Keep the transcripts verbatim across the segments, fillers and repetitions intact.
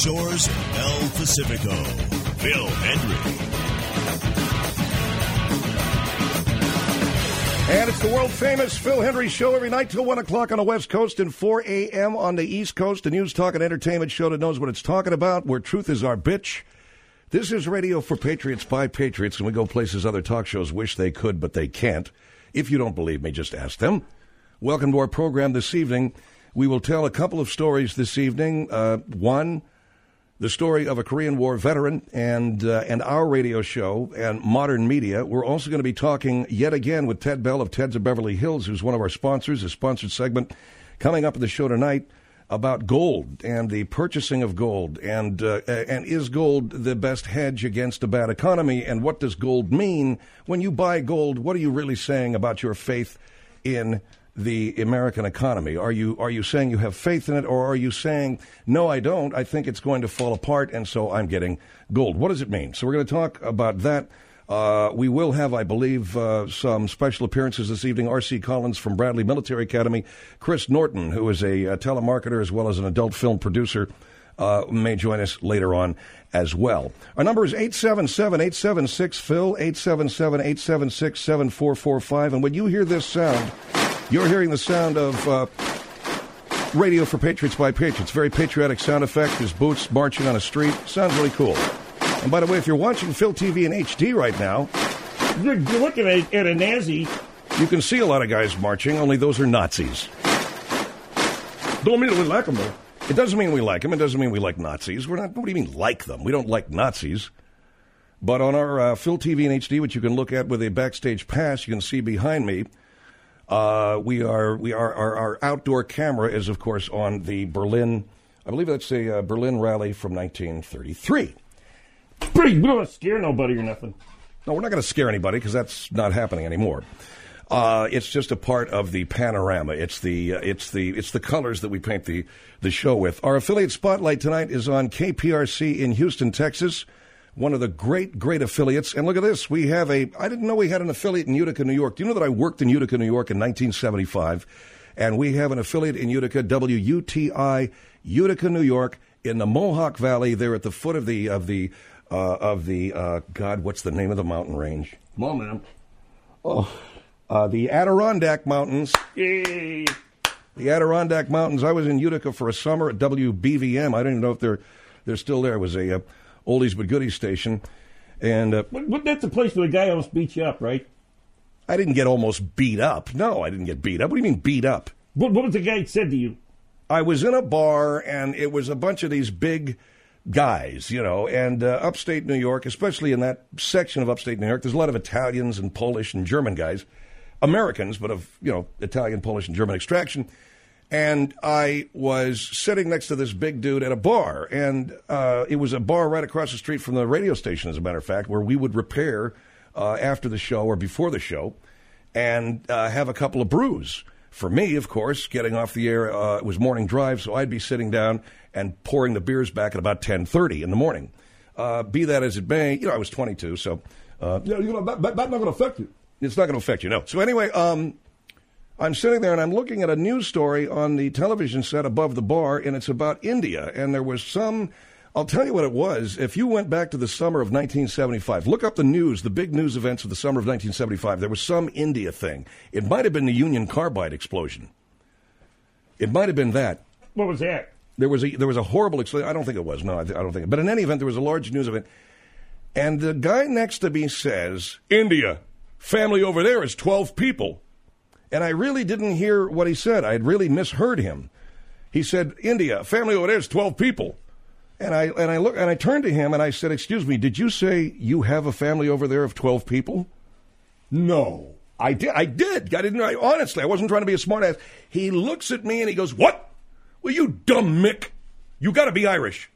shores of El Pacifico, Phil Hendrie. And it's the world-famous Phil Hendrie Show every night till one o'clock on the West Coast and four a.m. on the East Coast. A news, talk, and entertainment show that knows what it's talking about, where truth is our bitch. This is radio for patriots by patriots, and we go places other talk shows wish they could, but they can't. If you don't believe me, just ask them. Welcome to our program this evening. We will tell a couple of stories this evening. Uh, one, the story of a Korean War veteran and uh, and our radio show and modern media. We're also going to be talking yet again with Ted Bell of Ted's of Beverly Hills, who's one of our sponsors, a sponsored segment coming up in the show tonight about gold and the purchasing of gold. And, uh, and is gold the best hedge against a bad economy? And what does gold mean? When you buy gold, what are you really saying about your faith in the American economy? Are you are you saying you have faith in it, or are you saying, no, I don't, I think it's going to fall apart, and so I'm getting gold? What does it mean? So we're going to talk about that. Uh, we will have, I believe, uh, some special appearances this evening. R C Collins from Bradley Military Academy, Chris Norton, who is a, a telemarketer as well as an adult film producer, uh, may join us later on as well. Our number is eight seven seven, eight seven six, Phil, eight seven seven, eight seven six, seven four four five. And when you hear this sound, you're hearing the sound of uh, radio for patriots by patriots. Very patriotic sound effect. His boots marching on a street. Sounds really cool. And by the way, if you're watching Phil T V in H D right now, you're, you're looking at, at a Nazi. You can see a lot of guys marching, only those are Nazis. Don't mean that we like them, though. It doesn't mean we like them. It doesn't mean we like Nazis. We're not. What do you mean like them? We don't like Nazis. But on our uh, Phil T V in H D, which you can look at with a backstage pass, you can see behind me. Uh, we are, we are, our, our outdoor camera is, of course, on the Berlin, I believe that's a uh, Berlin rally from nineteen thirty-three. Pretty, we don't want to scare nobody or nothing. No, we're not going to scare anybody because that's not happening anymore. Uh, it's just a part of the panorama. It's the, uh, it's the, it's the colors that we paint the, the show with. Our affiliate spotlight tonight is on K P R C in Houston, Texas. One of the great, great affiliates. And look at this. We have a, I didn't know we had an affiliate in Utica, New York. Do you know that I worked in Utica, New York in nineteen seventy-five? And we have an affiliate in Utica, W U T I, Utica, New York, in the Mohawk Valley. They're at the foot of the, of the, uh, of the, uh, God, what's the name of the mountain range? Come on, man. Oh, uh, the Adirondack Mountains. Yay. The Adirondack Mountains. I was in Utica for a summer at W B V M. I don't even know if they're, they're still there. It was a, uh, oldies but goodies station. And uh, but, but that's the place where the guy almost beat you up, right? I didn't get almost beat up. No, I didn't get beat up. What do you mean beat up? What, what was the guy that said to you? I was in a bar, and it was a bunch of these big guys, you know, and uh, upstate New York, especially in that section of upstate New York, there's a lot of Italians and Polish and German guys. Americans, but of, you know, Italian, Polish, and German extraction. And I was sitting next to this big dude at a bar, and uh, it was a bar right across the street from the radio station, as a matter of fact, where we would repair uh, after the show or before the show and uh, have a couple of brews. For me, of course, getting off the air, uh, it was morning drive, so I'd be sitting down and pouring the beers back at about ten thirty in the morning. Uh, be that as it may, you know, I was twenty-two, so... Uh, yeah, you know, that, that, that's not going to affect you. It's not going to affect you, no. So anyway, um... I'm sitting there and I'm looking at a news story on the television set above the bar, and it's about India. And there was some, I'll tell you what it was. If you went back to the summer of nineteen seventy-five, look up the news, the big news events of the summer of nineteen seventy-five. There was some India thing. It might have been the Union Carbide explosion. It might have been that. What was that? There was a, there was a horrible explosion. I don't think it was. No, I, I don't think it. But in any event, there was a large news event. And the guy next to me says, India, family over there is twelve people. And I really didn't hear what he said. I had really misheard him. He said, India, family over there is twelve people. And I and I look and I turned to him and I said, excuse me, did you say you have a family over there of twelve people? No. I did. I did. I didn't. I, honestly, I wasn't trying to be a smartass. He looks at me and he goes, what? Well, you dumb Mick. You got to be Irish.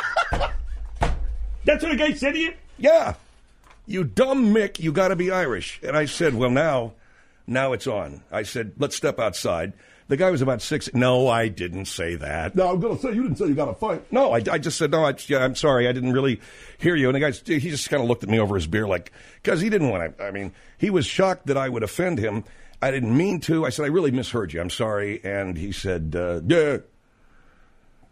That's what the guy said to you? Yeah. You dumb Mick, you got to be Irish. And I said, well, now... Now it's on. I said, let's step outside. The guy was about six. No, I didn't say that. No, I'm going to say, you didn't say you got to fight. No, I, I just said, no, I, yeah, I'm sorry. I didn't really hear you. And the guy, he just kind of looked at me over his beer like, because he didn't want to, I mean, he was shocked that I would offend him. I didn't mean to. I said, I really misheard you. I'm sorry. And he said, uh, yeah.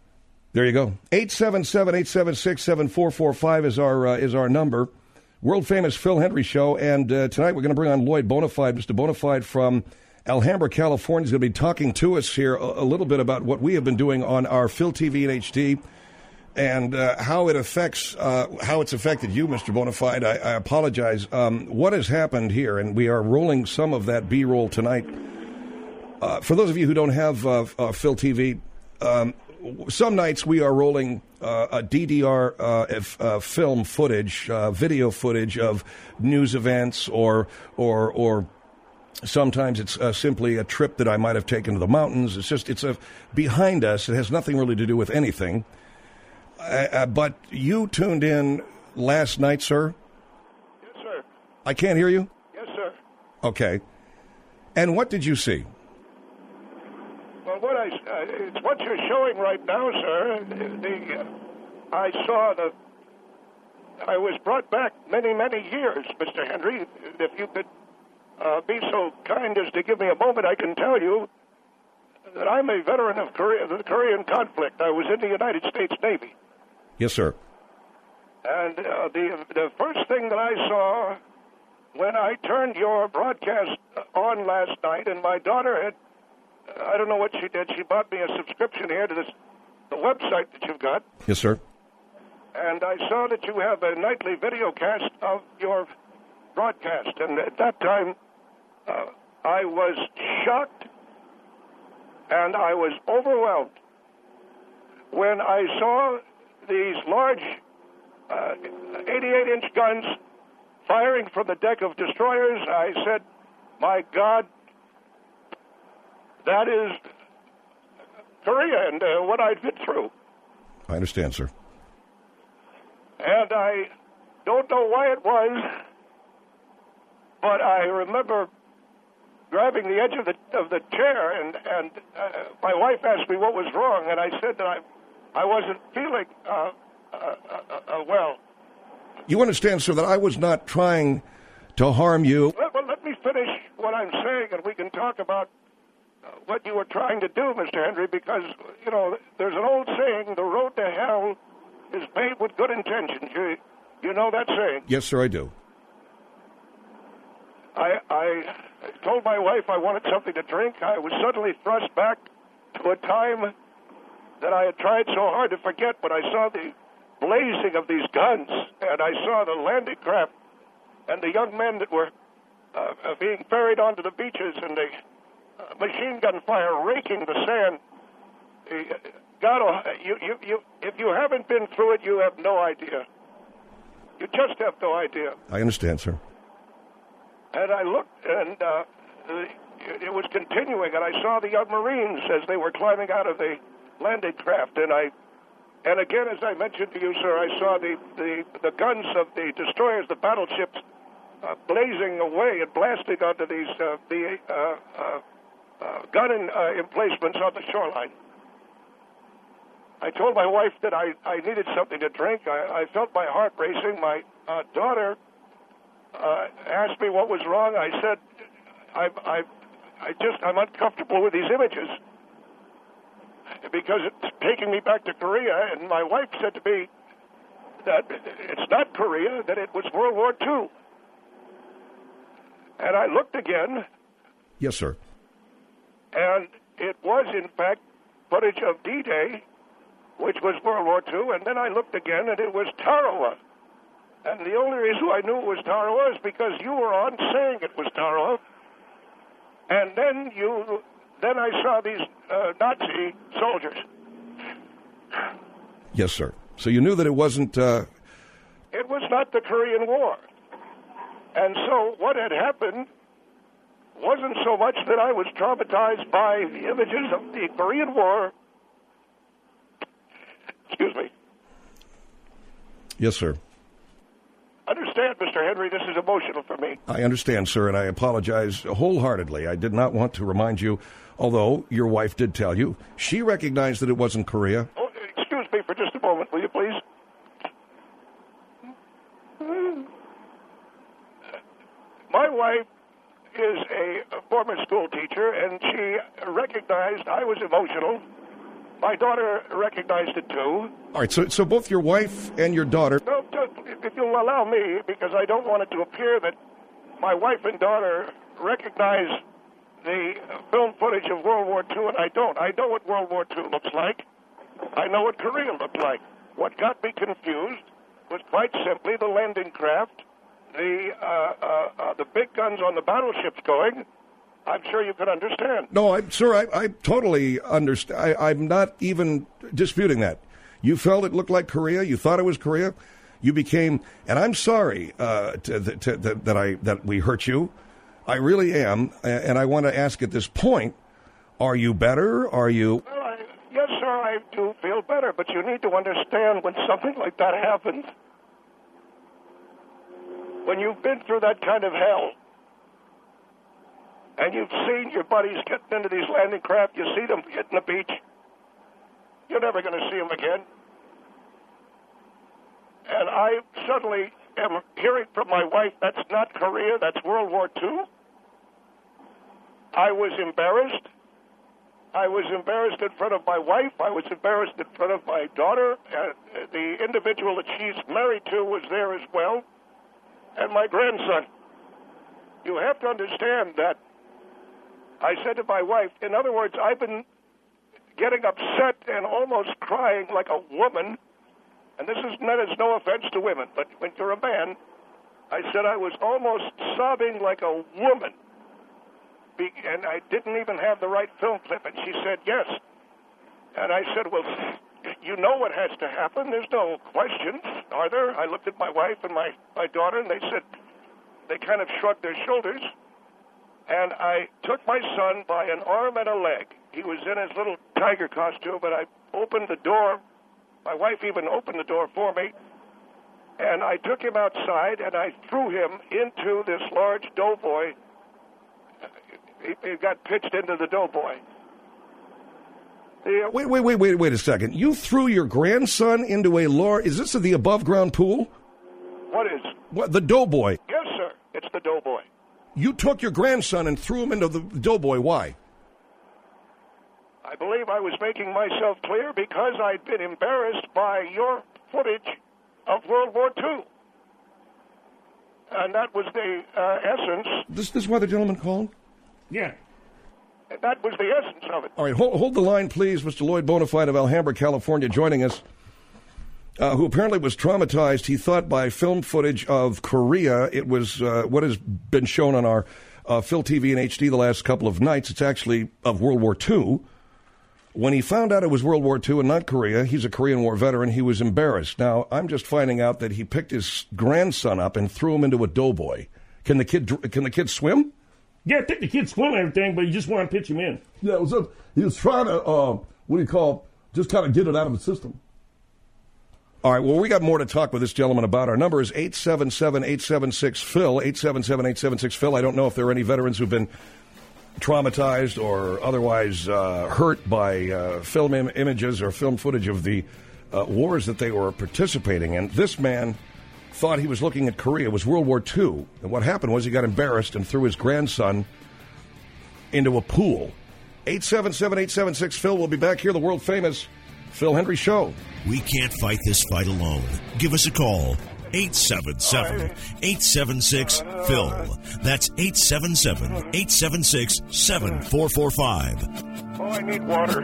There you go. eight seven seven, eight seven six, seven four four five is our uh, is our number. World-famous Phil Hendrie Show. And uh, tonight we're going to bring on Lloyd Bonafide. Mister Bonafide from Alhambra, California, is going to be talking to us here a, a little bit about what we have been doing on our Phil T V in H D and uh, how it affects, uh, how it's affected you, Mister Bonafide. I, I apologize. Um, what has happened here, and we are rolling some of that B-roll tonight. Uh, for those of you who don't have uh, uh, Phil T V, um, some nights we are rolling uh, a D D R uh, f, uh, film footage, uh, video footage of news events, or or or sometimes it's uh, simply a trip that I might have taken to the mountains. It's just it's a behind us. It has nothing really to do with anything. Uh, uh, but you tuned in last night, sir? Yes, sir. I can't hear you? Yes, sir. Okay. And what did you see? Well, what I, uh, it's what you're showing right now, sir. The, uh, I saw the, I was brought back many, many years, Mister Hendrie. If you could uh, be so kind as to give me a moment, I can tell you that I'm a veteran of Korea, the Korean conflict. I was in the United States Navy. Yes, sir. And uh, the the first thing that I saw when I turned your broadcast on last night, and my daughter had, I don't know what she did. She bought me a subscription here to this the website that you've got. Yes, sir. And I saw that you have a nightly video cast of your broadcast. And at that time, uh, I was shocked and I was overwhelmed when I saw these large uh, eighty-eight inch guns firing from the deck of destroyers. I said, my God, that is Korea and uh, what I'd been through. I understand, sir. And I don't know why it was, but I remember grabbing the edge of the of the chair, and and uh, my wife asked me what was wrong, and I said that I I wasn't feeling uh, uh, uh, uh, well. You understand, sir, that I was not trying to harm you. Well, well, let me finish what I'm saying, and we can talk about uh, what you were trying to do, Mister Hendrie, because, you know, there's an old saying, the road to hell is paved with good intentions. You, you know that saying? Yes, sir, I do. I, I told my wife I wanted something to drink. I was suddenly thrust back to a time that I had tried so hard to forget, but I saw the blazing of these guns, and I saw the landing craft and the young men that were uh, being ferried onto the beaches, and the uh, machine gun fire raking the sand. Uh, God, oh, you, you, you, if you haven't been through it, you have no idea. You just have no idea. I understand, sir. And I looked, and uh, it was continuing, and I saw the young Marines as they were climbing out of the landing craft, and I, and again, as I mentioned to you, sir, I saw the, the, the guns of the destroyers, the battleships, uh, blazing away and blasting onto these uh, the uh, uh, uh, gun in, uh, emplacements on the shoreline. I told my wife that I, I needed something to drink. I, I felt my heart racing. My uh, daughter uh, asked me what was wrong. I said, I, I, I just, I'm uncomfortable with these images because it's taking me back to Korea. And my wife said to me that it's not Korea, that it was World War Two. And I looked again. Yes, sir. And it was, in fact, footage of D-Day, which was World War Two, and then I looked again, and it was Tarawa. And the only reason I knew it was Tarawa is because you were on saying it was Tarawa. And then you, then I saw these uh, Nazi soldiers. Yes, sir. So you knew that it wasn't... Uh... It was not the Korean War. And so what had happened wasn't so much that I was traumatized by the images of the Korean War. Excuse me. Yes, sir. Understand, Mister Hendrie, this is emotional for me. I understand, sir, and I apologize wholeheartedly. I did not want to remind you, although your wife did tell you. She recognized that it wasn't Korea. Oh, excuse me for just a moment, will you please? My wife is a former school teacher, and she recognized I was emotional My daughter recognized it too. All right, so so both your wife and your daughter. No, just, if you'll allow me, because I don't want it to appear that my wife and daughter recognize the film footage of World War Two, and I don't. I know what World War Two looks like. I know what Korea looked like. What got me confused was quite simply the landing craft, the uh, uh, uh, the big guns on the battleships going. I'm sure you can understand. No, I, sir, I, I totally understand. I, I'm not even disputing that. You felt it looked like Korea. You thought it was Korea. You became, and I'm sorry uh, to, to, to, that I that we hurt you. I really am, and I want to ask at this point: are you better? Are you? Well, I, yes, sir, I do feel better, but you need to understand when something like that happens, when you've been through that kind of hell, and you've seen your buddies getting into these landing craft, you see them hitting the beach, you're never going to see them again. And I suddenly am hearing from my wife, that's not Korea, that's World War Two. I was embarrassed. I was embarrassed in front of my wife. I was embarrassed in front of my daughter. Uh, the individual that she's married to was there as well. And my grandson. You have to understand that I said to my wife, in other words, I've been getting upset and almost crying like a woman. And this is not as no offense to women, but when you're a man, I said I was almost sobbing like a woman. Be, and I didn't even have the right film clip. And she said, yes. And I said, well, you know what has to happen. There's no questions, are there? I looked at my wife and my, my daughter, and they said, they kind of shrugged their shoulders. And I took my son by an arm and a leg. He was in his little tiger costume, but I opened the door. My wife even opened the door for me. And I took him outside, and I threw him into this large doughboy. He, he got pitched into the doughboy. The, wait, wait, wait, wait, wait a second. You threw your grandson into a large... Is this the above-ground pool? What is? What, the doughboy? Yes, sir. It's the doughboy. You took your grandson and threw him into the doughboy. Why? I believe I was making myself clear because I'd been embarrassed by your footage of World War Two. And that was the uh, essence. This, this is why the gentleman called? Yeah. That was the essence of it. All right, hold, hold the line, please. Mister Lloyd Bonafide of Alhambra, California, joining us, uh, who apparently was traumatized, he thought, by film footage of Korea. It was uh, what has been shown on our uh, Phil T V and H D the last couple of nights. It's actually of World War Two. When he found out it was World War Two and not Korea, he's a Korean War veteran, he was embarrassed. Now, I'm just finding out that he picked his grandson up and threw him into a doughboy. Can the kid, can the kid swim? Yeah, I think the kid swim and everything, but you just want to pitch him in. Yeah, it was a, he was trying to, uh, what do you call, just kind of get it out of the system. All right, well, we got more to talk with this gentleman about. Our number is eight seven seven, eight seven six, Phil, eight seven seven, eight seven six, Phil. I don't know if there are any veterans who've been traumatized or otherwise uh, hurt by uh, film im- images or film footage of the uh, wars that they were participating in. This man thought he was looking at Korea. It was World War Two. And what happened was he got embarrassed and threw his grandson into a pool. eight seven seven, eight seven six, Phil. We'll be back here, the world-famous Phil Hendrie Show. We can't fight this fight alone. Give us a call. eight seven seven, eight seven six, Phil. That's eight seven seven, eight seven six, seven four four five. Oh, I need water.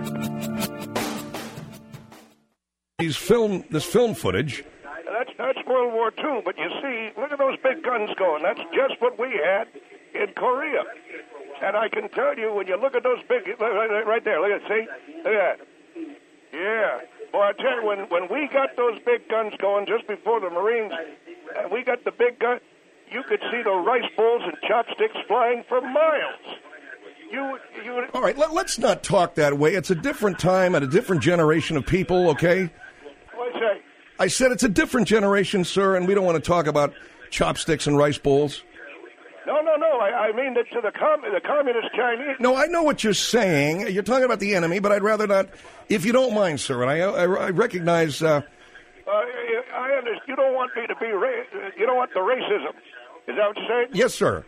These film, this film footage... That's, that's World War Two, but you see, look at those big guns going. That's just what we had in Korea. And I can tell you, when you look at those big, right there, look at, see? Look at that. Yeah. Boy, I tell you, when, when we got those big guns going just before the Marines, and we got the big gun, you could see the rice bowls and chopsticks flying for miles. You, you. All right, let, let's not talk that way. It's a different time and a different generation of people, okay? What'd you say? I said it's a different generation, sir, and we don't want to talk about chopsticks and rice bowls. No, no, no. I, I mean that to the, com- the communist Chinese. No, I know what you're saying. You're talking about the enemy, but I'd rather not, if you don't mind, sir. And I, I, I recognize. Uh, uh, I understand. You don't want me to be. Ra- you don't want the racism. Is that what you're saying? Yes, sir. All right,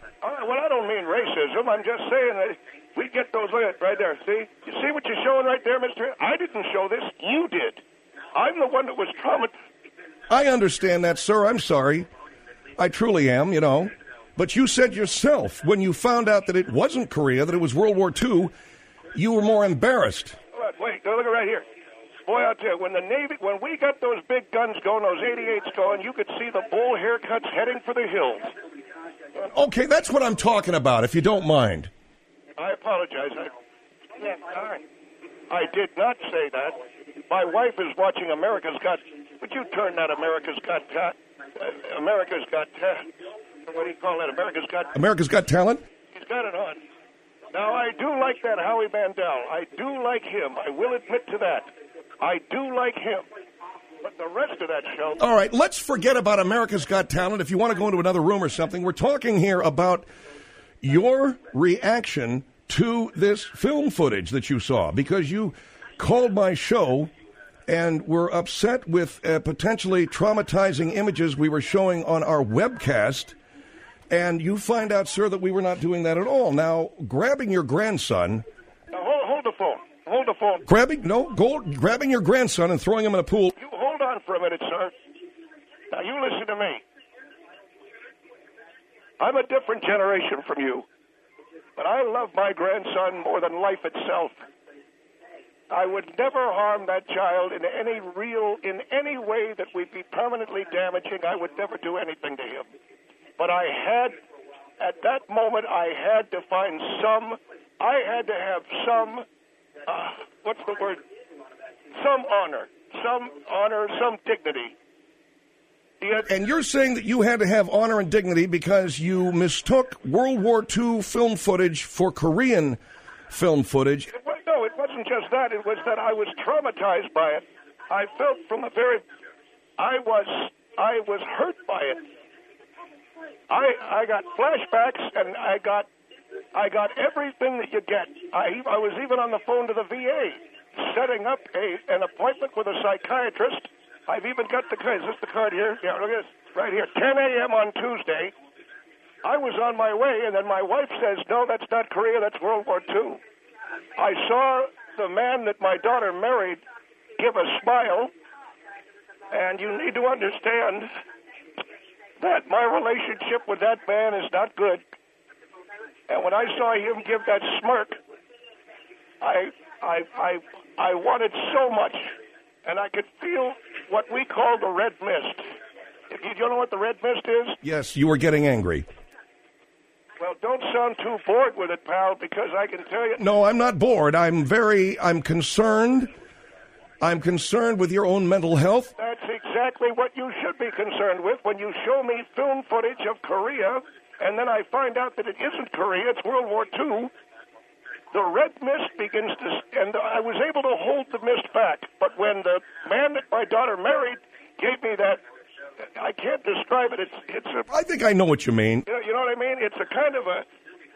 well, I don't mean racism. I'm just saying that we get those right there. See? You see what you're showing right there, mister? I didn't show this. You did. I'm the one that was traumatized. I understand that, sir. I'm sorry. I truly am, you know. But you said yourself, when you found out that it wasn't Korea, that it was World War Two, you were more embarrassed. Wait, wait, look right here. Boy, I'll tell you, when the Navy, when we got those big guns going, those eighty-eights going, you could see the bull haircuts heading for the hills. Okay, that's what I'm talking about, if you don't mind. I apologize. I, yeah, all right. I did not say that. My wife is watching America's Got... Would you turn that America's Got... Uh, America's Got... Uh, what do you call that? America's Got... America's Got Talent? He's got it on. Now, I do like that Howie Mandel. I do like him. I will admit to that. I do like him. But the rest of that show... All right, let's forget about America's Got Talent. If you want to go into another room or something, we're talking here about your reaction to this film footage that you saw, because you called my show and were upset with uh, potentially traumatizing images we were showing on our webcast, and you find out, sir, that we were not doing that at all. Now, grabbing your grandson... Now, hold, hold the phone. Hold the phone. Grabbing, no, go, grabbing your grandson and throwing him in a pool... You hold on for a minute, sir. Now, you listen to me. I'm a different generation from you, but I love my grandson more than life itself. I would never harm that child in any real, in any way that would be permanently damaging. I would never do anything to him. But I had, at that moment, I had to find some, I had to have some, uh, what's the word? Some honor, some honor, some dignity. Had, and you're saying that you had to have honor and dignity because you mistook World War Two film footage for Korean film footage. It was, no, it wasn't just that. It was that I was traumatized by it. I felt from a very, I was, I was hurt by it. I, I got flashbacks, and I got, I got everything that you get. I, I was even on the phone to the V A, setting up a an appointment with a psychiatrist. I've even got the card. Is this the card here? Yeah, look at this. Right here. ten a.m. on Tuesday. I was on my way, and then my wife says, no, that's not Korea, that's World War Two. I saw the man that my daughter married give a smile, and you need to understand that my relationship with that man is not good. And when I saw him give that smirk, I, I, I, I wanted so much, and I could feel what we call the red mist. If you don't know what the red mist is? Yes, you were getting angry. Well, don't sound too bored with it, pal, because I can tell you... No, I'm not bored. I'm very, I'm concerned. I'm concerned with your own mental health. That's exactly what you should be concerned with when you show me film footage of Korea, and then I find out that it isn't Korea, it's World War Two. The red mist begins to... And I was able to hold the mist back, but when the man that my daughter married gave me that... I can't describe it. It's it's a. I think I know what you mean. You know, you know what I mean? It's a kind of a.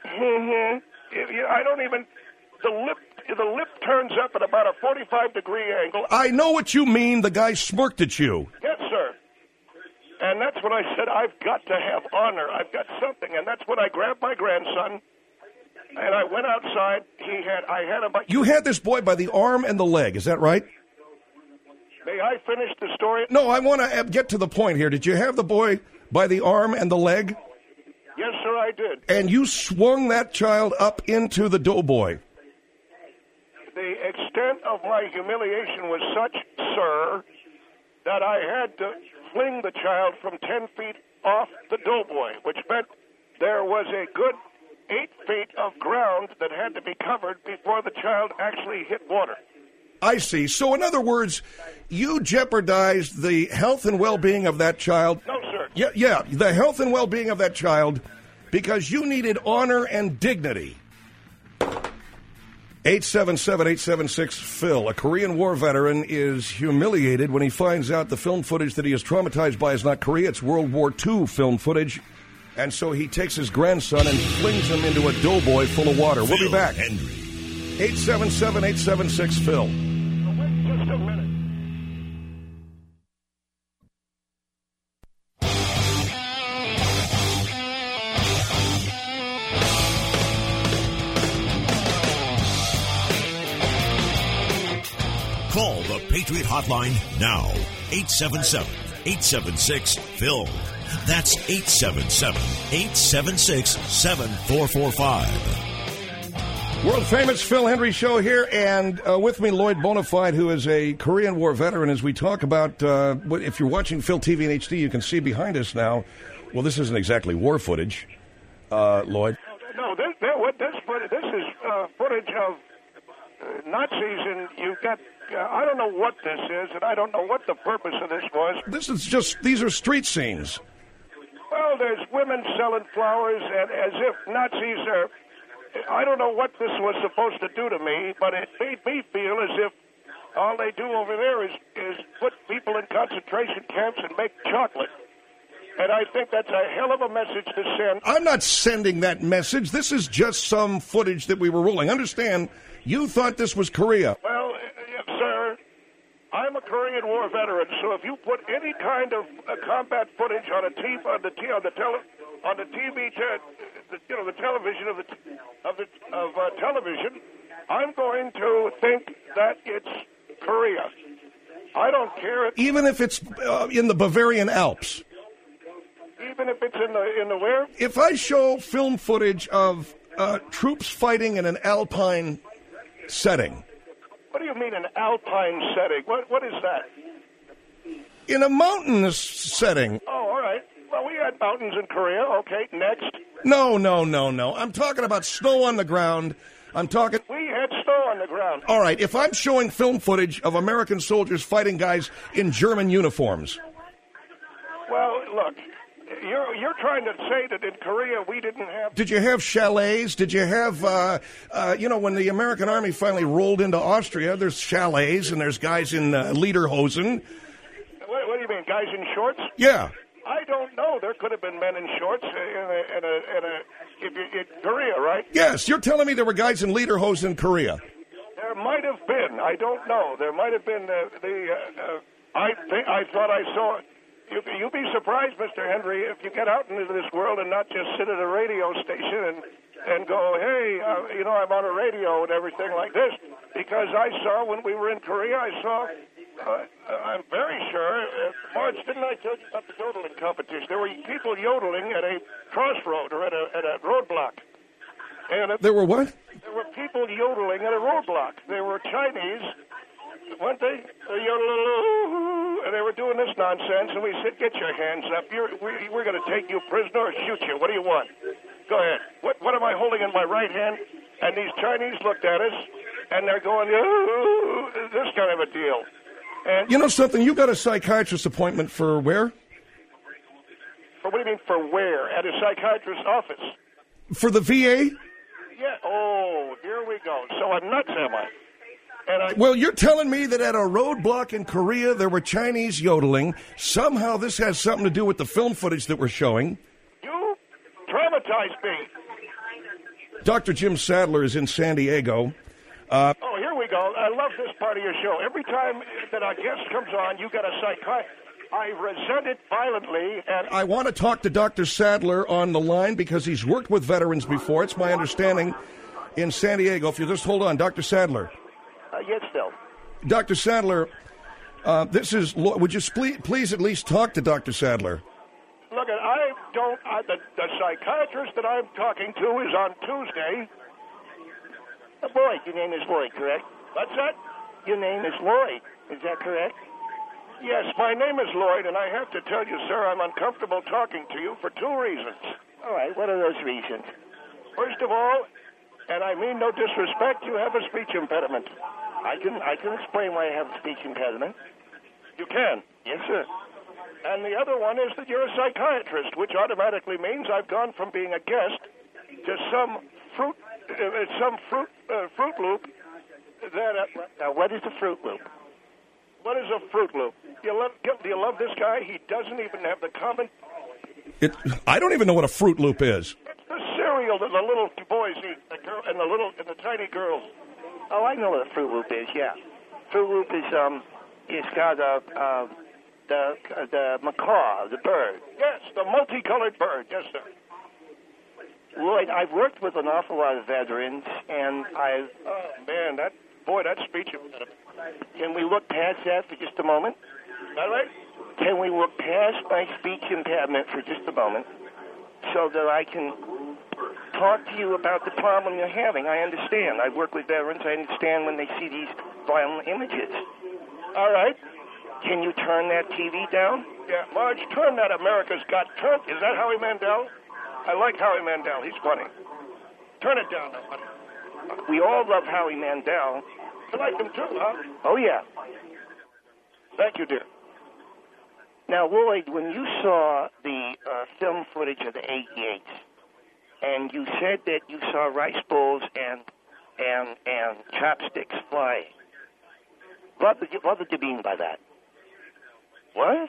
I don't even. The lip the lip turns up at about a forty-five degree angle. I know what you mean. The guy smirked at you. Yes, sir. And that's when I said I've got to have honor. I've got something, and that's when I grabbed my grandson, and I went outside. He had. I had him. By, you had this boy by the arm and the leg. Is that right? May I finish the story? No, I want to get to the point here. Did you have the boy by the arm and the leg? Yes, sir, I did. And you swung that child up into the doughboy. The extent of my humiliation was such, sir, that I had to fling the child from ten feet off the doughboy, which meant there was a good eight feet of ground that had to be covered before the child actually hit water. I see. So, in other words, you jeopardized the health and well-being of that child. No, sir. Yeah, yeah, the health and well-being of that child because you needed honor and dignity. eight seven seven, eight seven six, Phil. A Korean War veteran is humiliated when he finds out the film footage that he is traumatized by is not Korea. It's World War Two film footage. And so he takes his grandson and flings him into a doughboy full of water. We'll Phil be back. Hendrie. eight seven seven, eight seven six, Phil. Just a minute. Patriot Hotline now. eight seven seven, eight seven six, P H I L. That's eight seven seven, eight seven six, seven four four five. World famous Phil Hendrie Show here, and uh, with me Lloyd Bonafide, who is a Korean War veteran. As we talk about, uh, what, if you're watching Phil T V in H D, you can see behind us now. Well, this isn't exactly war footage, uh, Lloyd. No, this, what this, this is uh, footage of uh, Nazis, and you've got, uh, I don't know what this is, and I don't know what the purpose of this was. This is just, these are street scenes. Well, there's women selling flowers, and as if Nazis are, I don't know what this was supposed to do to me, but it made me feel as if all they do over there is, is put people in concentration camps and make chocolate. And I think that's a hell of a message to send. I'm not sending that message. This is just some footage that we were rolling. Understand, you thought this was Korea. Well, uh, sir, I'm a Korean War veteran, so if you put any kind of uh, combat footage on a T V, on the T on the tele, on the T V, te- the, you know, the television of the of the of uh, television, I'm going to think that it's Korea. I don't care. If, Even if it's uh, in the Bavarian Alps. Even if it's in the in the where? If I show film footage of uh, troops fighting in an alpine setting. What do you mean an alpine setting? What what is that? In a mountainous setting. Oh, all right. Well, we had mountains in Korea. Okay, next. No, no, no, no. I'm talking about snow on the ground. I'm talking... We had snow on the ground. All right, if I'm showing film footage of American soldiers fighting guys in German uniforms. Well, look, you're you're trying to say that in Korea we didn't have... Did you have chalets? Did you have, uh, uh, you know, when the American Army finally rolled into Austria, there's chalets and there's guys in uh, lederhosen. What, what do you mean, guys in shorts? Yeah. I don't know. There could have been men in shorts in a, in a, in a if you, in Korea, right? Yes, you're telling me there were guys in lederhosen in Korea. There might have been. I don't know. There might have been uh, the. Uh, uh, I think I thought I saw. You, you'll be surprised, Mister Hendrie, if you get out into this world and not just sit at a radio station and and go, hey, uh, you know, I'm on a radio and everything like this. Because I saw when we were in Korea, I saw. Uh, I'm very sure, uh, Marge, didn't I tell you about the yodeling competition? There were people yodeling at a crossroad or at a, at a roadblock. And uh, There were what? there were people yodeling at a roadblock. They were Chinese, weren't they? They yodeled, and they were doing this nonsense, and we said, get your hands up. You're, we, we're going to take you prisoner or shoot you. What do you want? Go ahead. What, what am I holding in my right hand? And these Chinese looked at us, and they're going, this kind of a deal. And You know something? You got a psychiatrist appointment for where? For what do you mean, for where? At a psychiatrist's office. For the V A? Yeah. Oh, here we go. So I'm nuts, am I? And I. Well, you're telling me that at a roadblock in Korea there were Chinese yodeling. Somehow this has something to do with the film footage that we're showing. You traumatized me. Doctor Jim Sadler is in San Diego. Uh, Oh, here we go. I love this part of your show. Every time that our guest comes on, you got a psychiatrist. I resent it violently, and I want to talk to Doctor Sadler on the line because he's worked with veterans before. It's my understanding in San Diego. If you just hold on, Doctor Sadler. uh, yes, Phil. Doctor Sadler, uh, this is. Would you please, please at least talk to Doctor Sadler? Look, I don't. I, the, the psychiatrist that I'm talking to is on Tuesday. Uh, Lloyd, your name is Lloyd, correct? What's that? Your name is Lloyd. Is that correct? Yes, my name is Lloyd, and I have to tell you, sir, I'm uncomfortable talking to you for two reasons. All right, what are those reasons? First of all, and I mean no disrespect, you have a speech impediment. I can I can explain why I have a speech impediment. You can? Yes, sir. And the other one is that you're a psychiatrist, which automatically means I've gone from being a guest to some fruit, uh, some fruit, uh, Fruit Loop. That uh, now, what is the Fruit Loop? What is a Fruit Loop? Do you love, do you love this guy? He doesn't even have the common. It, I don't even know what a Fruit Loop is. It's the cereal that the little boys eat, the girl, and the little and the tiny girls. Oh, I know what a Fruit Loop is. Yeah, Fruit Loop is um, it's got a uh, the the macaw, the bird. Yes, the multicolored bird. Yes, sir. Lloyd, I've worked with an awful lot of veterans, and I've oh man, that Boy, that speech. Can we look past that for just a moment? All right? Can we look past my speech impediment for just a moment so that I can talk to you about the problem you're having? I understand. I work with veterans. I understand when they see these violent images. All right. Can you turn that T V down? Yeah, Marge, turn that America's Got Talent. Is that Howie Mandel? I like Howie Mandel. He's funny. Turn it down, now, honey. We all love Howie Mandel. You like him too, huh? Oh, yeah. Thank you, dear. Now, Lloyd, when you saw the uh, film footage of the eighty-eights, and you said that you saw rice bowls and and and chopsticks flying, what did you, what did you mean by that? What?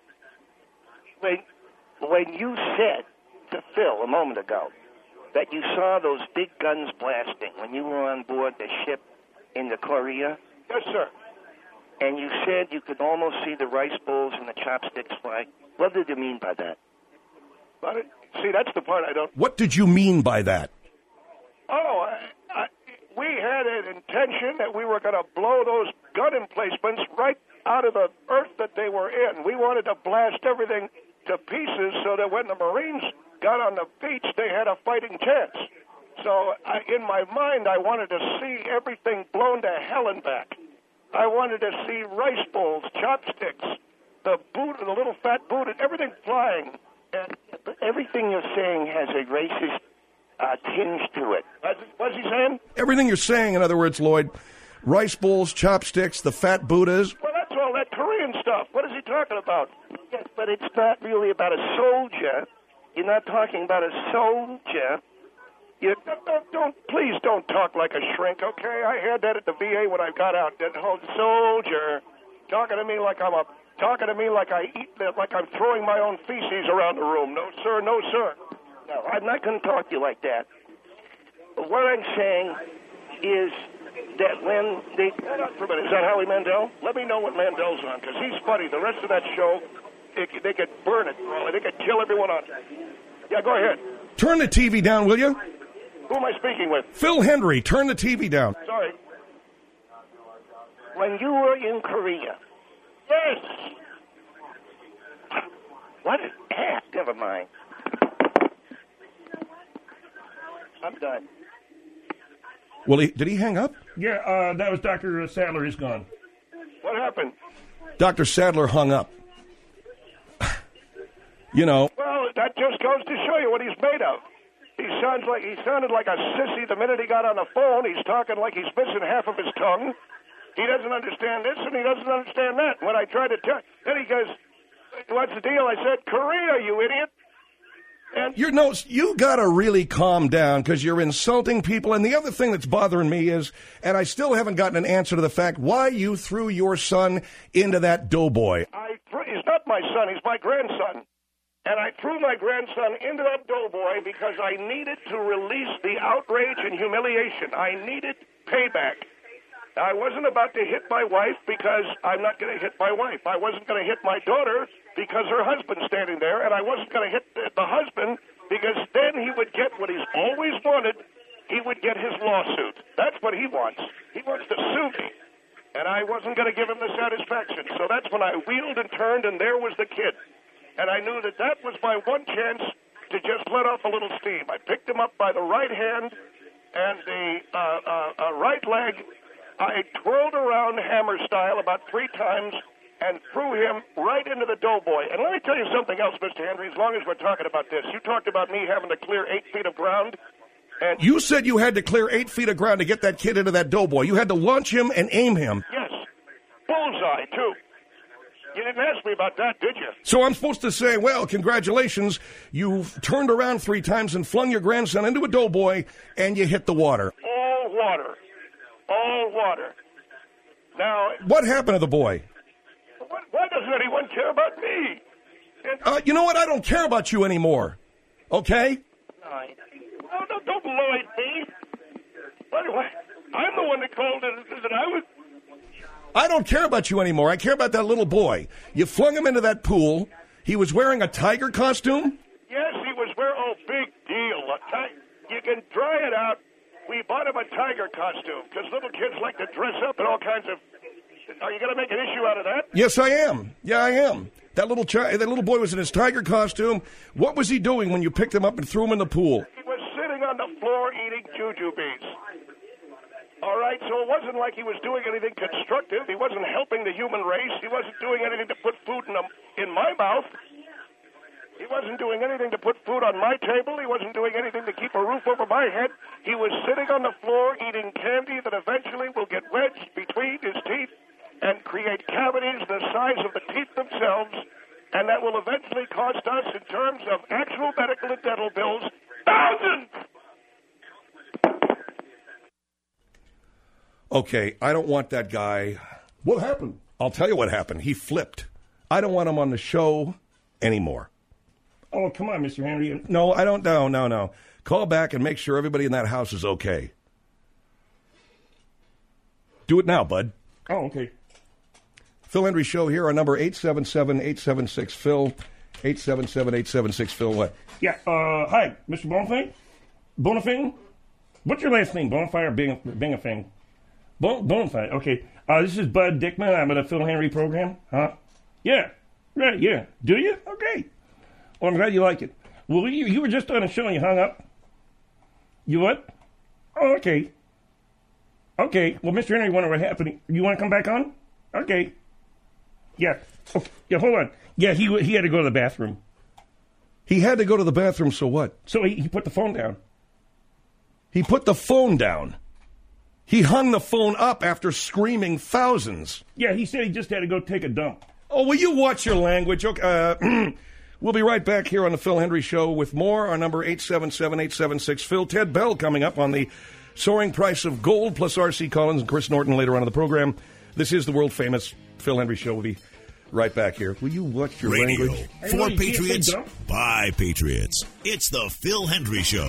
When, when you said to Phil a moment ago that you saw those big guns blasting when you were on board the ship in the Korea? Yes, sir. And you said you could almost see the rice bowls and the chopsticks fly. What did you mean by that? What? See, that's the part I don't... What did you mean by that? Oh, I, I, we had an intention that we were going to blow those gun emplacements right out of the earth that they were in. We wanted to blast everything to pieces so that when the Marines got on the beach, they had a fighting chance. So I, in my mind, I wanted to see everything blown to hell and back. I wanted to see rice bowls, chopsticks, the boot, the little fat boot, and everything flying. And everything you're saying has a racist uh, tinge to it. What's, what's he saying? Everything you're saying, in other words, Lloyd, rice bowls, chopsticks, the fat Buddhas. Well, that's all that Korean stuff. What is he talking about? Yes, but it's not really about a soldier. You're not talking about a soldier. You don't, don't, don't, please don't talk like a shrink, okay? I had that at the V A when I got out. That whole soldier talking to me like I'm a talking to me like I eat like I'm throwing my own feces around the room. No, sir, no, sir. No, I'm not going to talk to you like that. But what I'm saying is that when they hold on for a minute, is that Howie Mandel? Let me know what Mandel's on, because he's funny. The rest of that show, they, they could burn it. They could kill everyone on it. Yeah, go ahead. Turn the T V down, will you? Who am I speaking with? Phil Hendry, turn the T V down. Sorry. When you were in Korea. Yes. What? Ah, never mind. I'm done. Well, he, did he hang up? Yeah, uh, that was Doctor Sadler. He's gone. What happened? Doctor Sadler hung up. You know. Well, that just goes to show you what he's made of. He sounds like he sounded like a sissy the minute he got on the phone. He's talking like he's missing half of his tongue. He doesn't understand this and he doesn't understand that. When I tried to tell, then he goes, "What's the deal?" I said, "Korea, you idiot." And You're no, you got to really calm down because you're insulting people. And the other thing that's bothering me is, and I still haven't gotten an answer to the fact why you threw your son into that doughboy. I, he's not my son. He's my grandson. And I threw my grandson into that doughboy because I needed to release the outrage and humiliation. I needed payback. I wasn't about to hit my wife because I'm not going to hit my wife. I wasn't going to hit my daughter because her husband's standing there. And I wasn't going to hit the, the husband because then he would get what he's always wanted. He would get his lawsuit. That's what he wants. He wants to sue me. And I wasn't going to give him the satisfaction. So that's when I wheeled and turned, and there was the kid. And I knew that that was my one chance to just let off a little steam. I picked him up by the right hand and the uh, uh, uh, right leg. I twirled around hammer style about three times and threw him right into the doughboy. And let me tell you something else, Mister Henry, as long as we're talking about this. You talked about me having to clear eight feet of ground. And You said you had to clear eight feet of ground to get that kid into that doughboy. You had to launch him and aim him. Yes. Bullseye, too. You didn't ask me about that, did you? So I'm supposed to say, well, congratulations, you turned around three times and flung your grandson into a doughboy, and you hit the water. All water. All water. Now... What happened to the boy? Why, why doesn't anyone care about me? And, Uh, you know what? I don't care about you anymore. Okay? no, no, don't Lloyd me. By the way, I'm the one that called it that I was... I don't care about you anymore. I care about that little boy. You flung him into that pool. He was wearing a tiger costume. Yes, he was wearing... Oh, big deal. A ti- you can dry it out. we bought him a tiger costume because little kids like to dress up in all kinds of. Are you going to make an issue out of that? Yes, I am. Yeah, I am. That little chi- that little boy was in his tiger costume. What was he doing when you picked him up and threw him in the pool? He was sitting on the floor eating jujubes. All right, so it wasn't like he was doing anything constructive. He wasn't helping the human race. He wasn't doing anything to put food in, a, in my mouth. He wasn't doing anything to put food on my table. He wasn't doing anything to keep a roof over my head. He was sitting on the floor eating candy that eventually will get wedged between his teeth and create cavities the size of the teeth themselves, and that will eventually cost us, in terms of actual medical and dental bills, thousands! Okay, I don't want that guy. What happened? I'll tell you what happened. He flipped. I don't want him on the show anymore. Oh, come on, Mister Henry. No, I don't. No, no, no. Call back and make sure everybody in that house is okay. Do it now, bud. Oh, okay. Phil Hendry Show here on number eight seven seven, eight seven six, Phil. eight seven seven, eight seven six, Phil. What? Yeah, uh, hi, Mister Bonafide? Bonafide? What's your last name, Bonafide or Bing, Bingafing? Bon, Bonafide, okay. Uh, this is Bud Dickman. I'm at a Phil Henry program. Huh? Yeah, right, yeah. Do you? Okay. Well, I'm glad you like it. Well, you, you were just on a show and you hung up. You what? Oh, okay. Okay. Well, Mister Henry, wonder what happened. You want to come back on? Okay. Yeah. Okay. Yeah, hold on. Yeah, he he had to go to the bathroom. He had to go to the bathroom, so what? So he, he put the phone down. He put the phone down. He hung the phone up after screaming thousands. Yeah, he said he just had to go take a dump. Oh, will you watch your language? Okay, uh, we'll be right back here on the Phil Hendry Show with more. Our number eight seven seven, eight seven six, Phil. Ted Bell coming up on the soaring price of gold, plus R C Collins and Chris Norton later on in the program. This is the world-famous Phil Hendry Show. We'll be right back here. Will you watch your Radio language? for Patriots, by Patriots. It's the Phil Hendry Show.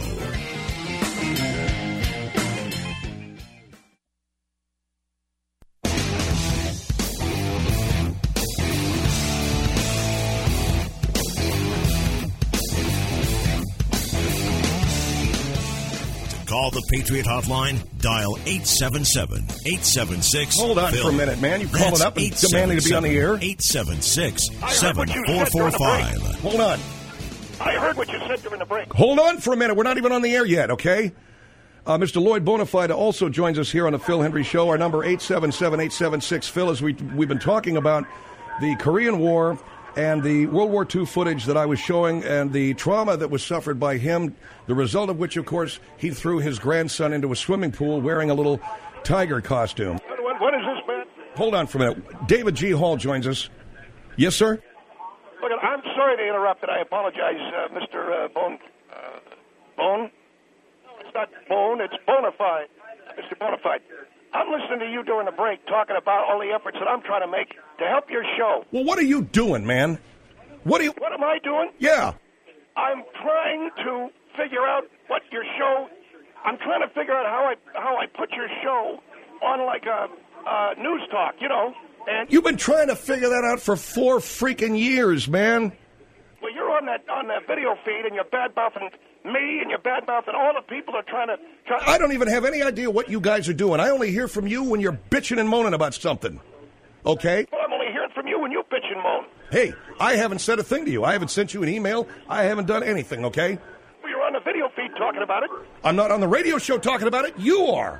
Call the Patriot Hotline. Dial eight seven seven, eight seven six, Hold on Phil. for a minute, man. You calling up and demanding to be on the air? eight seven six, seven four four five. Hold on. I heard what you said during the break. Hold on for a minute. We're not even on the air yet, okay? Uh, Mister Lloyd Bonafide also joins us here on the Phil Hendry Show. Our number eight seven seven, eight seven six, Phil, as we, we've been talking about the Korean War and the World War Two footage that I was showing and the trauma that was suffered by him, the result of which, of course, he threw his grandson into a swimming pool wearing a little tiger costume. What, what is this, man? Hold on for a minute. David G. Hall joins us. Yes, sir? Look, I'm sorry to interrupt, and I apologize, uh, Mister Uh, Bone. Uh, Bone? It's not Bone, it's Bonafide. Mister Bonafide. I'm listening to you during the break talking about all the efforts that I'm trying to make to help your show. Well, what are you doing, man? What are you... What am I doing? Yeah. I'm trying to figure out what your show... I'm trying to figure out how I how I put your show on like a uh, news talk, you know. And You've been trying to figure that out for four freaking years, man. well, you're on that on that video feed, and you're bad-mouthing me, and you're bad-mouthing all the people that are trying to... Try- I don't even have any idea what you guys are doing. I only hear from you when you're bitching and moaning about something. Okay? Well, I'm only hearing from you when you bitch and moan. Hey, I haven't said a thing to you. I haven't sent you an email. I haven't done anything, okay? Well, you're on the video feed talking about it. I'm not on the radio show talking about it. You are.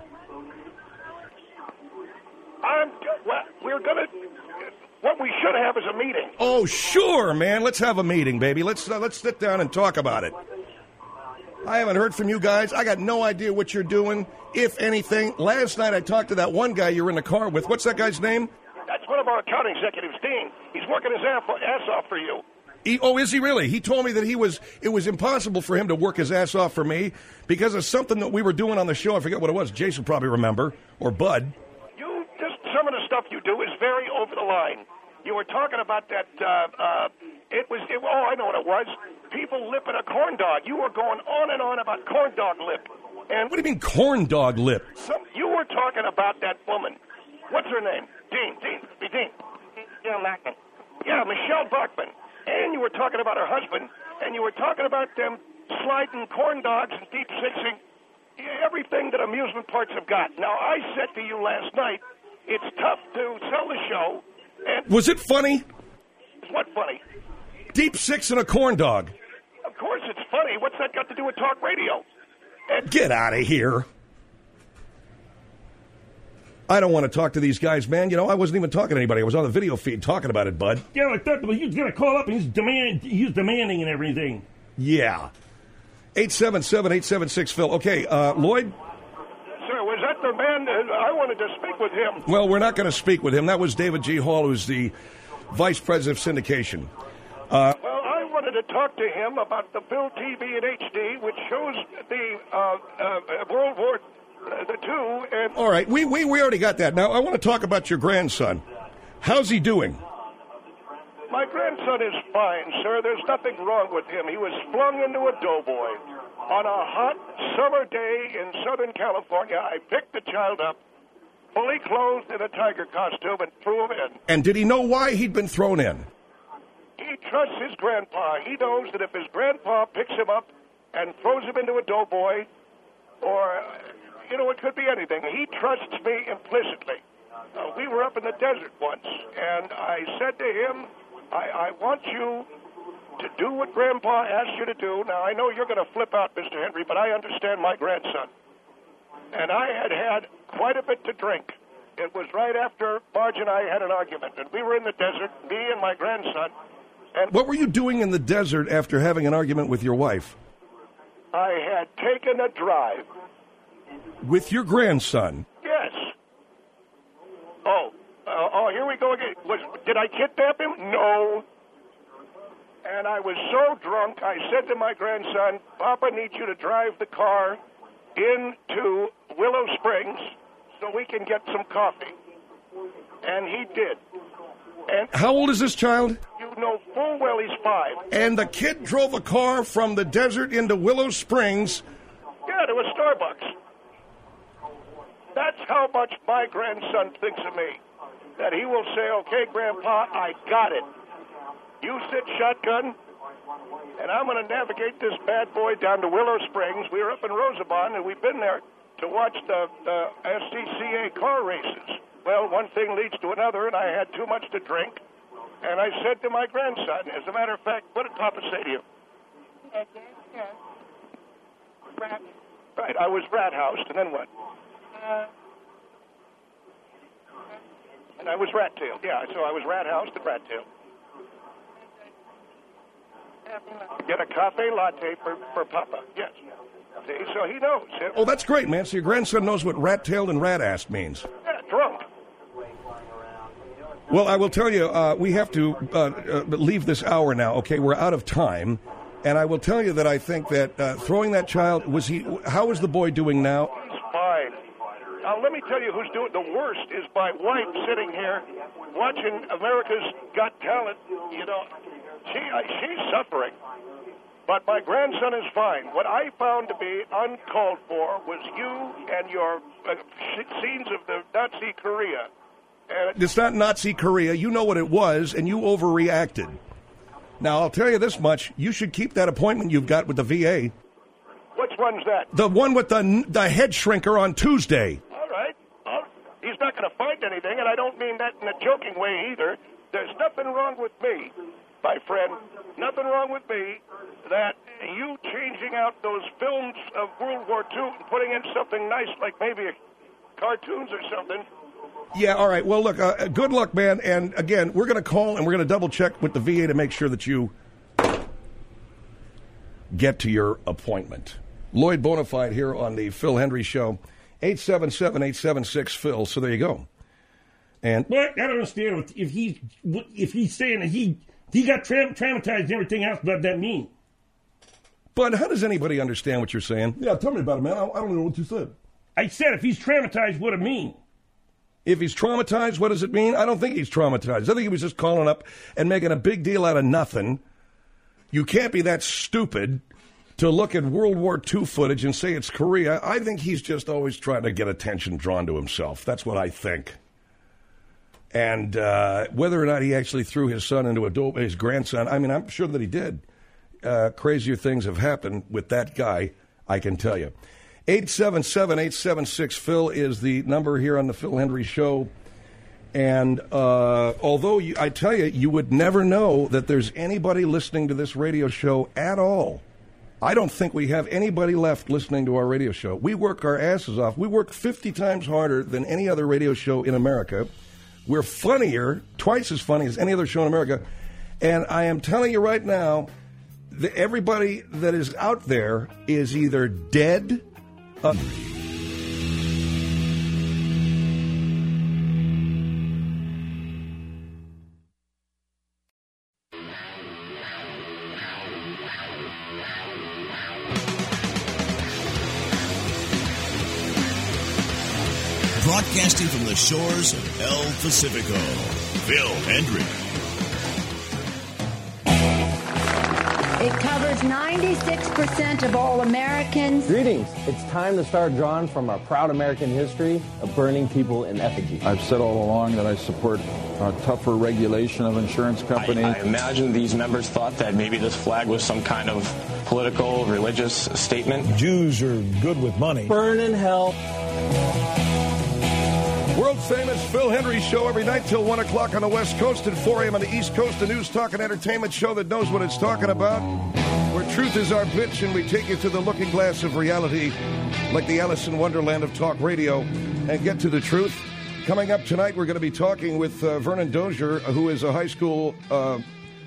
I'm... Well, we're going to... What we should have is a meeting. Oh, sure, man. Let's have a meeting, baby. Let's uh, let's sit down and talk about it. I haven't heard from you guys. I got no idea what you're doing, if anything. Last night I talked to that one guy you were in the car with. What's that guy's name? That's one of our account executives, Dean. He's working his ass ass off for you. He, oh, is he really? He told me that he was. It was impossible for him to work his ass off for me because of something that we were doing on the show. I forget what it was. Jason probably remember, or Bud. You just some of the stuff you do is very over the line. You were talking about that. Uh, uh, it was. It, oh, I know what it was. People lipping a corn dog. You were going on and on about corn dog lip. And What do you mean corn dog lip? some, you were talking about that woman. What's her name? Dean. Dean. Be Dean. Yeah, Bachman. Yeah, Michelle Bachman. And you were talking about her husband. And you were talking about them sliding corn dogs and deep sixing everything that amusement parks have got. Now, I said to you last night, it's tough to sell the show. And Was it funny? What funny? Deep six and a corn dog. Of course it's funny. What's that got to do with talk radio? And Get out of here. I don't want to talk to these guys, man. You know, I wasn't even talking to anybody. I was on the video feed talking about it, bud. Yeah, I thought he was going to call up and he's, demand, he's demanding and everything. Yeah. eight seven seven, eight seven six, Phil. Okay, uh, Lloyd? Sir, was that the man? Uh, I wanted to speak with him. Well, we're not going to speak with him. That was David G. Hall, who's the vice president of syndication. Uh, Well, I wanted to talk to him about the Phil T V in H D, which shows the uh, uh, World War uh, the Two. And all right, we, we, we already got that. Now, I want to talk about your grandson. How's he doing? my grandson is fine, sir. There's nothing wrong with him. He was flung into a doughboy on a hot summer day in Southern California. I picked the child up, fully clothed in a tiger costume, and threw him in. And did he know why he'd been thrown in? He trusts his grandpa. He knows that if his grandpa picks him up and throws him into a doughboy, or, you know, it could be anything, he trusts me implicitly. Uh, we were up in the desert once, and I said to him, I, I want you to do what Grandpa asked you to do. Now, I know you're going to flip out, Mister Henry, but I understand my grandson. And I had had quite a bit to drink. It was right after Marge and I had an argument, and we were in the desert, me and my grandson. And What were you doing in the desert after having an argument with your wife? I had taken a drive. With your grandson? Yes. Oh, uh, oh, here we go again. Was, did I kidnap him? No. And I was so drunk, I said to my grandson, Papa needs you to drive the car into Willow Springs so we can get some coffee. And he did. And How old is this child? you know full well he's five. And the kid drove a car from the desert into Willow Springs. Yeah, to a Starbucks. That's how much my grandson thinks of me. That he will say, okay, Grandpa, I got it. You sit shotgun, and I'm going to navigate this bad boy down to Willow Springs. We were up in Rosabon, and we've been there to watch the, the S C C A car races. Well, one thing leads to another, and I had too much to drink. And I said to my grandson, as a matter of fact, what did Papa say to you? Rat. Right, I was rat housed, and then what? Uh, And I was rat tailed. Yeah, so I was rat housed and rat tailed. Get a cafe latte for, for Papa. Yes. See, so he knows. Oh, that's great, man. So your grandson knows what rat-tailed and rat-assed means. Yeah, drunk. Well, I will tell you, uh, we have to uh, uh, leave this hour now, okay? We're out of time. And I will tell you that I think that uh, throwing that child, was he? How is the boy doing now? He's fine. Now, let me tell you who's doing the worst is my wife sitting here watching America's Got Talent. You know, she uh, she's suffering. But my grandson is fine. What I found to be uncalled for was you and your uh, scenes of the Nazi Korea. And It's not Nazi Korea. You know what it was, and you overreacted. Now, I'll tell you this much. You should keep that appointment you've got with the V A. which one's that? The one with the the head shrinker on Tuesday. All right. Well, he's not going to find anything, and I don't mean that in a joking way either. There's nothing wrong with me, my friend. Nothing wrong with me that you changing out those films of World War Two and putting in something nice like maybe cartoons or something. Yeah, all right. Well, look, uh, good luck, man. And again, we're going to call and we're going to double check with the V A to make sure that you get to your appointment. Lloyd Bonafide here on the Phil Hendry Show, eight seven seven, eight seven six, Phil. So there you go. And But I don't understand if he's if he's saying that he he got tra- traumatized and everything else. What does that mean? Bud, how does anybody understand what you're saying? Yeah, tell me about it, man. I, I don't know what you said. I said if he's traumatized, what it mean? If he's traumatized, what does it mean? I don't think he's traumatized. I think he was just calling up and making a big deal out of nothing. You can't be that stupid to look at World War Two footage and say it's Korea. I think he's just always trying to get attention drawn to himself. That's what I think. And uh, whether or not he actually threw his son into a dope, his grandson, I mean, I'm sure that he did. Uh, crazier things have happened with that guy, I can tell you. eight seven seven, eight seven six, Phil is the number here on the Phil Hendrie Show. And uh, although you, I tell you, you would never know that there's anybody listening to this radio show at all. I don't think we have anybody left listening to our radio show. We work our asses off. We work fifty times harder than any other radio show in America. We're funnier, twice as funny as any other show in America. And I am telling you right now, that everybody that is out there is either dead. Uh, Broadcasting from the shores of El Pacifico, Phil Hendrie. It covers ninety-six percent of all Americans. Greetings. It's time to start drawing from our proud American history of burning people in effigy. I've said all along that I support uh, tougher regulation of insurance companies. I, I imagine these members thought that maybe this flag was some kind of political, religious statement. Jews are good with money. Burn in hell. World-famous Phil Hendrie Show every night till one o'clock on the West Coast and four a.m. on the East Coast, a news, talk, and entertainment show that knows what it's talking about, where truth is our bitch, and we take you to the looking glass of reality like the Alice in Wonderland of talk radio and get to the truth. Coming up tonight, we're going to be talking with uh, Vernon Dozier, who is a high school uh,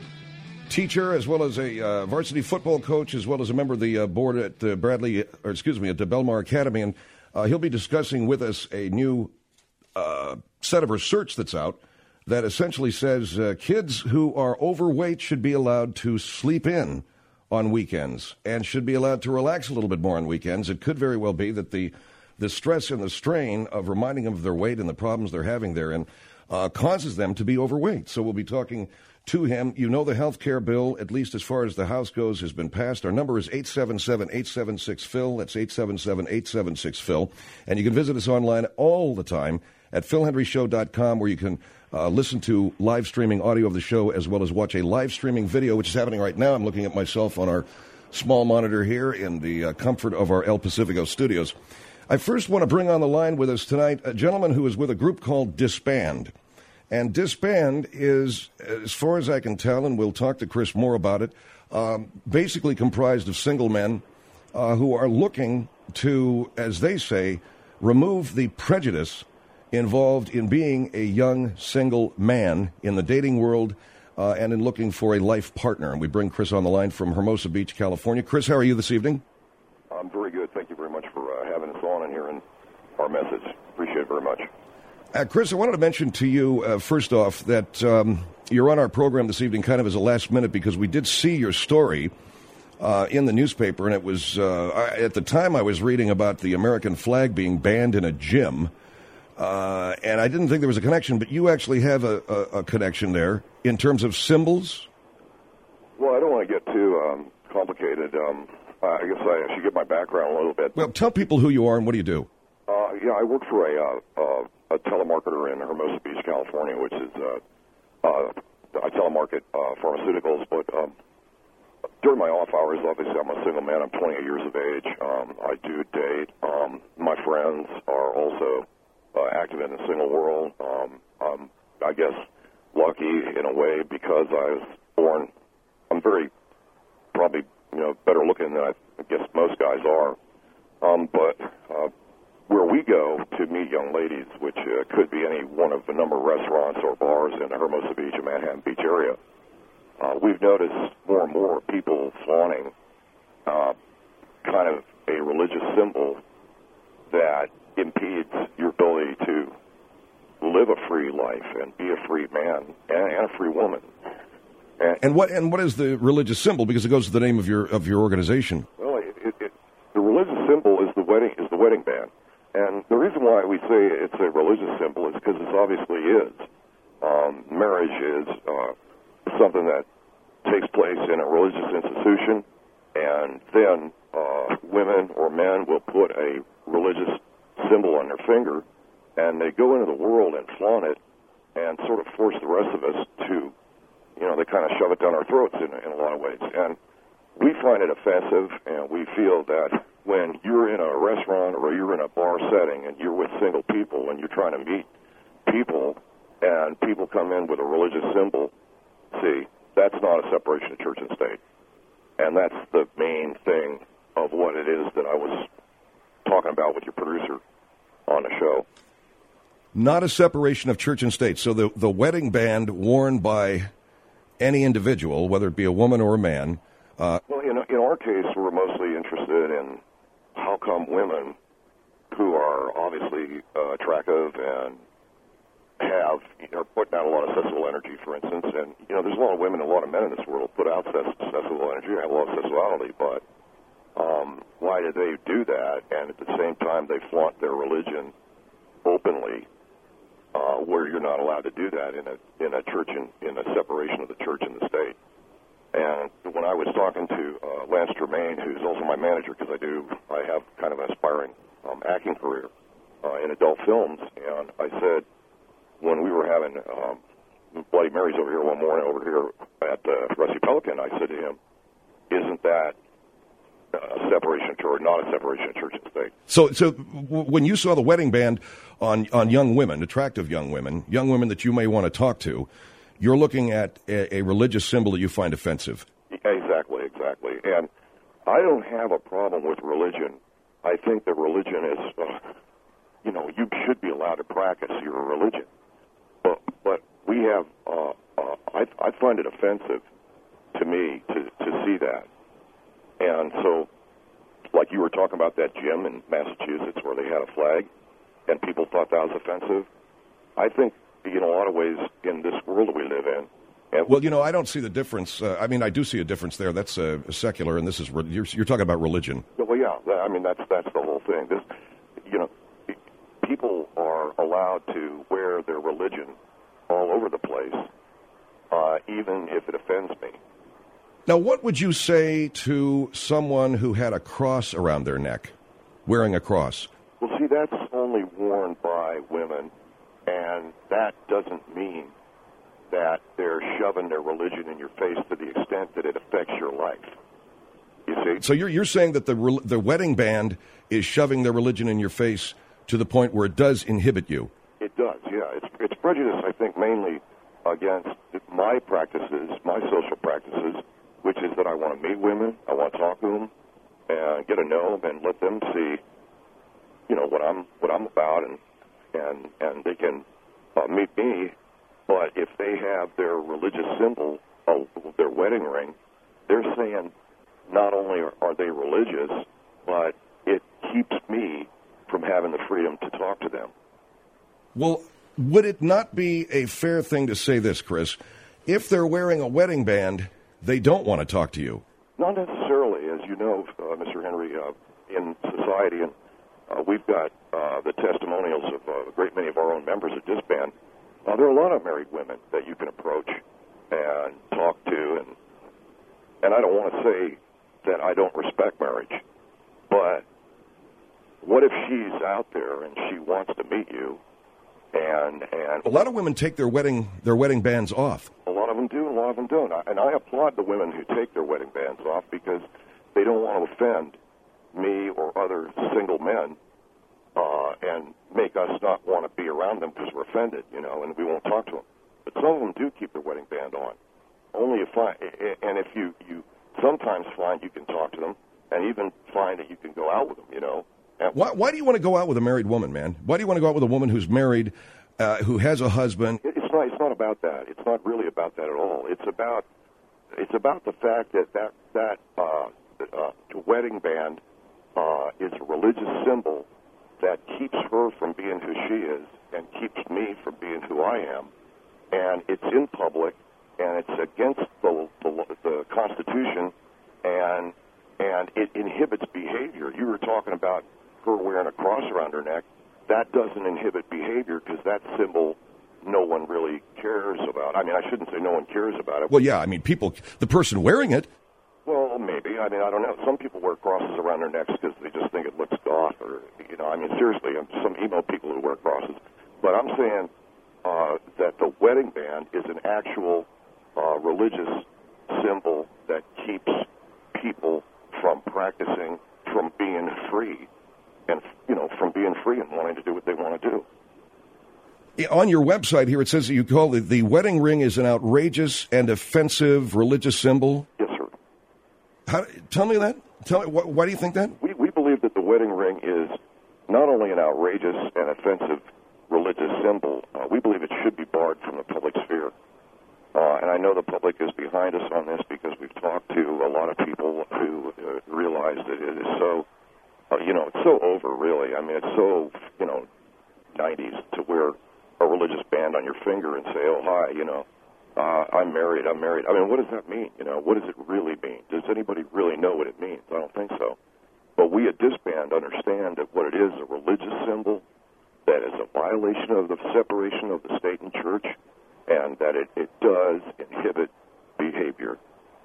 teacher as well as a uh, varsity football coach, as well as a member of the uh, board at uh, Bradley, or excuse me, at the Belmar Academy, and uh, he'll be discussing with us a new Uh, set of research that's out that essentially says uh, kids who are overweight should be allowed to sleep in on weekends and should be allowed to relax a little bit more on weekends. It could very well be that the the stress and the strain of reminding them of their weight and the problems they're having therein uh, causes them to be overweight. So we'll be talking to him. You know the health care bill, at least as far as the House goes, has been passed. Our number is eight seven seven, eight seven six, Phil. That's eight seven seven, eight seven six, Phil. And you can visit us online all the time at phil hendrie show dot com, where you can uh, listen to live streaming audio of the show as well as watch a live streaming video, which is happening right now. I'm looking at myself on our small monitor here in the uh, comfort of our El Pacifico studios. I first want to bring on the line with us tonight a gentleman who is with a group called Disband. And Disband is, as far as I can tell, and we'll talk to Chris more about it, um, basically comprised of single men uh, who are looking to, as they say, remove the prejudice involved in being a young single man in the dating world uh, and in looking for a life partner. And we bring Chris on the line from Hermosa Beach, California. Chris, how are you this evening? I'm very good. Thank you very much for uh, having us on and hearing our message. Appreciate it very much. Uh, Chris, I wanted to mention to you, uh, first off, that um, you're on our program this evening kind of as a last minute because we did see your story uh, in the newspaper, and it was, uh, I, at the time I was reading about the American flag being banned in a gym. Uh, and I didn't think there was a connection, but you actually have a, a, a connection there in terms of symbols. Well, I don't want to get too um, complicated. Um, I guess I should give my background a little bit. Well, tell people who you are and what do you do. Uh, yeah, I work for a, uh, uh, a telemarketer in Hermosa Beach, California, which is uh, uh, I telemarket uh, pharmaceuticals. But um, during my off hours, obviously, I'm a single man. I'm twenty-eight years of age. Um, I do date. Um, my friends are also Uh, active in the single world. Um, um, I guess lucky in a way because I was born. I'm very probably you know better looking than I guess most guys are. Um, but uh, where we go to meet young ladies, which uh, could be any one of a number of restaurants or bars in the Hermosa Beach and Manhattan Beach area, uh, we've noticed more and more people flaunting uh, kind of a religious symbol that impedes your ability to live a free life and be a free man and, and a free woman. And, and what and what is the religious symbol? Because it goes to the name of your of your organization. Well, it, it, it, the religious symbol is the wedding is the wedding band, and the reason why we say it's a religious symbol is because it obviously is. Um, marriage is uh, something that takes place in a religious institution, and then uh, women or men will put a religious symbol on their finger, and they go into the world and flaunt it and sort of force the rest of us to, you know, they kind of shove it down our throats in, in a lot of ways. And we find it offensive, and we feel that when you're in a restaurant setting and you're with single people and you're trying to meet people and people come in with a religious symbol, see, that's not a separation of church and state. And that's the main thing of what it is that I was talking about with your producer on the show. Not a separation of church and state. So the, the wedding band worn by any individual, whether it be a woman or a man. Uh, well, in, in our case, we're mostly interested in how come women who are obviously uh, attractive and have, you know, putting out a lot of sexual energy, for instance, and, you know, there's a lot of women and a lot of men in this world who put out sexual energy and have a lot of sexuality, but um, why do they do that? And at the same time, they flaunt their religion openly, uh, where you're not allowed to do that in a in a church in, in a separation of the church and the state. And when I was talking to uh, Lance Tremaine, who's also my manager, because I do, I have kind of an aspiring um, acting career uh, in adult films, and I said, when we were having um, Bloody Marys over here one morning over here at uh, Rusty Pelican, I said to him, isn't that a separation of church, not a separation of church and state? So so w- when you saw the wedding band on, on young women, attractive young women, young women that you may want to talk to, you're looking at a, a religious symbol that you find offensive. Exactly, exactly. And I don't have a problem with religion. I think that religion is, uh, you know, you should be allowed to practice your religion. But, but we have, uh, uh, I, I find it offensive to me to, to see that. And so, like you were talking about that gym in Massachusetts where they had a flag and people thought that was offensive, I think, in a lot of ways, in this world that we live in. And well, you know, I don't see the difference. Uh, I mean, I do see a difference there. That's uh, secular, and this is, re- you're, you're talking about religion. Well, yeah, I mean, that's that's the whole thing. This, you know, people are allowed to wear their religion all over the place, uh, even if it offends me. Now, what would you say to someone who had a cross around their neck, wearing a cross? Well, see, that's only worn by women, and that doesn't mean that they're shoving their religion in your face to the extent that it affects your life. You see? So you're you're saying that the re- the wedding band is shoving their religion in your face to the point where it does inhibit you? It does, yeah. It's, it's prejudice, I think, mainly against my practices, my social practices, which is that I want to meet women, I want to talk to them, and get to know them, and let them see, you know, what I'm what I'm about, and and and they can uh, meet me. But if they have their religious symbol, uh, their wedding ring, they're saying not only are, are they religious, but it keeps me from having the freedom to talk to them. Well, would it not be a fair thing to say this, Chris? If they're wearing a wedding band, they don't want to talk to you. Not necessarily. As you know, uh, Mister Henry, uh, in society, and uh, we've got uh, the testimonials of uh, a great many of our own members of this band. Uh, there are a lot of married women that you can approach and talk to, and and I don't want to say that I don't respect marriage, but what if she's out there and she wants to meet you, and and a lot of women take their wedding their wedding bands off. A lot of them do, a lot of them don't, and I applaud the women who take their wedding bands off because they don't want to offend me or other single men. Uh, and make us not want to be around them because we're offended, you know, and we won't talk to them. But some of them do keep their wedding band on. Only if I, and if you, you sometimes find you can talk to them, and even find that you can go out with them, you know. And why, why do you want to go out with a married woman, man? Why do you want to go out with a woman who's married, uh, who has a husband? It's not. It's not about that. It's not really about that at all. It's about. It's about the fact that that that uh, uh, wedding band uh, is a religious symbol that keeps her from being who she is and keeps me from being who I am. And it's in public, and it's against the, the, the Constitution, and and it inhibits behavior. You were talking about her wearing a cross around her neck. That doesn't inhibit behavior because that symbol no one really cares about. I mean, I shouldn't say no one cares about it. Well, yeah, I mean, people, the person wearing it. Well, maybe. I mean, I don't know. Some people wear crosses around their necks because they just think it looks goth, or, you know, I mean, seriously, some emo people who wear crosses. But I'm saying uh, that the wedding band is an actual uh, religious symbol that keeps people from practicing, from being free. and you know, from being free and wanting to do what they want to do. On your website here, it says that you call it the wedding ring is an outrageous and offensive religious symbol. Yes, sir. How, tell me that. Tell me why, why do you think that? We we believe that the wedding ring is not only an outrageous and offensive religious symbol. Uh, we believe it should be barred from the public sphere. Uh, and I know the public is behind us on this because we've talked to a lot of people who uh, realize that it is so, uh, you know, it's so over, really. I mean, it's so, you know, nineties to wear a religious band on your finger and say, oh, hi, you know, uh, I'm married, I'm married. I mean, what does that mean? You know, what does it really mean? Does anybody really know what it means? I don't think so. But we at Disband understand that what it is, a religious symbol, that is a violation of the separation of the state and church, and that it, it does inhibit behavior.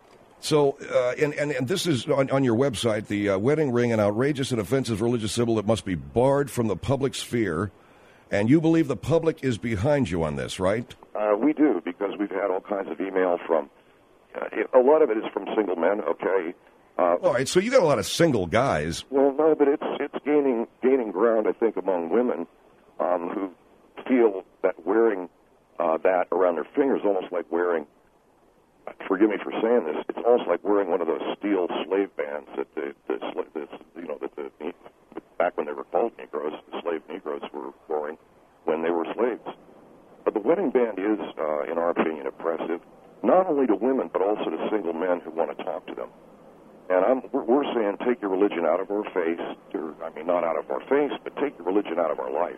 So, uh, and, and, and this is on, on your website, the uh, wedding ring, an outrageous and offensive religious symbol that must be barred from the public sphere. And you believe the public is behind you on this, right? Uh, we do, because we've had all kinds of email from, uh, it, a lot of it is from single men, okay. Uh, all right, so you got a lot of single guys. Well, no, but it's it's gaining gaining ground, I think, among women um, who feel that wearing uh, that around their fingers is almost like wearing, forgive me for saying this, it's almost like wearing one of those steel slave bands that the, the, the you know, that the, back when they were called Negroes, the slave Negroes were wearing when they were slaves. But the wedding band is, uh, in our opinion, oppressive, not only to women, but also to single men who want to talk to them. And I'm, we're, we're saying take your religion out of our face, or, I mean, not out of our face, but take your religion out of our life.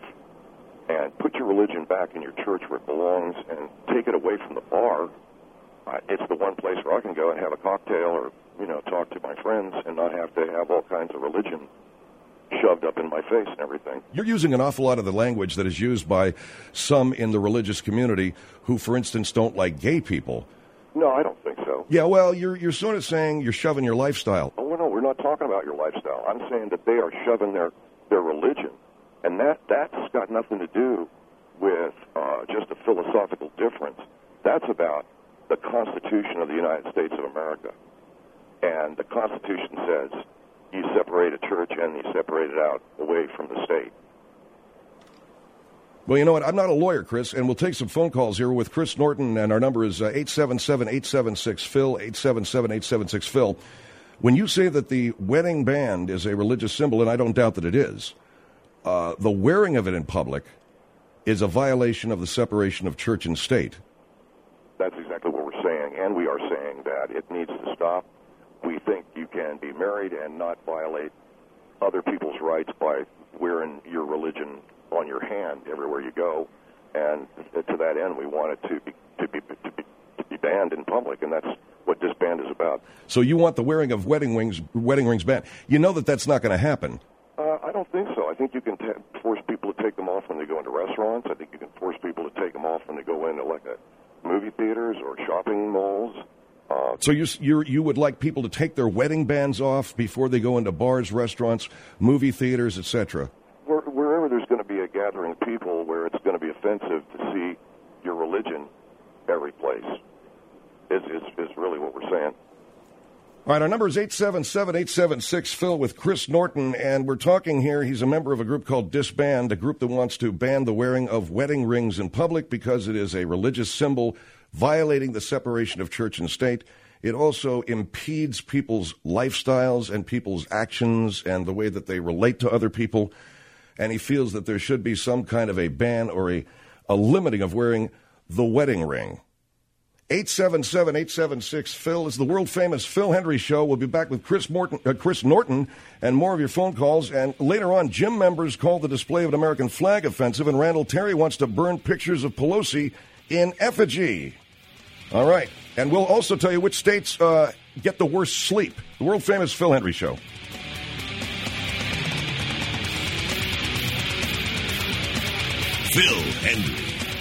And put your religion back in your church where it belongs, and take it away from the bar. Uh, it's the one place where I can go and have a cocktail or, you know, talk to my friends and not have to have all kinds of religion shoved up in my face and everything. You're using an awful lot of the language that is used by some in the religious community who, for instance, don't like gay people. No, I don't think so. Yeah, well, you're you're sort of saying you're shoving your lifestyle. Oh, no, we're not talking about your lifestyle. I'm saying that they are shoving their, their religion, and that, that's got nothing to do with uh, just a philosophical difference. That's about the Constitution of the United States of America. And the Constitution says you separate a church and you separate it out away from the state. Well, you know what? I'm not a lawyer, Chris, and we'll take some phone calls here with Chris Norton, and our number is uh, eight seven seven, eight seven six, Phil, eight seven seven, eight seven six, Phil. When you say that the wedding band is a religious symbol, and I don't doubt that it is, uh, the wearing of it in public is a violation of the separation of church and state. That's exactly what we're saying, and we are saying that it needs to stop. We think you can be married and not violate other people's rights by wearing your religion on your hand everywhere you go, and to that end, we want it to be to be to be, to be banned in public, and that's what this band is about. So you want the wearing of wedding rings, wedding rings banned? You know that that's not going to happen. Uh, I don't think so. I think you can t- force people to take them off when they go into restaurants. I think you can force people to take them off when they go into like a movie theaters or shopping malls. Uh, so you you you would like people to take their wedding bands off before they go into bars, restaurants, movie theaters, et cetera? Where, wherever there's going to be a gathering of people where it's going to be offensive to see your religion every place is, is, is really what we're saying. All right, our number is eight seven seven, eight seven six, Phil with Chris Norton, and we're talking here. He's a member of a group called Disband, a group that wants to ban the wearing of wedding rings in public because it is a religious symbol violating the separation of church and state. It also impedes people's lifestyles and people's actions and the way that they relate to other people. And he feels that there should be some kind of a ban or a, a limiting of wearing the wedding ring. eight seven seven, eight seven six, Phil is the world-famous Phil Hendrie Show. We'll be back with Chris, Morton, uh, Chris Norton and more of your phone calls. And later on, gym members called the display of an American flag offensive, and Randall Terry wants to burn pictures of Pelosi in effigy. All right. And we'll also tell you which states uh, get the worst sleep. The world-famous Phil Hendrie Show. Phil Hendrie.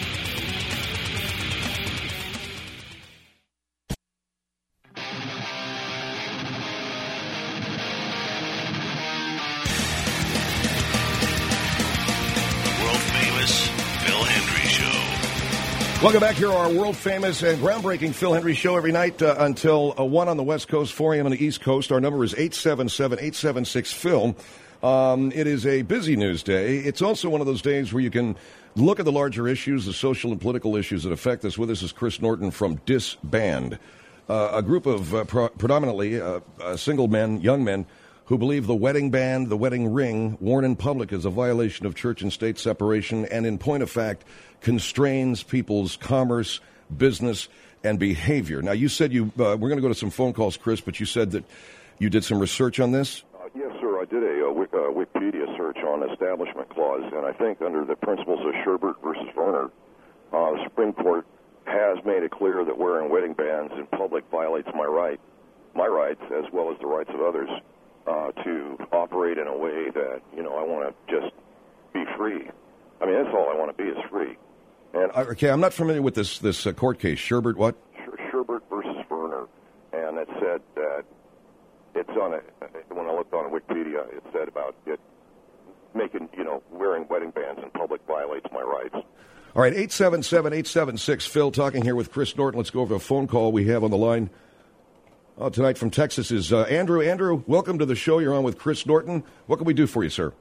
World-famous Phil Hendrie Show. Welcome back here to our world-famous and groundbreaking Phil Hendrie Show every night uh, until uh, one on the West Coast, four a.m. on the East Coast. Our number is eight seven seven, eight seven six, Phil. Um, it is a busy news day. It's also one of those days where you can look at the larger issues, the social and political issues that affect us. With us is Chris Norton from Disband, uh, a group of uh, pro- predominantly uh, uh, single men, young men, who believe the wedding band, the wedding ring, worn in public is a violation of church and state separation and, in point of fact, constrains people's commerce, business, and behavior. Now, you said you, uh, we're going to go to some phone calls, Chris, but you said that you did some research on this? Uh, yes, sir. I did a, a, a Wikipedia search on Establishment Clause, and I think under the principles of Sherbert versus Werner, uh, the Supreme Court has made it clear that wearing wedding bands in public violates my right, my rights, as well as the rights of others. Uh, to operate in a way that, you know, I want to just be free. I mean, that's all I want to be is free. And uh, okay, I'm not familiar with this this uh, court case. Sherbert what? Sherbert versus Werner. And it said that it's on a, when I looked on Wikipedia, it said about it making, you know, wearing wedding bands in public violates my rights. All right, eight seven seven, eight seven six, Phil, talking here with Chris Norton. Let's go over a phone call we have on the line. Oh, tonight from Texas is uh, Andrew. Andrew, welcome to the show. You're on with Chris Norton. What can we do for you, sir?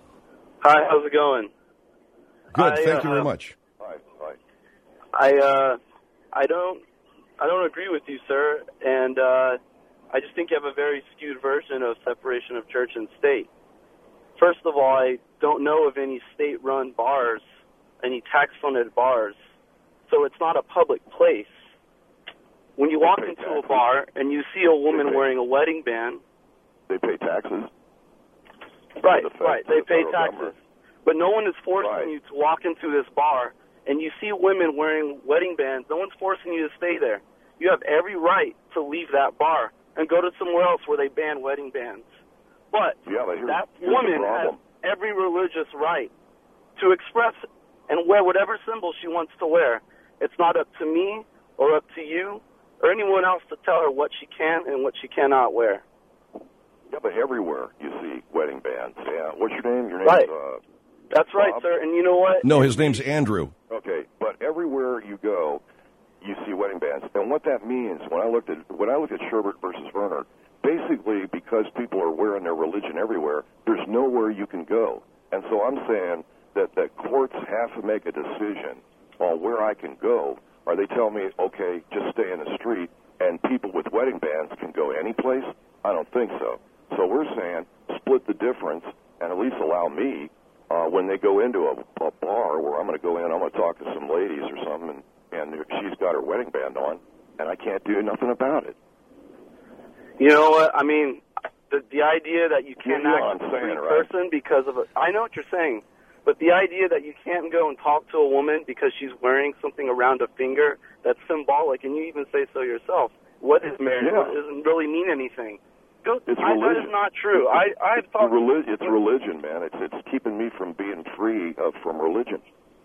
Hi, how's it going? Good, I, thank uh, you very much. Hi, hi. I uh, I don't I don't agree with you, sir, and uh, I just think you have a very skewed version of separation of church and state. First of all, I don't know of any state-run bars, any tax-funded bars, so it's not a public place. When you walk into taxes. a bar and you see a woman pay, wearing a wedding band... They pay taxes. Right, the right. the They pay taxes. Government. But no one is forcing right. you to walk into this bar and you see women wearing wedding bands. No one's forcing you to stay there. You have every right to leave that bar and go to somewhere else where they ban wedding bands. But yeah, but here's, that here's woman has every religious right to express and wear whatever symbol she wants to wear. It's not up to me or up to you or anyone else to tell her what she can and what she cannot wear. Yeah, but everywhere you see wedding bands. Yeah. What's your name? Your name right. is, uh, That's right, Bob? sir. And you know what? No, his name's Andrew. Okay, but everywhere you go, you see wedding bands. And what that means, when I looked at when I looked at Sherbert versus Werner, basically because people are wearing their religion everywhere, there's nowhere you can go. And so I'm saying that the courts have to make a decision on where I can go. Or they tell me, okay, just stay in the street, and people with wedding bands can go any place? I don't think so. So we're saying split the difference and at least allow me, uh, when they go into a, a bar where I'm going to go in, I'm going to talk to some ladies or something, and, and she's got her wedding band on, and I can't do nothing about it. You know what? I mean, the the idea that you can't You know act what I'm as a free saying, right? person because of a... I know what you're saying, but the idea that you can't go and talk to a woman because she's wearing something around a finger that's symbolic, and you even say so yourself, what is marriage? Yeah. It doesn't really mean anything. Go, It's I, that religion. is not true. I, I've It's, talked... reli- it's religion, man. It's it's keeping me from being free of, from religion.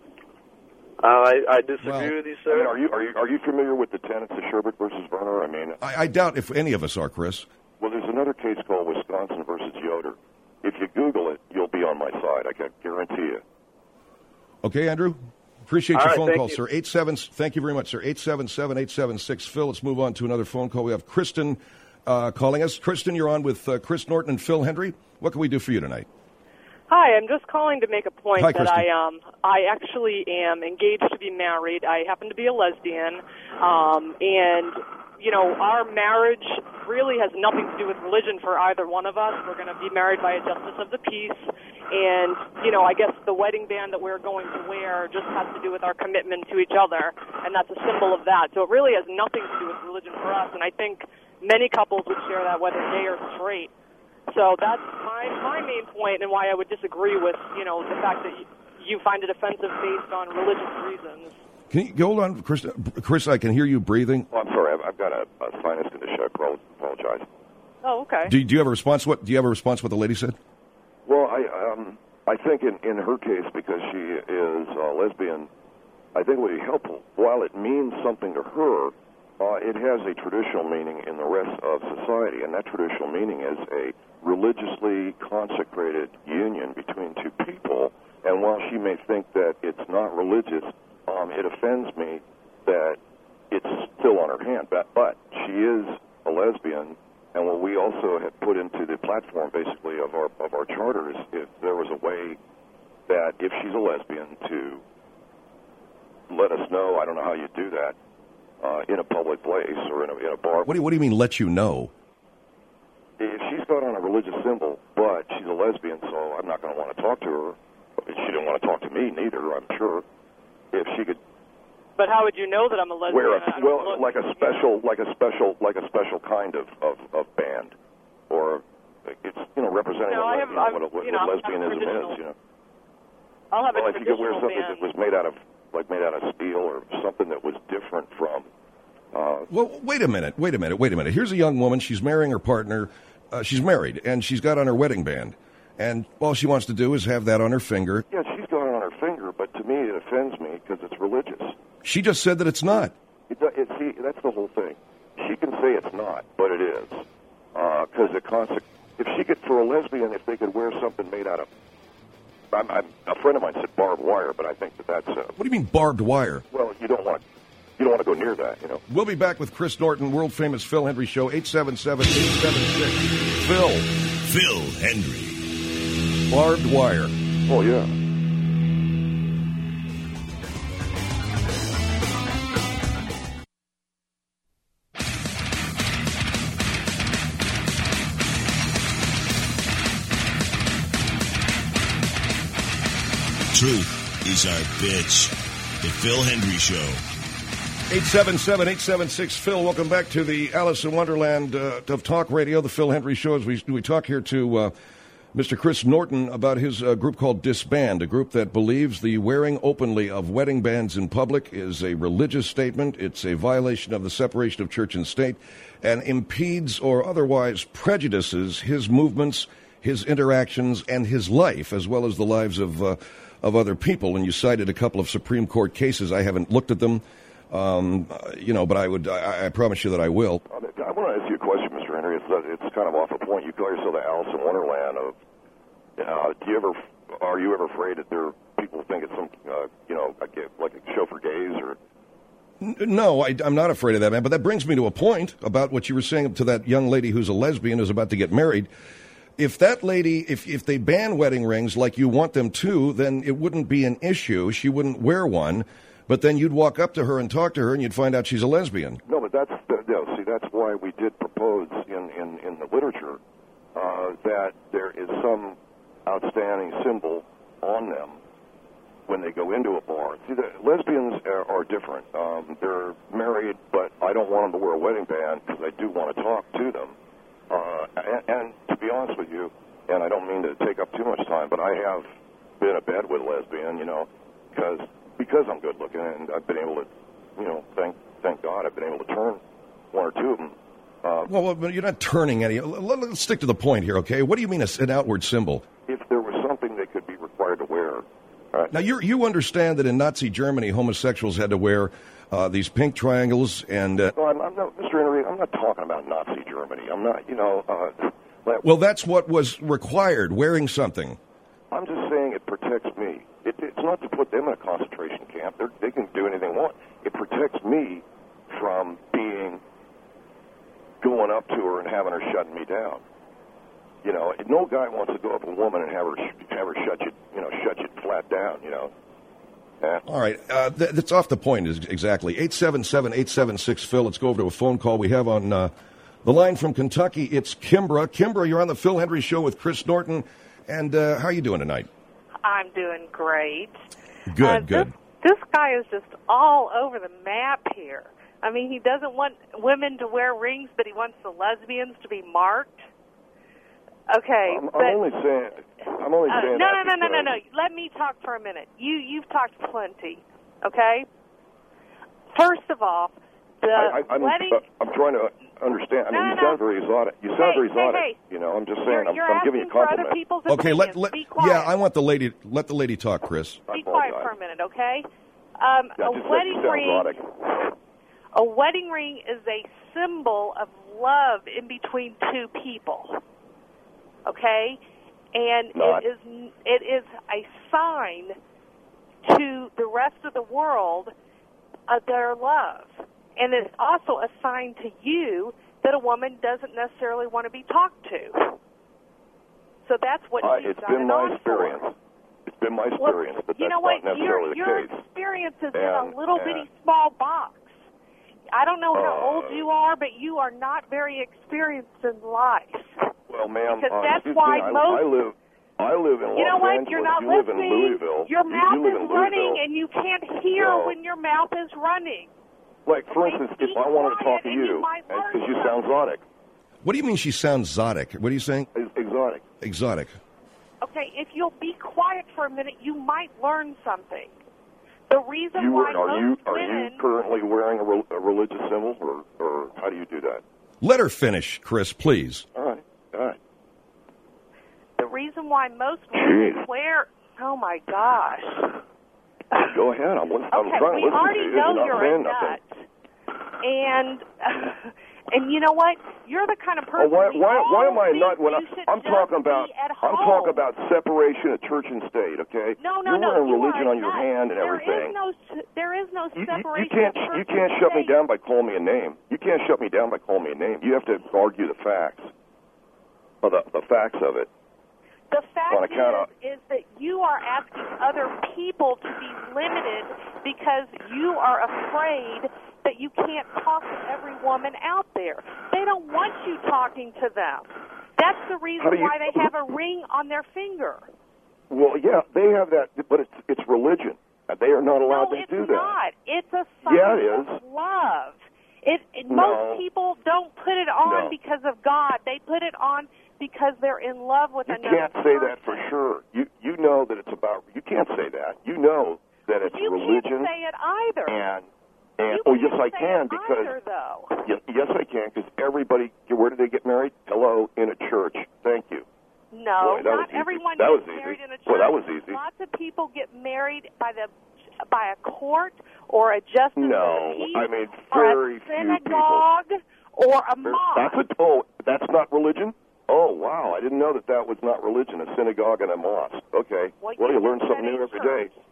Uh, I, I disagree Well, with you, I sir. mean, are you are you are you familiar with the tenets of Sherbert versus Werner? I mean, I, I doubt if any of us are, Chris. well, there's another case called Wisconsin versus Yoder. If you Google it, you'll be on my side. I can guarantee you. Okay, Andrew? Appreciate All your right, phone thank call, you. sir. Eight seven. Thank you very much, sir. eight seven seven, eight seven six, Phil. Let's move on to another phone call. We have Kristen uh, calling us. Kristen, you're on with uh, Chris Norton and Phil Hendry. What can we do for you tonight? Hi, I'm just calling to make a point Hi, that Kristen. I um I actually am engaged to be married. I happen to be a lesbian, um, and you know our marriage really has nothing to do with religion for either one of us. We're going to be married by a justice of the peace, and you know I guess the wedding band that we're going to wear just has to do with our commitment to each other, and that's a symbol of that. So it really has nothing to do with religion for us, and I think many couples would share that, whether gay or straight. So that's my my main point, and why I would disagree with you know the fact that you, you find it offensive based on religious reasons. Can you hold on, Chris? Chris, I can hear you breathing. Oh, I'm sorry. I've, I've got a, a sinus condition. I pro- apologize. Oh, okay. Do you, do you have a response? What do you have a response? What the lady said? Well, I um I think in in her case, because she is a lesbian, I think it would be helpful. While it means something to her, uh, it has a traditional meaning in the rest of society, and that traditional meaning is a religiously consecrated union between two people. And while she may think that it's not religious, um, it offends me that it's still on her hand. But, but she is a lesbian, and what we also have put into the platform, basically, of our of our charter is if there was a way that if she's a lesbian to let us know. I don't know how you do that uh, in a public place or in a, in a bar. What do you, what do you mean? Let you know? If she's got on a religious symbol, but she's a lesbian, so I'm not going to want to talk to her. She didn't want to talk to me, neither. I'm sure. If she could. But how would you know that I'm a lesbian? Wear a, I don't well, look, like a special, like a special, like a special kind of, of, of band, or it's you know representing No, what, I have- you know, what, I'm- what, you know, what I'm- I'm lesbianism traditional. is. You know. I'll have Well, a if you could wear traditional something band. that was made out of, like made out of steel, or something that was different from. Uh, Well, wait a minute, wait a minute, wait a minute. Here's a young woman. She's marrying her partner. Uh, she's married, and she's got on her wedding band. And all she wants to do is have that on her finger. yeah, she's got it on her finger, but to me it offends me because it's religious. She just said that it's not. It, do- it, see, that's the whole thing. She can say it's not, but it is. Because it conse- if she could, for a lesbian, if they could wear something made out of, I'm, I'm, a friend of mine said barbed wire, but I think that that's. Uh, What do you mean barbed wire? well, you don't want, you don't want to go near that, you know. We'll be back with Chris Norton, world famous Phil Hendry Show, eight seven seven, eight seven six, Phil. Phil Hendry. Barbed wire. Oh, yeah. Truth is our bitch. The Phil Hendry Show. eight seven seven, eight seven six, Phil. Welcome back to the Alice in Wonderland uh, of Talk Radio, the Phil Hendry Show. As we, we talk here to uh, Mister Chris Norton about his uh, group called Disband, a group that believes the wearing openly of wedding bands in public is a religious statement. It's a violation of the separation of church and state and impedes or otherwise prejudices his movements, his interactions, and his life, as well as the lives of uh, of other people. And you cited a couple of Supreme Court cases. I haven't looked at them. Um, you know, but I would, I, I promise you that I will. I want to ask you a question, Mister Henry. It's, uh, it's kind of off a point. You call yourself the Alice in Wonderland of, uh, do you ever, are you ever afraid that there are people who think it's some, uh, you know, like a, like a show for gays or? N- No, I, I'm not afraid of that, man. But that brings me to a point about what you were saying to that young lady who's a lesbian who's about to get married. If that lady, if, if they ban wedding rings like you want them to, then it wouldn't be an issue. She wouldn't wear one. But then you'd walk up to her and talk to her, and you'd find out she's a lesbian. No, but that's, the, no, see, that's why we did propose in, in, in the literature uh, that there is some outstanding symbol on them when they go into a bar. See, the lesbians are, are different. Um, they're married, but I don't want them to wear a wedding band because I do want to talk to them. Uh, and, and to be honest with you, and I don't mean to take up too much time, but I have been in bed with a lesbian, you know, because because I'm good looking, and I've been able to, you know, thank thank God, I've been able to turn one or two of them. Uh, Well, well, but you're not turning any. let- Let's stick to the point here, okay? What do you mean a- an outward symbol? if there was something they could be required to wear. Uh, Now, you you understand that in Nazi Germany, homosexuals had to wear uh, these pink triangles and. Uh, no, I'm, I'm not, Mister Henry, I'm not talking about Nazi Germany. I'm not, you know. Uh, that, well, that's what was required, wearing something. I'm just saying it protects me. It, it's not to put them in a concentration camp. They're, they can do anything they want. It protects me from being going up to her and having her shutting me down. You know, no guy wants to go up to a woman and have her have her shut you, you know, shut you flat down. You know. Yeah. All right, uh, th- that's off the point is exactly. eight seven seven, eight seven six, Phil. Let's go over to a phone call we have on uh, the line from Kentucky. It's Kimbra. Kimbra, you're on the Phil Hendry Show with Chris Norton. And uh, how are you doing tonight? I'm doing great. Good, uh, good. This, this guy is just all over the map here. I mean, he doesn't want women to wear rings, but he wants the lesbians to be marked. Okay, I'm, but I'm only saying. I'm only uh, saying. no, that no, no, no, no, because- no. Let me talk for a minute. You, you've talked plenty. Okay. First of all, the I, I, I'm, wedding. uh, I'm trying to understand. I mean, No, you no, sound no. very exotic. You sound Hey, very hey, exotic. hey. You know, I'm just saying. You're, I'm, you're I'm giving you a asking for other compliment. people's Okay, let, opinions. let Be quiet. yeah, I want the lady. Let the lady talk, Chris. Be quiet for a minute, okay? Um, Yeah, a just said wedding you sound ring. exotic. A wedding ring is a symbol of love in between two people. Okay, and Not. it is it is a sign to the rest of the world of their love, and it's also a sign to you that a woman doesn't necessarily want to be talked to. So that's what Uh, she's it's got been it my on experience. for. It's been my Well, experience, but you that's know what? not necessarily your, the your case. experience is in And- a little and- bitty small box. I don't know how Uh, old you are, but you are not very experienced in life. Well, ma'am, Because uh, that's excuse why me, I, most- I live. I live in You know Los what? Angeles. You're not you live in listening. Louisville. Your You- mouth you live is in running, Louisville. and you can't hear No. when your mouth is running. Like, for instance, if I wanted to talk to quiet and you you, might learn because you sound exotic. What do you mean she sounds exotic? What are you saying? Exotic. Exotic. Okay, if you'll be quiet for a minute, you might learn something. The reason You why are most you are women... you currently wearing a, re- a religious symbol, or, or how do you do that? Let her finish, Chris, please. All right, all right. The reason why most women wear... Oh, my gosh. Go ahead. I'm, I'm Okay, trying to we listen already to you. know You're not you're a saying nut. nothing. And... And you know what? You're the kind of Oh, person... why, we why, why all am I think not when I, you should I'm just talking about be at I'm home. talking about separation of church and state? Okay. No, no, You're no. wearing you religion are on your not. hand and there everything. Is no, there is no You, you, separation you can't of church you can't and shut me state. down by calling me a name. You can't shut me down by calling me a name. You have to argue the facts, or the the facts of it. The fact On account of- is, is that you are asking other people to be limited because you are afraid that you can't talk to every woman out there. They don't want you talking to them. That's the reason How do you- why they have a ring on their finger. Well, yeah, they have that, but it's it's religion. They are not allowed no, to it's do that. not. It's a sign Yeah, it is. of love. It, it No. Most people don't put it on No. because of God. They put it on because they're in love with You another can't say person. that for sure. You you know that it's about. You can't say that. You know that it's You religion. can't say it either. And and You oh yes, can't I say can it because either, though. yes, yes I can because everybody. Where did they get married? Hello, in a church. Thank you. No, Boy, that was not easy. everyone That gets was easy. married in a church. Boy, that was easy. Lots of people get married by the by a court or a justice No, of the peace I mean or very a few synagogue or a people. mosque. That's a oh, that's not religion. Oh wow, I didn't know that that was not religion. A synagogue and a mosque. Okay, Well, well you you learn just something said new a every church. day.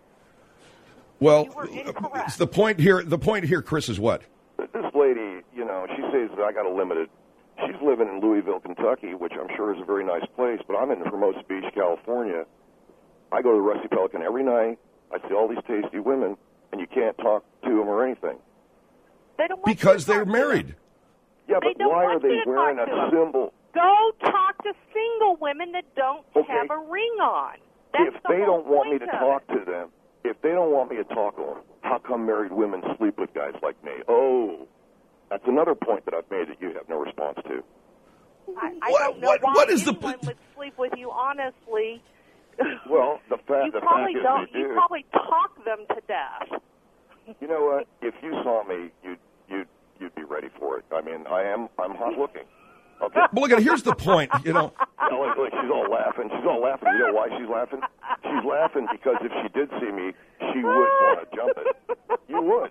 Well, it's the point here. The point here, Chris, is what? This lady, you know, she says that I got a limited. She's living in Louisville, Kentucky, which I'm sure is a very nice place, but I'm in Hermosa Beach, California. I go to the Rusty Pelican every night. I see all these tasty women, and you can't talk to them or anything. They don't want Because you to they're talk married. Yeah, They but don't why want are you they to wearing talk a to them. symbol? Go talk to single women that don't Okay. have a ring on. That's If the they whole don't want me point to of talk it. to them, if they don't want me to talk to them, how come married women sleep with guys like me? Oh, that's another point that I've made that you have no response to. I, I What- don't know what- why what is the- anyone would sleep with you, honestly. Well, the fact, You the probably fact don't. is they You do. probably talk them to death. You know what? If you saw me, you'd you'd you'd be ready for it. I mean, I am I'm hot looking. Okay. But look at here's the point. You know, Now, look, look, she's all laughing. She's all laughing. You know why she's laughing? She's laughing because if she did see me, she would want to jump it. You would.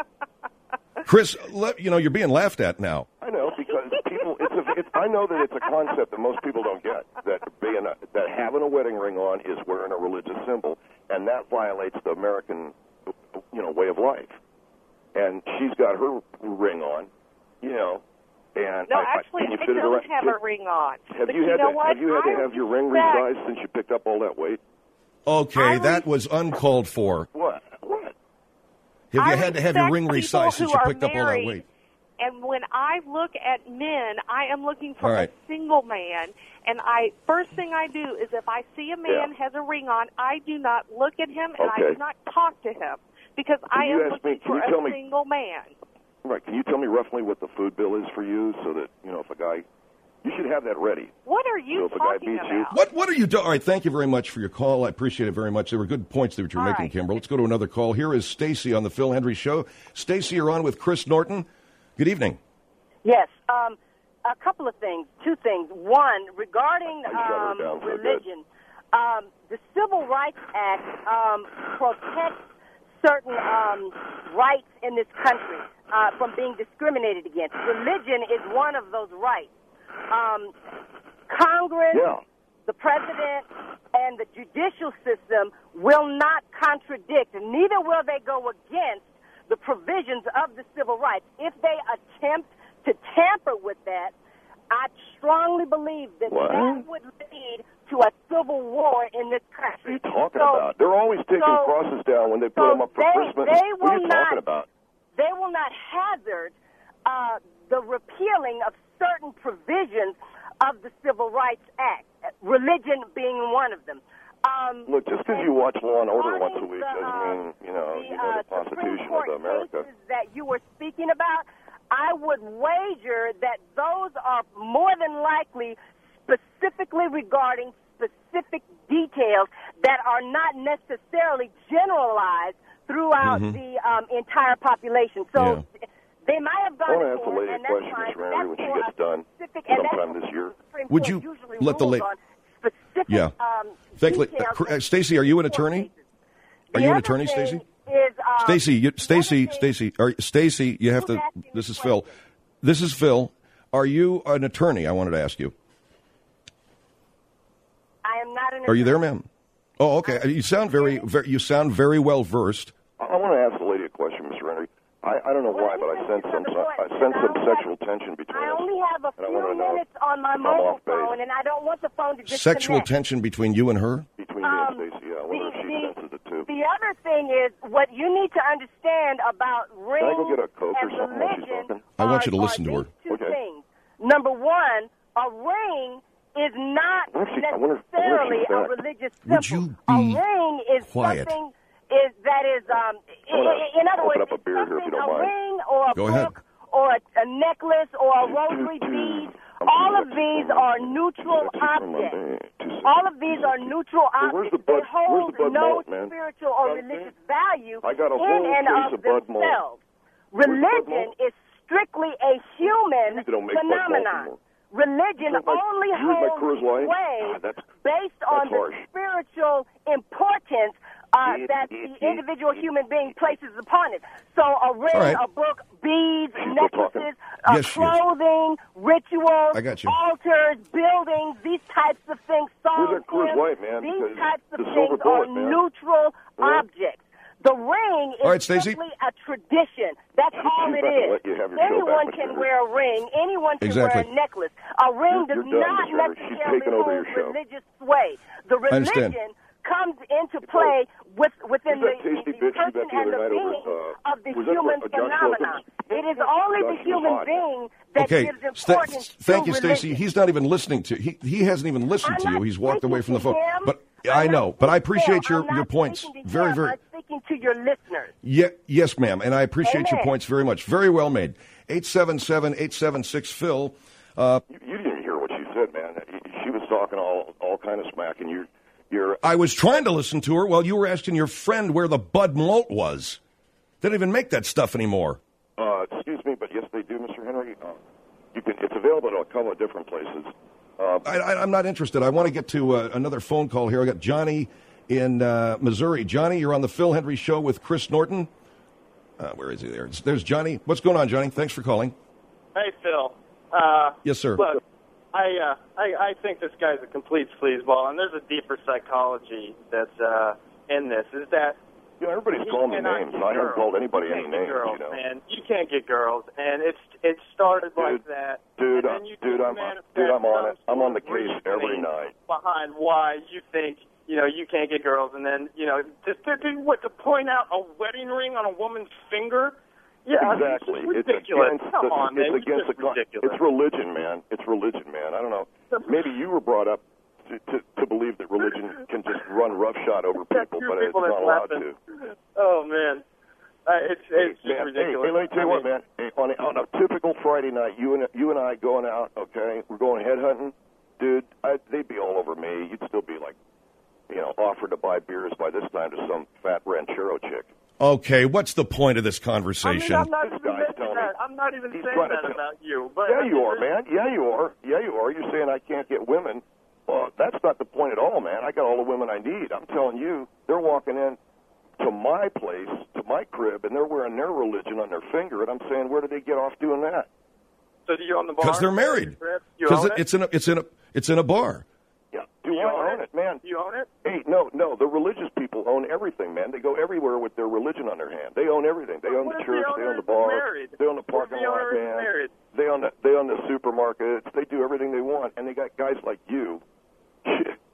Chris, let, you know you're being laughed at now. I know because people. It's a. It's, I know that it's a concept that most people don't get. That being a, that having a wedding ring on is wearing a religious symbol, and that violates the American, you know, way of life. And she's got her ring on, you know. And No, I, actually, I, can you I fit it don't around, have a ring on. Have but you you had know to, what? Have you had I to have your ring respect- resized since you picked up all that weight? Okay, that was uncalled for. What? What? Have you I had to have your ring respect people resized since who you are picked up all that married, weight? And when I look at men, I am looking for All right. a single man. And I first thing I do is if I see a man Yeah. has a ring on, I do not look at him and I Okay. do not talk to him because I you am ask me- looking can for you tell a me- single man. Right. Can you tell me roughly what the food bill is for you, so that you know if a guy, you should have that ready. What are So you if a guy talking beats you, about? What What are you doing? All right, thank you very much for your call. I appreciate it very much. They were good points that you were All making, right. Kimber. Let's go to another call. Here is Stacy on the Phil Hendry Show. Stacy, you're on with Chris Norton. Good evening. Yes, um, a couple of things, two things. One, regarding I shut her um, down so good. religion, um, the Civil Rights Act um, protects certain um, rights in this country uh, from being discriminated against. Religion is one of those rights. Um, Congress, yeah. the president, and the judicial system will not contradict, and neither will they go against the provisions of the civil rights. If they attempt to tamper with that, I strongly believe that What? that would lead to a civil war in this country. What are you talking so, about? They're always taking so, crosses down when they put so them up for they, Christmas. They what are will you not, talking about? They will not hazard uh, the repealing of certain provisions of the Civil Rights Act, religion being one of them. Um, Look, just because you watch Law and Order once a week the, doesn't uh, mean, you know, the, you know the uh, Constitution Court of America. cases that you were speaking about, I would wager that those are more than likely specifically regarding specific details that are not necessarily generalized throughout Mhm. the um, entire population. So Yeah. they might have I gone want to to ask the court, lady a and that's question, fine. Miz but Randy, that's when she for gets a done specific- and sometime that's this year. Supreme Would Court you usually let the rules la- on specific, Yeah. um, Thank you. details Uh, Stacy, are you an attorney? Are The you an other attorney, thing Stacy? Is, um, Stacy, you- Stacy, Stacy, are Stacy? You have to. This is Phil. This is Phil. Are you an attorney? I wanted to ask you. I am not an Are you there, ma'am? Oh, okay. You sound very, very you sound very well versed. I, I want to ask the lady a question, Mister Henry. I, I don't know why, but I sense some I sense some sexual tension between I us. only have a and I few wanna know minutes on my if I'm mobile off base. phone, and I don't want the phone to disconnect. Sexual tension between you and her. Between me and Stacy, yeah. I wonder if she senses it too. The other thing is what you need to understand about ring Can I go get a Coke or and something while she's religion. talking? I want you to are- listen are to her. these two things. Number one, a ring is not I wonder if she- I wonder if- I wonder if necessarily she's a back. religious symbol. Would you a be ring is quiet? something is that is um I'm gonna in, in other open words, up a beer here if you something, don't a mind. ring or a Go book ahead. or a, a necklace or a rosary bead. All of these are neutral objects. All of these are neutral Hey, where's objects. the Bud- They hold where's the Bud no Malt, man? spiritual or Bud religious value I got a in whole and case of of Bud Malt. themselves. Where's Bud Religion Malt? is strictly a human They don't make Bud Malt phenomenon. anymore. Religion Here's my- only here's my holds Coors Light. sway Ah, that's- based on that's the harsh. spiritual importance uh, that the individual human being places upon it. So a ring, All right. a book, beads, still necklaces, talking? uh, Yes, she is. clothing, rituals, I got you. altars, buildings, these types of things, songs, Where's that Coors hymns, Light, man? these Because types of the silver things are bullet, man. neutral Yeah. objects. The ring is All right, Stacey. simply a tradition. That's all She's it about to is. let you have your show Anyone back, can Mister wear a ring. Anyone can Exactly. wear a necklace. A ring You're- does you're done, not Mister Henry. She's necessarily taken over hold your show. religious sway. The I understand. religion comes into play with, within Who's the, that tasty the bitch you person got the and other the night over, being uh, of the was that human what, uh, Josh phenomenon. It is only the Josh was human hot. being that Okay. gives Sta- importance thank to you, Stacy. religion. He's not even listening to. He he hasn't even listened I'm to you. not He's walked away from the phone. speaking to him. But I'm I not know. But I speaking to appreciate him. your I'm not your points. speaking to Very him. very. I'm speaking to your listeners. Yeah, yes, ma'am, and I appreciate your Amen. points very much. Very well made. eight seven seven, eight seven six, Phil. Uh, You, you didn't hear what she said, man. She was talking all all kind of smack, and you're you're. I was trying to listen to her while you were asking your friend where the Bud Malt was. They don't even make that stuff anymore. Uh, excuse me, but yes, they do, Mister Henry. Uh, you can. It's available at a couple of different places. Uh, I, I, I'm not interested. I want to get to uh, another phone call here. I got Johnny in uh, Missouri. Johnny, you're on the Phil Hendry Show with Chris Norton. Uh, where is he there? It's- There's Johnny. What's going on, Johnny? Thanks for calling. Hey, Phil. Uh, Yes, sir. Look, I, uh, I I think this guy's a complete sleazeball, and there's a deeper psychology that's uh, in this. Is that you know, everybody's he calling me cannot names. get I haven't girls. called anybody You any can't get names. Girls, You know, man. You can't get girls, and it's it started like Dude, that. dude, and uh, then you dude, just I'm manifest dude, I'm on it. some I'm on the sort of case every reasoning night. behind why you think you know you can't get girls, and then you know just to, to, what to point out a wedding ring on a woman's finger. Yeah, exactly. It's ridiculous. It's against Come the, on, man. It's It's against just the con- ridiculous. It's religion, man. It's religion, man. I don't know. Maybe you were brought up to, to, to believe that religion can just run roughshod over people, but it's people not that's allowed laughing. to. Oh man, uh, it's it's just Man, hey, ridiculous. hey, let me tell you I what, mean, man. Hey, on, a, on a typical Friday night, you and you and I going out, okay? We're going headhunting, dude. I, they'd be all over me. You'd still be like, you know, offered to buy beers by this time to some fat ranchero chick. Okay, what's the point of this I mean, conversation? I'm not This even guy's mentioning telling me- that. I'm not even He's saying trying to that tell- about you. But Yeah, I mean, you are, there's- man. Yeah, you are. Yeah, you are. You're saying I can't get women. Well, that's not the point at all, man. I got all the women I need. I'm telling you, they're walking in to my place, to my crib, and they're wearing their religion on their finger, and I'm saying, where did they get off doing that? So do you own the bar? Because they're married. You Because own it, it? it's in a it's in a it's in a bar. Yeah, do you own it, man? You own it? Hey, no, no. The religious people own everything, man. They go everywhere with their religion on their hand. They own everything. They own What the if church. the They owner own the is bar. married? They own the What if parking the lot, owner is man. married? They own the they own the supermarkets. They do everything they want, and they got guys like you.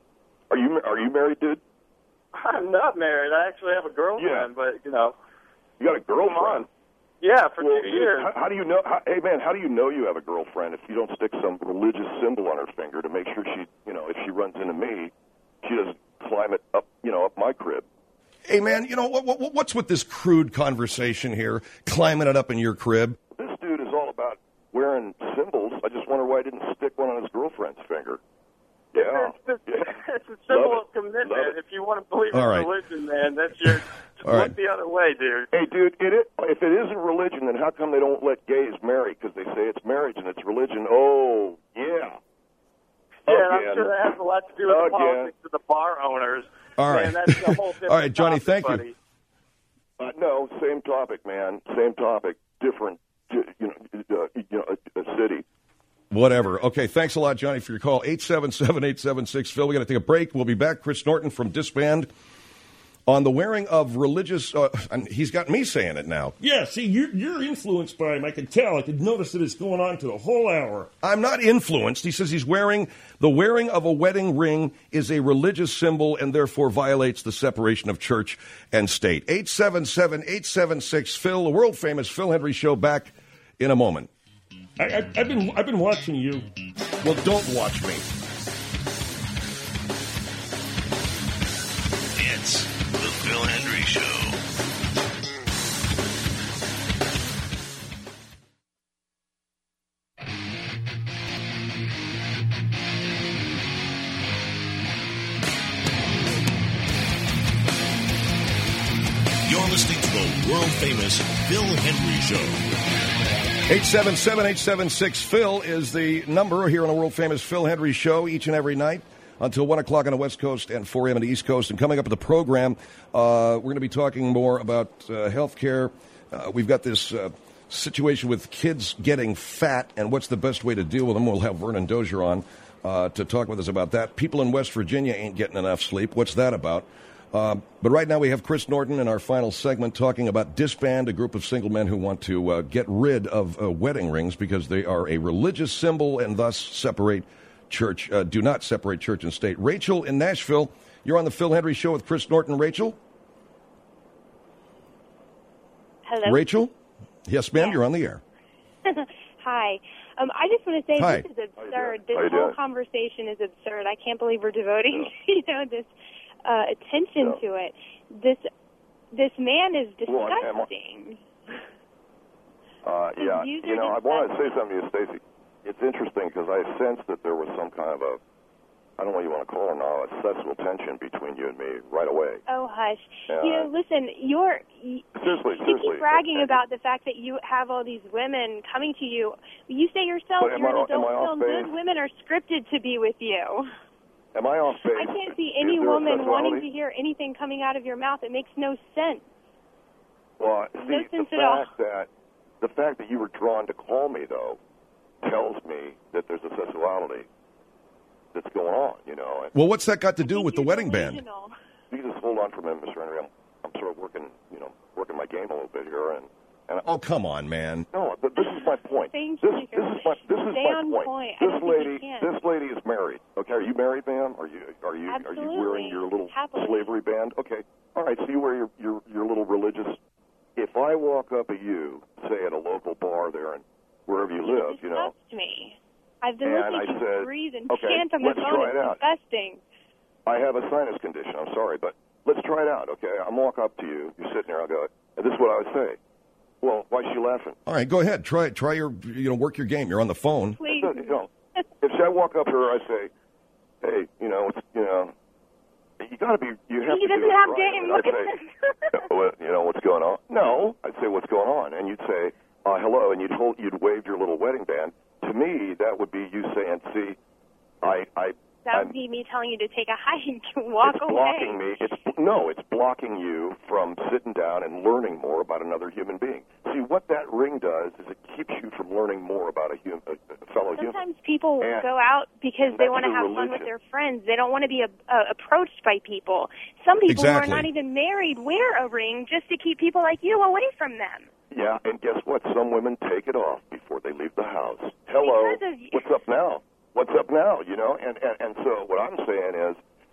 Are you are you married, dude? I'm not married. I actually have a girlfriend, Yeah. but, you know. You got a girlfriend? Yeah, for Well, two years. How, how do you know? How, hey, man, how do you know you have a girlfriend if you don't stick some religious symbol on her finger to make sure she, you know, if she runs into me, she doesn't climb it up, you know, up my crib? Hey, man, you know, what, what, what's with this crude conversation here, climbing it up in your crib? This dude is all about wearing symbols. I just wonder why he didn't stick one on his girlfriend's finger. Yeah. It's, yeah. it's a symbol Love of commitment. Love it. If you want to believe All in right. religion, man, that's your. All Look right. the other way, dude. Hey, dude, it, it, if it isn't religion, then how come they don't let gays marry? Because they say it's marriage and it's religion. Oh, yeah. Yeah, Again. I'm sure that has a lot to do with the Again. politics of the bar owners. All right. Man, that's a whole different All right, Johnny, topic, thank you. buddy. Uh, no, same topic, man. Same topic, different, you know, uh, you know, a, a city. Whatever. Okay, thanks a lot, Johnny, for your call. eight seven seven, eight seven six, Phil. We're going to take a break. We'll be back. Chris Norton from Disband on the wearing of religious, uh, and he's got me saying it now. Yeah, see, you're, you're influenced by him. I could tell. I could notice that it's going on to the whole hour. I'm not influenced. He says he's wearing, the wearing of a wedding ring is a religious symbol and therefore violates the separation of church and state. eight seven seven, eight seven six, Phil, the world-famous Phil Hendry Show, back in a moment. I, I, I've been I've been watching you. Well, don't watch me. It's the Phil Hendry Show. You're listening to the world-famous Phil Hendry Show. eight seven seven, eight seven six, Phil is the number here on the world-famous Phil Hendry Show each and every night until one o'clock on the West Coast and four a.m. on the East Coast. And coming up in the program, uh, we're going to be talking more about uh, health care. Uh, we've got this uh, situation with kids getting fat and what's the best way to deal with them. We'll have Vernon Dozier on uh, to talk with us about that. People in West Virginia ain't getting enough sleep. What's that about? Uh, but right now we have Chris Norton in our final segment talking about Disband, a group of single men who want to uh, get rid of uh, wedding rings because they are a religious symbol and thus separate church, uh, do not separate church and state. Rachel in Nashville, you're on the Phil Hendry Show with Chris Norton. Rachel? Hello? Rachel? Yes, ma'am, you're on the air. Hi. Um, I just want to say Hi. this is absurd. This How you whole doing? conversation is absurd. I can't believe we're devoting, you know, this uh, attention Yeah. to it. This this man is Well, I'm- I'm- disgusting. Uh, yeah, views you are know, I want to say something to you, Stacy. It's interesting because I sensed that there was some kind of a, I don't know what you want to call it now, a sexual tension between you and me right away. Oh, hush. Yeah. You know, listen, you're... Y- Seriously, you seriously. keep bragging And- about the fact that you have all these women coming to you. You say yourself But am you're I- an adult am I off film. base? Good women are scripted to be with you. Am I off base? I can't see Is any there a woman wanting sexuality? to hear anything coming out of your mouth. It makes no sense. Well, see, No the sense at all. fact that the fact that you were drawn to call me though tells me that there's a sexuality that's going on. You know. And Well, what's that got to do with the wedding band? Delusional. you can just hold on for a minute, Mister Henry. I'm, I'm sort of working, you know, working my game a little bit here, and and Oh, come on, man. no, but this is my point. Thank this, you. this is my this is Stay my on point. point. I This don't think you lady, can. this lady is married. Okay, are you married, ma'am? Are you are you are you Absolutely. wearing your little Happily. slavery band? Okay, all right. So you wear your your your little religious. If I walk up at you, say at a local bar there and wherever you live, you know, Disgust me. I've been And listening I to said, you breathe and okay, chant on the let's phone. try it It's out. disgusting. I have a sinus condition. I'm sorry, but let's try it out. Okay, I'm walk up to you. You're sitting there. I go, and this is what I would say. Well, why is she laughing? All right, go ahead. Try try your, you know, work your game. You're on the phone. Please. You know, if I walk up to her, I say, "Hey, you know, it's, you know, you got to be. You have He to doesn't do it have right." game. And Look I'd at say, this. "Well, you know, what's going on?" No, I'd say, "What's going on?" And you'd say, uh, "Hello," and you'd hold, you'd wave your little wedding band. To me, that would be you saying, "See, I, I." That I'm, would be me telling you to take a hike and walk it's away. blocking me. It's no, it's blocking you from sitting down and learning more about another human being. See, what that ring does is it keeps you from learning more about a, hum, a, a fellow human. Sometimes people And go out because they that's want to the have fun with religion. their friends. They don't want to be a, uh, approached by people. Some people Exactly. who are not even married wear a ring just to keep people like you away from them. Yeah, and guess what? Some women take it off before they leave the house. Hello, Because of- what's up now? What's up now? You know, and, and and so what I'm saying is,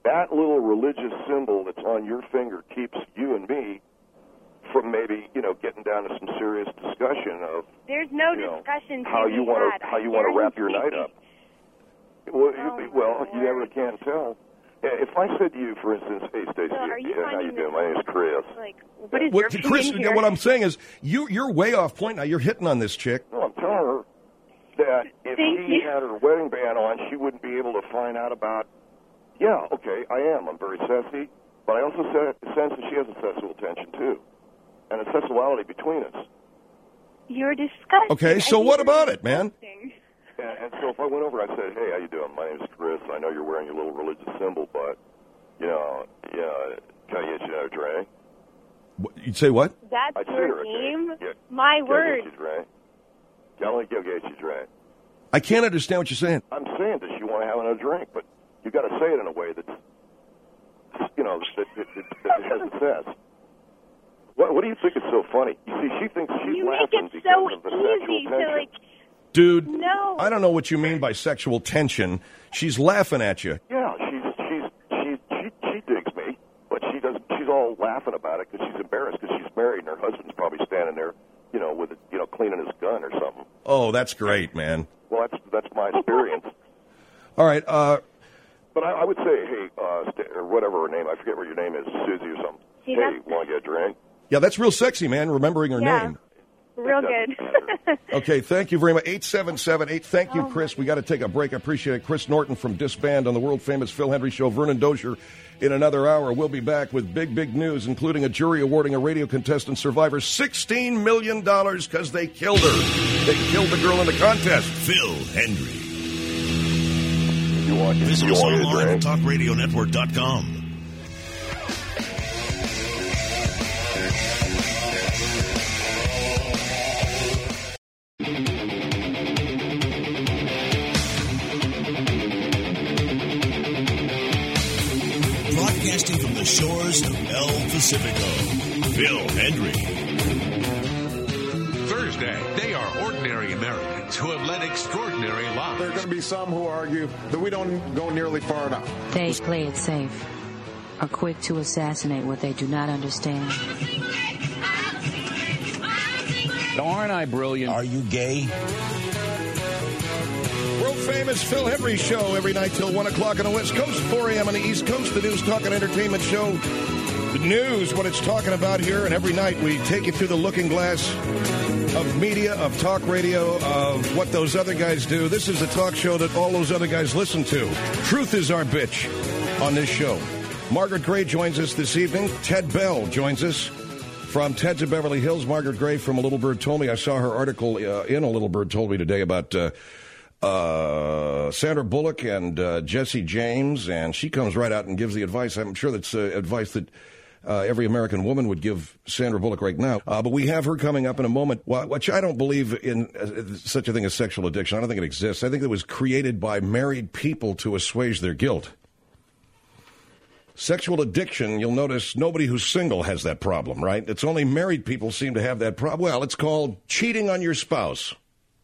that little religious symbol that's on your finger keeps you and me from maybe, you know, getting down to some serious discussion of There's no you know, discussion to how be you want had. to how you I want to wrap your guarantee. night up. Well, Oh, you, well, my you never can tell. Yeah, If I said to you, for instance, hey, Stacey, So are you yeah, how you finding doing? My name is Chris. Like, what is What, your Chris, opinion here? what I'm saying is, you, you're way off point now. You're hitting on this chick. No, I'm telling her that if Thank she you. had her wedding band on, she wouldn't be able to find out about, yeah, okay, I am. I'm very sassy, but I also se- sense that she has a sexual tension, too, and a sexuality between us. You're disgusting. Okay, so what about it, man? And, and so if I went over, I said, hey, how you doing? My name is Chris. I know you're wearing your little religious symbol, but, you know, yeah, can I get you another drink? What- You'd say what? That's I'd your sit her, okay? game? Yeah. My Can I word. get you a drink? Can I get you a drink? I can't understand what you're saying. I'm saying, does she want to have another drink? But you got to say it in a way that's, you know, that, that, that, that it has a sense. What, what do you think is so funny? You see, she thinks she's You make laughing it because so of the sexual easy to, tension. like, Dude, No. I don't know what you mean by sexual tension. She's laughing at you. Yeah, she's she's she's she she digs me, but she doesn't. She's all laughing about it because she's embarrassed because she's married and her husband's probably standing there, you know, with it, you know, cleaning his gun or something. Oh, that's great, man. Well, that's that's my experience. All right, uh, But I, I would say, hey, uh, St- or whatever her name, I forget what your name is, Susie or something. See, hey, that's- want to get a drink? yeah, that's real sexy, man, remembering her Yeah. name. Real good. Okay, thank you very much. eight seven seven eight. Thank you, Chris. We got to take a break. I appreciate it. Chris Norton from Disband on the world-famous Phil Hendry Show. Vernon Dozier in another hour. We'll be back with big, big news, including a jury awarding a radio contestant survivor sixteen million dollars because they killed her. They killed the girl in the contest. Phil Hendry. You want, Visit you us want a online at drink? talk radio network dot com. Broadcasting from the shores of El Pacifico, Phil Hendry. Thursday, they are ordinary Americans who have led extraordinary lives. There are going to be some who argue that we don't go nearly far enough. They play it safe, are quick to assassinate what they do not understand. Aren't I brilliant? Are you gay? World-famous Phil Hendry Show every night till one o'clock on the West Coast, four a.m. on the East Coast. The News Talk and Entertainment Show. The news, what it's talking about here, and every night we take you through the looking glass of media, of talk radio, of what those other guys do. This is a talk show that all those other guys listen to. Truth is our bitch on this show. Margaret Gray joins us this evening. Ted Bell joins us from Ted's of Beverly Hills. Margaret Gray from A Little Bird Told Me. I saw her article uh, in A Little Bird Told Me today about uh, uh, Sandra Bullock and uh, Jesse James, and she comes right out and gives the advice. I'm sure that's uh, advice that uh, every American woman would give Sandra Bullock right now. Uh, but we have her coming up in a moment, which I don't believe in uh, such a thing as sexual addiction. I don't think it exists. I think it was created by married people to assuage their guilt. Sexual addiction, you'll notice nobody who's single has that problem, right? It's only married people seem to have that problem. Well, it's called cheating on your spouse.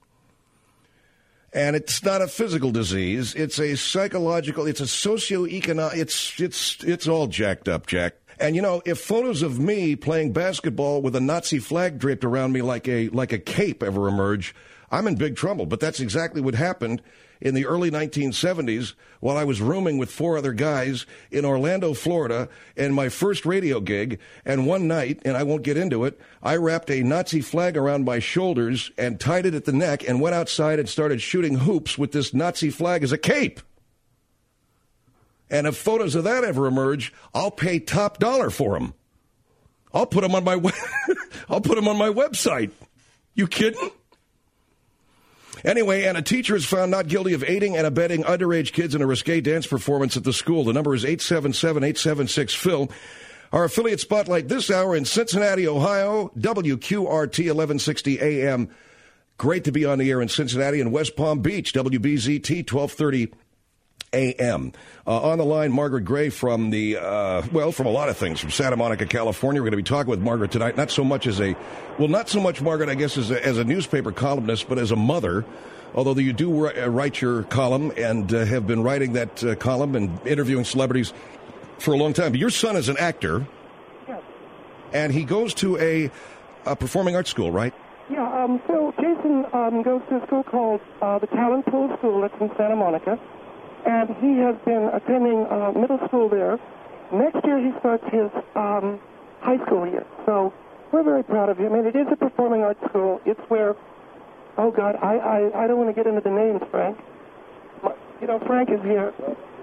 And it's not a physical disease. It's a psychological, it's a socioeconomic, it's, it's, it's all jacked up, Jack. And, you know, if photos of me playing basketball with a Nazi flag draped around me like a, like a cape ever emerge, I'm in big trouble. But that's exactly what happened in the early nineteen seventies while I was rooming with four other guys in Orlando, Florida, and my first radio gig. And one night, and I won't get into it, I wrapped a Nazi flag around my shoulders and tied it at the neck and went outside and started shooting hoops with this Nazi flag as a cape. And if photos of that ever emerge, I'll pay top dollar for them. I'll put them on my we- I'll put them on my website. You kidding? Anyway, and a teacher is found not guilty of aiding and abetting underage kids in a risque dance performance at the school. The number is eight seven seven, eight seven six, Phil. Our affiliate spotlight this hour in Cincinnati, Ohio, W Q R T eleven sixty A M. Great to be on the air in Cincinnati and West Palm Beach, W B Z T twelve thirty A M. Uh, on the line, Margaret Gray from the, uh, well, from a lot of things, from Santa Monica, California. We're going to be talking with Margaret tonight, not so much as a, well, not so much, Margaret, I guess, as a, as a newspaper columnist, but as a mother although you do uh, write your column and uh, have been writing that uh, column and interviewing celebrities for a long time. But your son is an actor, Yes. and he goes to a, a performing arts school, right? Yeah, um, so Jason um, goes to a school called uh, the Talent Pool School. It's in Santa Monica. And he has been attending uh, middle school there. Next year he starts his um, high school year. So we're very proud of him. And it is a performing arts school. It's where, oh, God, I, I, I don't want to get into the names, Frank. My, you know, Frank is here.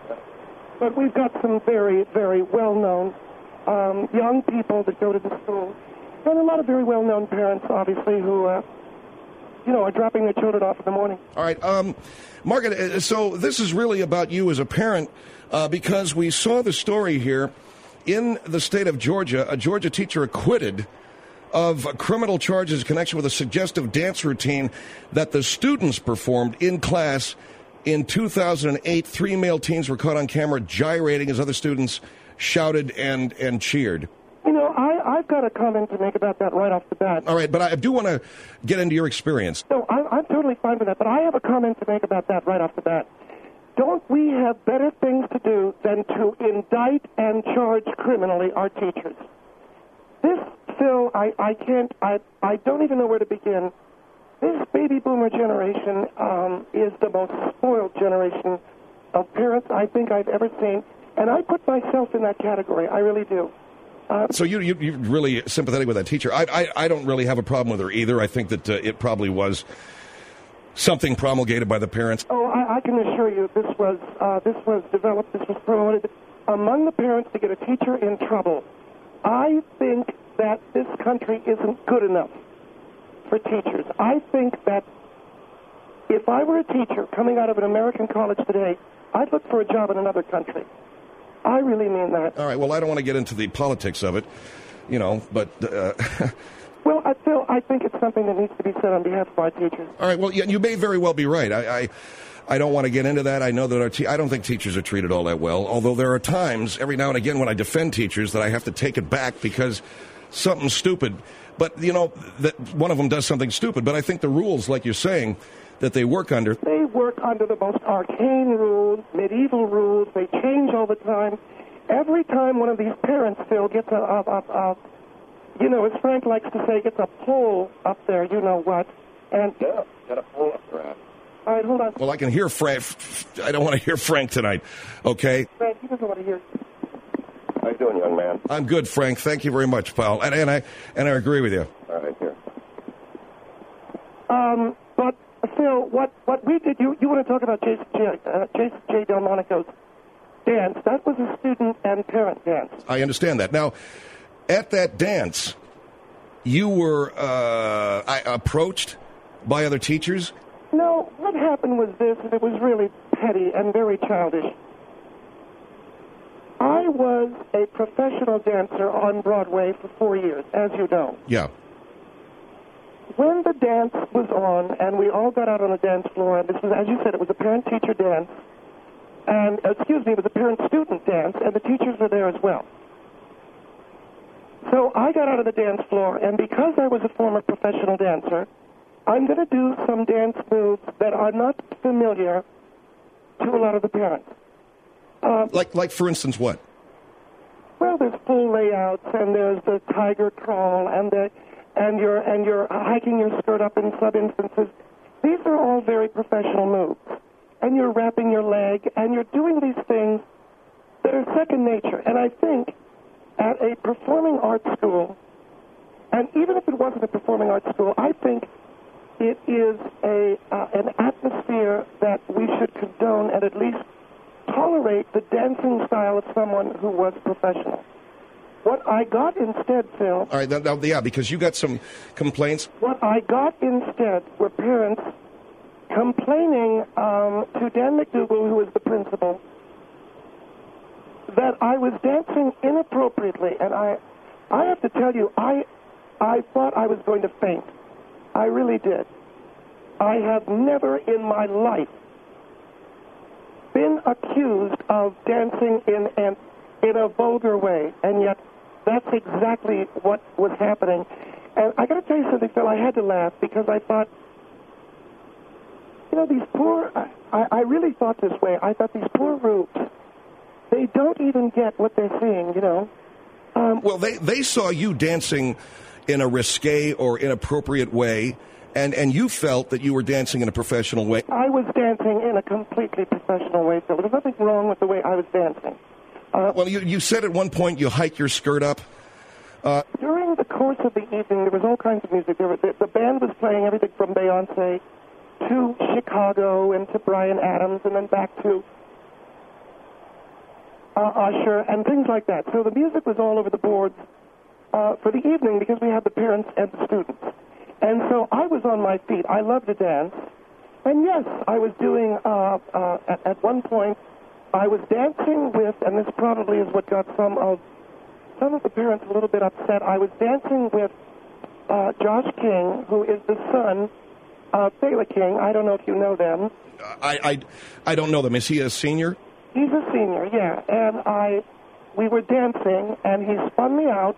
But we've got some very, very well-known um, young people that go to the school. And a lot of very well-known parents, obviously, who, uh, you know, are dropping their children off in the morning. All right. Um, Margaret, so this is really about you as a parent uh, because we saw the story here in the state of Georgia, a Georgia teacher acquitted of criminal charges in connection with a suggestive dance routine that the students performed in class in two thousand eight. Three male teens were caught on camera gyrating as other students shouted and, and cheered. You know, I, I've got a comment to make about that right off the bat. All right, but I do want to get into your experience. No, I, I'm totally fine with that, but I have a comment to make about that right off the bat. Don't we have better things to do than to indict and charge criminally our teachers? This, Phil, I, I can't, I, I don't even know where to begin. This baby boomer generation um, is the most spoiled generation of parents I think I've ever seen, and I put myself in that category. I really do. Uh, so you, you, you're really sympathetic with that teacher. I, I, I don't really have a problem with her either. I think that uh, it probably was something promulgated by the parents. Oh, I, I can assure you this was, uh, this was developed, this was promoted among the parents to get a teacher in trouble. I think that this country isn't good enough for teachers. I think that if I were a teacher coming out of an American college today, I'd look for a job in another country. I really mean that. All right, well, I don't want to get into the politics of it, you know, but... Uh, well, I feel I think it's something that needs to be said on behalf of our teachers. All right, well, yeah, you may very well be right. I, I, I don't want to get into that. I know that our te- I don't think teachers are treated all that well, although there are times, every now and again, when I defend teachers, that I have to take it back because something's stupid. But, you know, that one of them does something stupid. But I think the rules, like you're saying, that they work under... They work under the most arcane rules, medieval rules. They change all the time. Every time one of these parents, Phil, gets a, a, a, a you know, as Frank likes to say, gets a pole up there, you know what, and... Yeah, got a pole up there. All right, hold on. Well, I can hear Frank. I don't want to hear Frank tonight, okay? Frank, he doesn't want to hear... How you doing, young man? I'm good, Frank. Thank you very much, pal. And, and I and I agree with you. All right, here. Um, but... Phil, what, what we did, you, you want to talk about Jason J. Uh, Jason J. Delmonico's dance. That was a student and parent dance. I understand that. Now, at that dance, you were uh, I, approached by other teachers? No, what happened was this, and it was really petty and very childish. I was a professional dancer on Broadway for four years, as you know. Yeah. When the dance was on, and we all got out on the dance floor, and this was, as you said, it was a parent-teacher dance, and, excuse me, it was a parent-student dance, and the teachers were there as well. So I got out on the dance floor, and because I was a former professional dancer, I'm going to do some dance moves that are not familiar to a lot of the parents. Uh, like, like, for instance, what? Well, there's full layouts, and there's the tiger crawl, and the... and you're and you're hiking your skirt up in some instances. These are all very professional moves. And you're wrapping your leg, and you're doing these things that are second nature. And I think at a performing arts school, and even if it wasn't a performing arts school, I think it is a uh, an atmosphere that we should condone and at least tolerate the dancing style of someone who was professional. What I got instead, Phil... All right, now, now, yeah, because you got some complaints. What I got instead were parents complaining um, to Dan McDougal, who was the principal, that I was dancing inappropriately. And I I have to tell you, I, I thought I was going to faint. I really did. I have never in my life been accused of dancing in an in a vulgar way, and yet that's exactly what was happening. And I got to tell you something, Phil, I had to laugh because I thought, you know, these poor, I, I really thought this way. I thought these poor rubes, they don't even get what they're seeing, you know. Um, well, they, they saw you dancing in a risque or inappropriate way, and, and you felt that you were dancing in a professional way. I was dancing in a completely professional way, so there was nothing wrong with the way I was dancing. Uh, well, you, you said at one point you hike your skirt up. Uh, During the course of the evening, there was all kinds of music. There was, the, the band was playing everything from Beyonce to Chicago and to Bryan Adams and then back to uh, Usher and things like that. So the music was all over the boards uh, for the evening because we had the parents and the students. And so I was on my feet. I love to dance. And yes, I was doing, uh, uh, at, at one point, I was dancing with, and this probably is what got some of some of the parents a little bit upset. I was dancing with uh, Josh King, who is the son of Thalia King. I don't know if you know them. I, I, I don't know them. Is he a senior? He's a senior, yeah. And I, we were dancing, and he spun me out,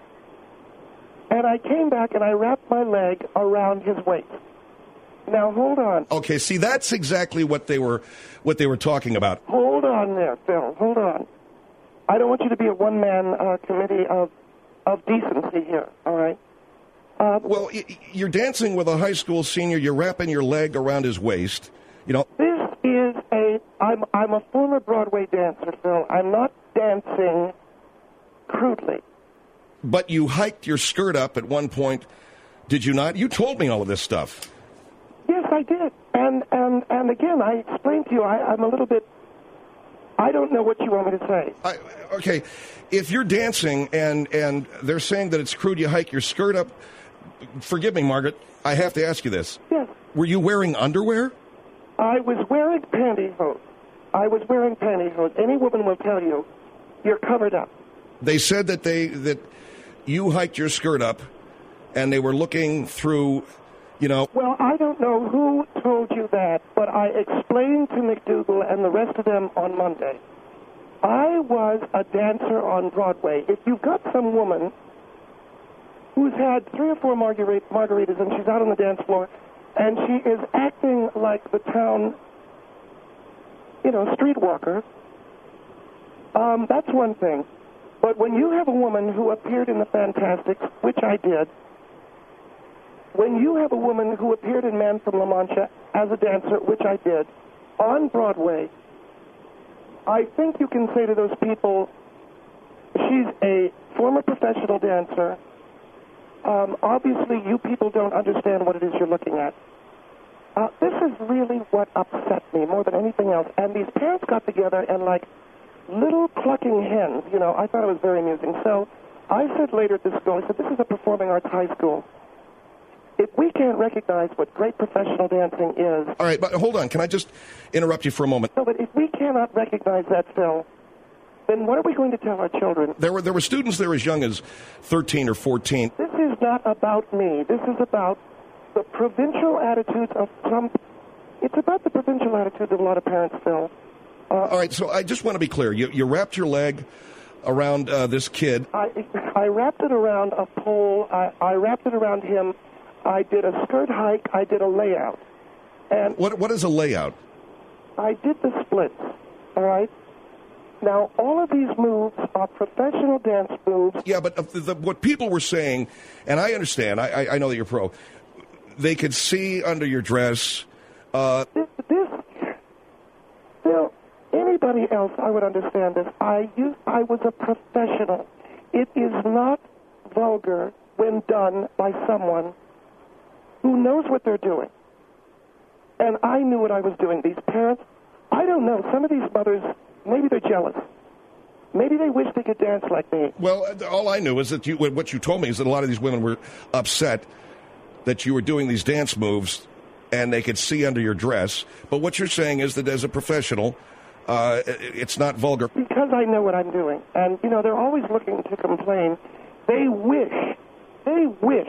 and I came back and I wrapped my leg around his waist. Now hold on. Okay, see, that's exactly what they were, what they were talking about. Hold on there, Phil. Hold on. I don't want you to be a one-man uh, committee of of decency here. All right. Uh, well, y- you're dancing with a high school senior. You're wrapping your leg around his waist. You know. This is a. I'm I'm a former Broadway dancer, Phil. I'm not dancing crudely. But you hiked your skirt up at one point, did you not? You told me all of this stuff. Yes, I did. And and and again, I explained to you. I, I'm a little bit. I don't know what you want me to say. I, okay, if you're dancing and and they're saying that it's crude, you hike your skirt up. Forgive me, Margaret. I have to ask you this. Yes. Were you wearing underwear? I was wearing pantyhose. I was wearing pantyhose. Any woman will tell you, you're covered up. They said that they that you hiked your skirt up, and they were looking through, you know. Well, I don't know who told you that, but I explained to McDougal and the rest of them on Monday. I was a dancer on Broadway. If you've got some woman who's had three or four margarit- margaritas and she's out on the dance floor and she is acting like the town, you know, streetwalker, um, that's one thing. But when you have a woman who appeared in the Fantastics, which I did, when you have a woman who appeared in Man from La Mancha as a dancer, which I did, on Broadway, I think you can say to those people, she's a former professional dancer. Um, obviously, you people don't understand what it is you're looking at. Uh, this is really what upset me more than anything else. And these parents got together and, like, little clucking hens, you know, I thought it was very amusing. So I said later at this school, I said, this is a performing arts high school. If we can't recognize what great professional dancing is... All right, but hold on. Can I just interrupt you for a moment? No, but if we cannot recognize that, Phil, then what are we going to tell our children? There were there were students there as young as thirteen or fourteen. This is not about me. This is about the provincial attitudes of some... It's about the provincial attitudes of a lot of parents, Phil. Uh, All right, so I just want to be clear. You, you wrapped your leg around uh, this kid. I, I wrapped it around a pole. I, I wrapped it around him. I did a skirt hike. I did a layout. And what what is a layout? I did the splits, all right? Now, all of these moves are professional dance moves. Yeah, but the, the, what people were saying, and I understand, I, I, I know that you're pro, they could see under your dress. Uh, this, this, Phil, anybody else, I would understand this. I used, I was a professional. It is not vulgar when done by someone who knows what they're doing. And I knew what I was doing. These parents, I don't know, some of these mothers, maybe they're jealous. Maybe they wish they could dance like me. Well, all I knew is that you, what you told me is that a lot of these women were upset that you were doing these dance moves and they could see under your dress. But what you're saying is that as a professional, uh, it's not vulgar. Because I know what I'm doing. And, you know, they're always looking to complain. They wish, they wish,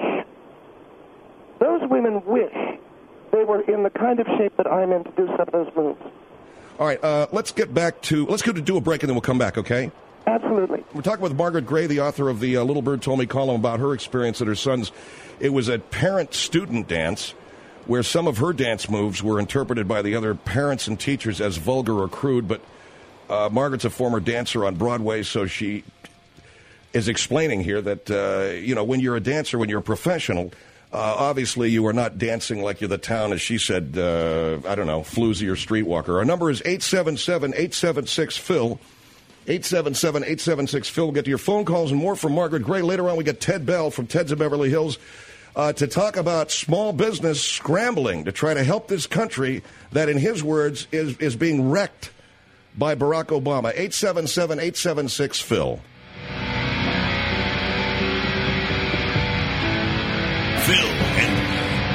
those women wish they were in the kind of shape that I'm in to do some of those moves. All right, uh, let's get back to, let's go to do a break and then we'll come back, okay? Absolutely. We're talking with Margaret Gray, the author of the uh, Little Bird Told Me column about her experience at her son's. It was a parent-student dance where some of her dance moves were interpreted by the other parents and teachers as vulgar or crude. But uh, Margaret's a former dancer on Broadway, so she is explaining here that, uh, you know, when you're a dancer, when you're a professional, uh, obviously you are not dancing like you're the town, as she said, uh, I don't know, floozy or streetwalker. Our number is eight seven seven, eight seven six, P H I L, eight seven seven, eight seven six, P H I L. We'll get to your phone calls and more from Margaret Gray. Later on, we get Ted Bell from Ted's of Beverly Hills uh, to talk about small business scrambling to try to help this country that, in his words, is, is being wrecked by Barack Obama. eight seven seven, eight seven six, P H I L. Phil Hendrie.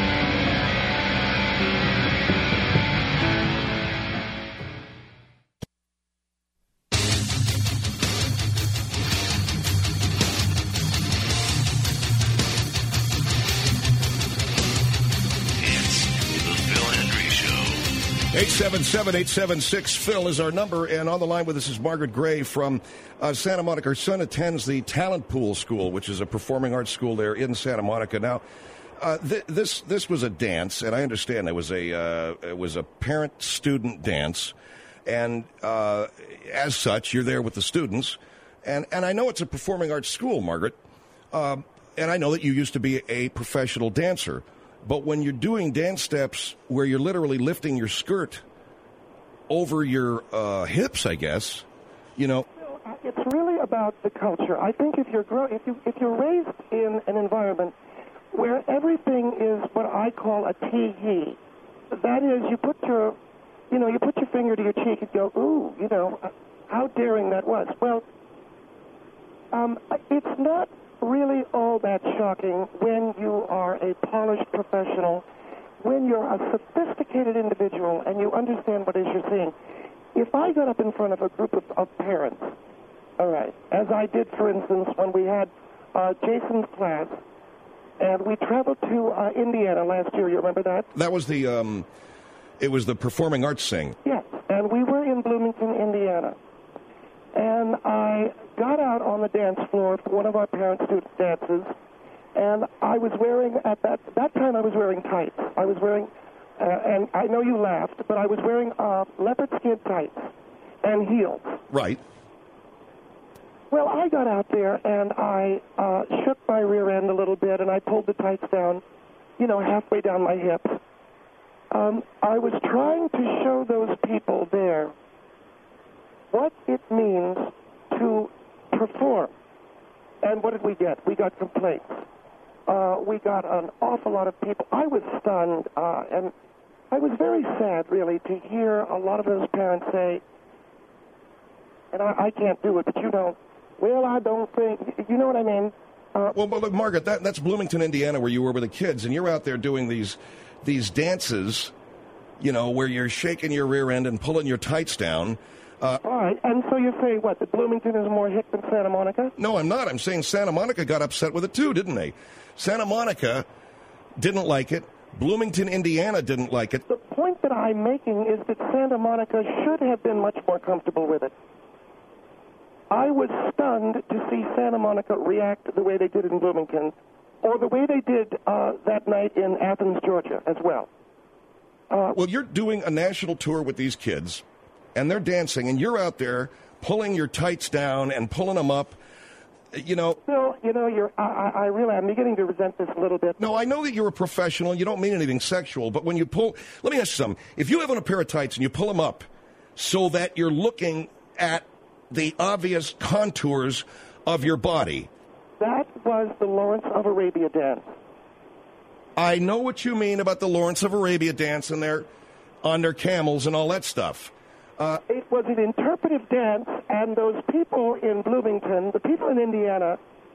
It's the Phil Hendrie Show. eight seven seven, eight seven six, P H I L is our number, and on the line with us is Margaret Gray from uh, Santa Monica. Her son attends the Talent Pool School, which is a performing arts school there in Santa Monica. Now, uh, th- this this was a dance, and I understand it was a uh, it was a parent-student dance, and uh, as such, you're there with the students, and and I know it's a performing arts school, Margaret, um, and I know that you used to be a professional dancer. But when you're doing dance steps where you're literally lifting your skirt over your uh, hips, I guess, you know. It's really about the culture. I think if you're grow- if you if you're raised in an environment where everything is what I call a tee-hee, that is, you put your, you know, you put your finger to your cheek and go, ooh, you know, how daring that was. Well, um, it's not really all that shocking when you are a polished professional, when you're a sophisticated individual and you understand what it is you're seeing. If I got up in front of a group of, of parents, all right, as I did, for instance, when we had uh, Jason's class, and we traveled to uh, Indiana last year, you remember that? That was the, um, it was the performing arts thing. Yes, and we were in Bloomington, Indiana. And I got out on the dance floor for one of our parent-student dances, and I was wearing, at that that time I was wearing tights. I was wearing, uh, and I know you laughed, but I was wearing uh, leopard skin tights and heels. Right. Well, I got out there, and I uh, shook my rear end a little bit, and I pulled the tights down, you know, halfway down my hips. Um, I was trying to show those people there what it means to perform. And what did we get? We got complaints. Uh, we got an awful lot of people. I was stunned, uh, and I was very sad, really, to hear a lot of those parents say, and I, I can't do it, but you know, well, I don't think, you know what I mean? Uh, well, but look, Margaret, that, that's Bloomington, Indiana, where you were with the kids, and you're out there doing these these dances, you know, where you're shaking your rear end and pulling your tights down. Uh, All right, and so you're saying, what, that Bloomington is more hip than Santa Monica? No, I'm not. I'm saying Santa Monica got upset with it, too, didn't they? Santa Monica didn't like it. Bloomington, Indiana didn't like it. The point that I'm making is that Santa Monica should have been much more comfortable with it. I was stunned to see Santa Monica react the way they did in Bloomington, or the way they did uh, that night in Athens, Georgia, as well. Uh, well, you're doing a national tour with these kids, and they're dancing, and you're out there pulling your tights down and pulling them up. You know, Phil, you know, you're, I, I really am beginning to resent this a little bit. No, I know that you're a professional and you don't mean anything sexual, but when you pull, let me ask you something. If you have on a pair of tights and you pull them up so that you're looking at the obvious contours of your body. That was the Lawrence of Arabia dance. I know what you mean about the Lawrence of Arabia dance and their, on their camels and all that stuff. Uh, it was an interpretive dance, and those people in Bloomington, the people in Indiana,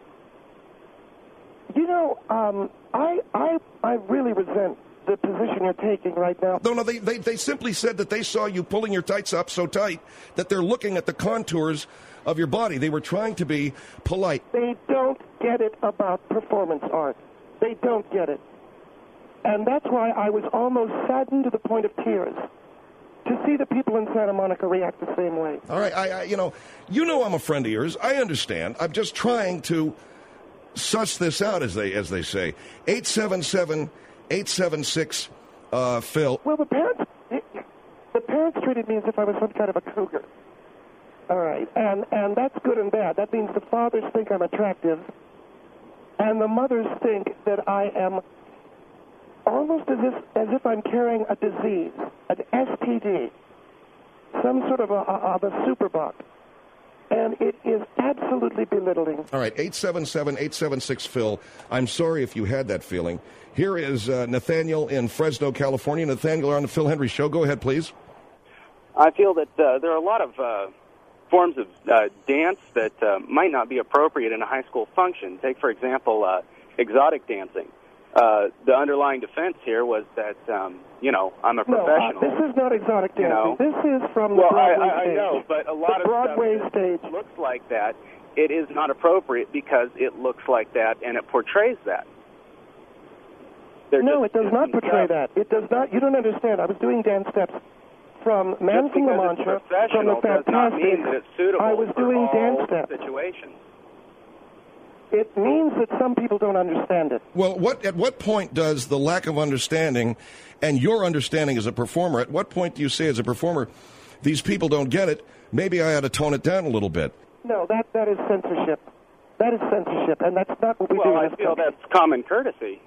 you know, um, I, I, I really resent the position you're taking right now. No, no, they, they, they simply said that they saw you pulling your tights up so tight that they're looking at the contours of your body. They were trying to be polite. They don't get it about performance art. They don't get it. And that's why I was almost saddened to the point of tears to see the people in Santa Monica react the same way. All right, I, I you know, you know I'm a friend of yours. I understand. I'm just trying to suss this out, as they as they say. eight seven seven, eight seven six, uh, Phil. Well, the parents, the parents treated me as if I was some kind of a cougar. All right, and and that's good and bad. That means the fathers think I'm attractive, and the mothers think that I am almost as if as if I'm carrying a disease, an S T D, some sort of a, of a superbug. And it is absolutely belittling. All right, eight seven seven, eight seven six, Phil. I'm sorry if you had that feeling. Here is uh, Nathaniel in Fresno, California. Nathaniel, you're on the Phil Hendry Show. Go ahead, please. I feel that uh, there are a lot of uh, forms of uh, dance that uh, might not be appropriate in a high school function. Take, for example, uh, exotic dancing. Uh, the underlying defense here was that, um, you know, I'm a professional. No, uh, this is not exotic dancing. You know? This is from the well, Broadway I, I, stage. I know, but a lot the of Broadway stuff stage that looks like that. It is not appropriate because it looks like that and it portrays that. They're no, it just does not portray stuff. that. It does not. You don't understand. I was doing dance steps from Man Just from La because Mancha, it's professional from the does not mean that Fantastic. it's suitable I was for doing all dance steps. situations. It means that some people don't understand it. Well, what at what point does the lack of understanding and your understanding as a performer, at what point do you say as a performer, these people don't get it, maybe I ought to tone it down a little bit? No, that, that is censorship. That is censorship, and that's not what we well, do. I in this feel country. that's common courtesy.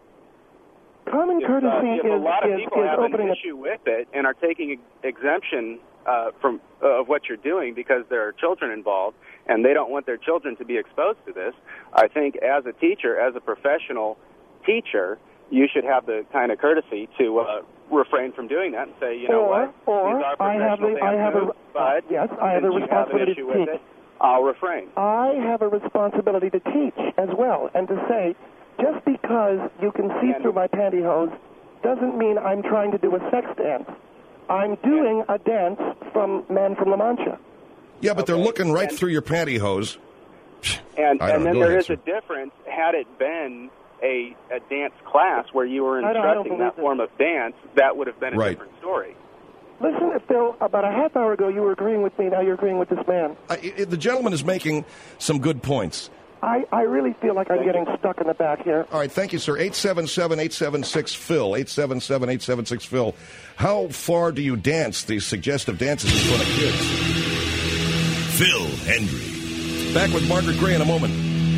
Common If, courtesy uh, if is, a lot of is, people is have opening an a issue with it and are taking ex- exemption uh, from uh, of what you're doing because there are children involved and they don't want their children to be exposed to this, I think as a teacher, as a professional teacher, you should have the kind of courtesy to uh, refrain from doing that and say, you know or, what, or these are I have professional a, I have moves, a, but yes, I have a since you have an responsibility issue to with teach. it, I'll refrain. I have a responsibility to teach as well, and to say, just because you can see through my pantyhose doesn't mean I'm trying to do a sex dance. I'm doing a dance from Man from La Mancha. Yeah, but Okay. they're looking right And- through your pantyhose. And, I don't and know. then Go there ahead, is sir. a difference had it been a, a dance class where you were I don't- I don't instructing that believe form of dance, that would have been a Right. different story. Listen, Phil, about a half hour ago you were agreeing with me, now you're agreeing with this man. I, I, the gentleman is making some good points. I, I really feel like I'm getting stuck in the back here. All right, thank you, sir. eight seven seven, eight seven six, Phil. eight seven seven, eight seven six, Phil. How far do you dance these suggestive dances in front of kids? Phil Hendry. Back with Margaret Gray in a moment.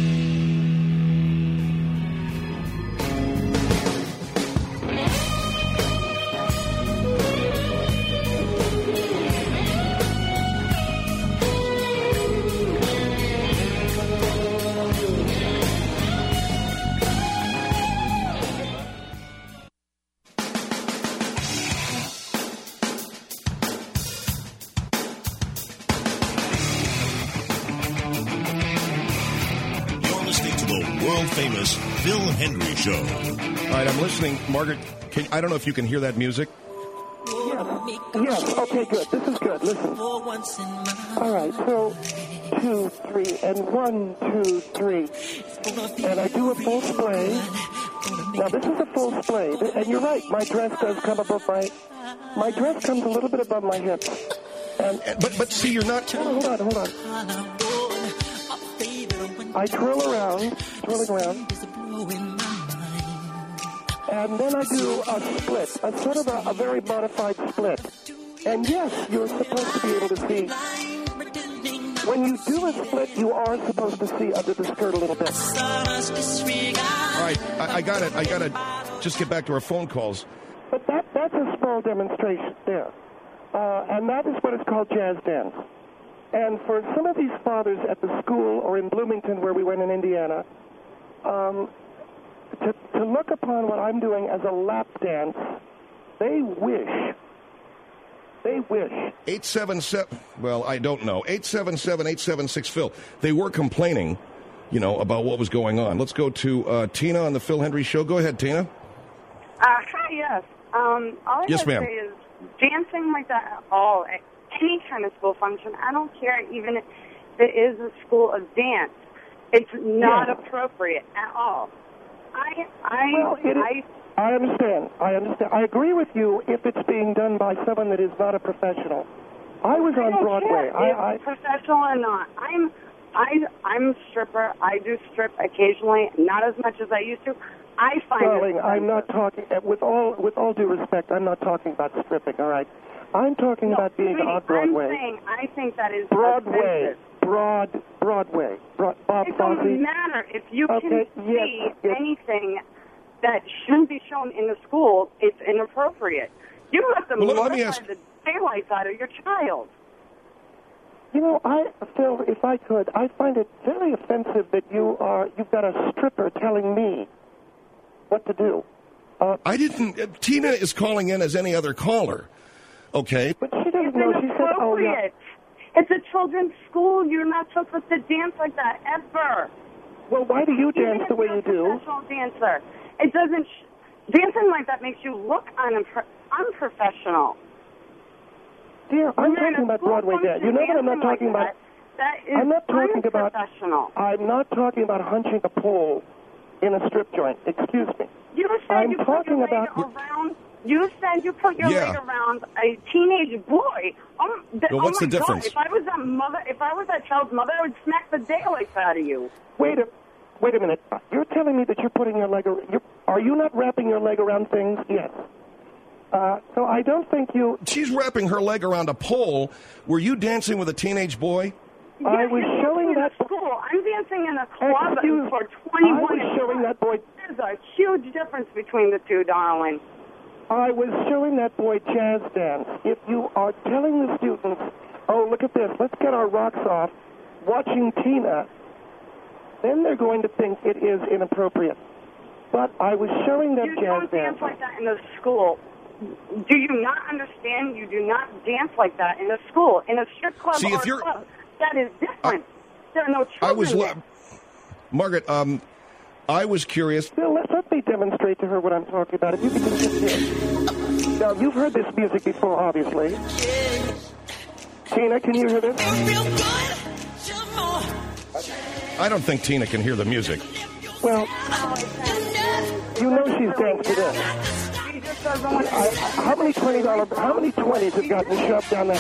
You're listening to the world-famous Phil Hendry Show. All right, I'm listening. Margaret, can, I don't know if you can hear that music. Yes, yes, okay, good. This is good. Listen. All right, so two, three, and one, two, three. And I do a full splay. Now, this is a full splay. And you're right, my dress does come above my... My dress comes a little bit above my hips. And, But but see, you're not... hold on, hold on. I twirl around, twirling around. And then I do a split, a sort of a, a very modified split. And yes, you're supposed to be able to see. When you do a split, you are supposed to see under the skirt a little bit. All right, I, I got it. I got to just get back to our phone calls. But that that's a small demonstration there. Uh, and that is what is called jazz dance. And for some of these fathers at the school or in Bloomington where we went in Indiana, um, to, to look upon what I'm doing as a lap dance, they wish. They wish. eight seven seven, well, I don't know. eight seven seven, eight seven six, Phil. They were complaining, you know, about what was going on. Let's go to uh, Tina on the Phil Hendry Show. Go ahead, Tina. Uh, hi, yes. Um, all I Yes, gotta ma'am. say is dancing like that at all, at any kind of school function, I don't care even if it is a school of dance. It's not Yeah. appropriate at all. I, I, Well, it is, I, I understand. I understand. I agree with you if it's being done by someone that is not a professional. I was I on don't Broadway. care I, if I it's professional or not. I'm I, I'm a stripper. I do strip occasionally, not as much as I used to. I find Darling, it I'm not talking, uh, with all with all due respect, I'm not talking about stripping, all right? I'm talking no, about being sweetie, on Broadway. I'm saying I think that is Broadway. offensive. Broad, Broadway. Broad, Bob It Fosse. doesn't matter. If you Okay, can yes, see yes. anything that shouldn't be shown in the school, it's inappropriate. You have to Well, let- let mortify me ask- the daylights out of your child. You know, I, Phil, if I could, I find it very offensive that you are, you've got a stripper telling me what to do. Uh, I didn't. Uh, Tina is calling in as any other caller. Okay. But she doesn't It's know. She said, oh, yeah. inappropriate. It's a children's school. You're not supposed to dance like that ever. Well, why do you Even dance if the way you're you a do? professional dancer. It doesn't. Sh- dancing like that makes you look unimpre- unprofessional. Dear, I'm When you're in talking a about school Broadway dance. You know that I'm not dancing like talking about. that, that is I'm not talking about. unprofessional. I'm not talking about hunching a pole in a strip joint. Excuse me. You said I'm you put talking your leg about- around. You said you put your Yeah. leg around a teenage boy. Um, th- Well, what's oh the my God, difference? if I was that mother, if I was that child's mother, I would smack the daylights out of you. Wait a, wait a minute. You're telling me that you're putting your leg. ar- You're, are you not wrapping your leg around things? Yes. Uh, so I don't think you. She's wrapping her leg around a pole. Were you dancing with a teenage boy? I Yes, was you're showing dancing that. in a school. I'm dancing in a club Excuse- for twenty-one. I was and showing that boy. There's a huge difference between the two, darling. I was showing that boy jazz dance. If you are telling the students, oh, look at this, let's get our rocks off, watching Tina, then they're going to think it is inappropriate. But I was showing that You jazz don't dance. dance like that in a school. Do you not understand? You do not dance like that in a school, in a strip club See, or if a you're- club. That is different. there are no children I was. there. La- Margaret, um, I was curious. Phil, let, let me demonstrate to her what I'm talking about. If you could just sit here. Now, you've heard this music before, obviously. Tina, can you hear this? I don't think Tina can hear the music. Well, you know she's danced to this. She just doesn't want to. I, how many twenty dollar? How many twenties have gotten shoved down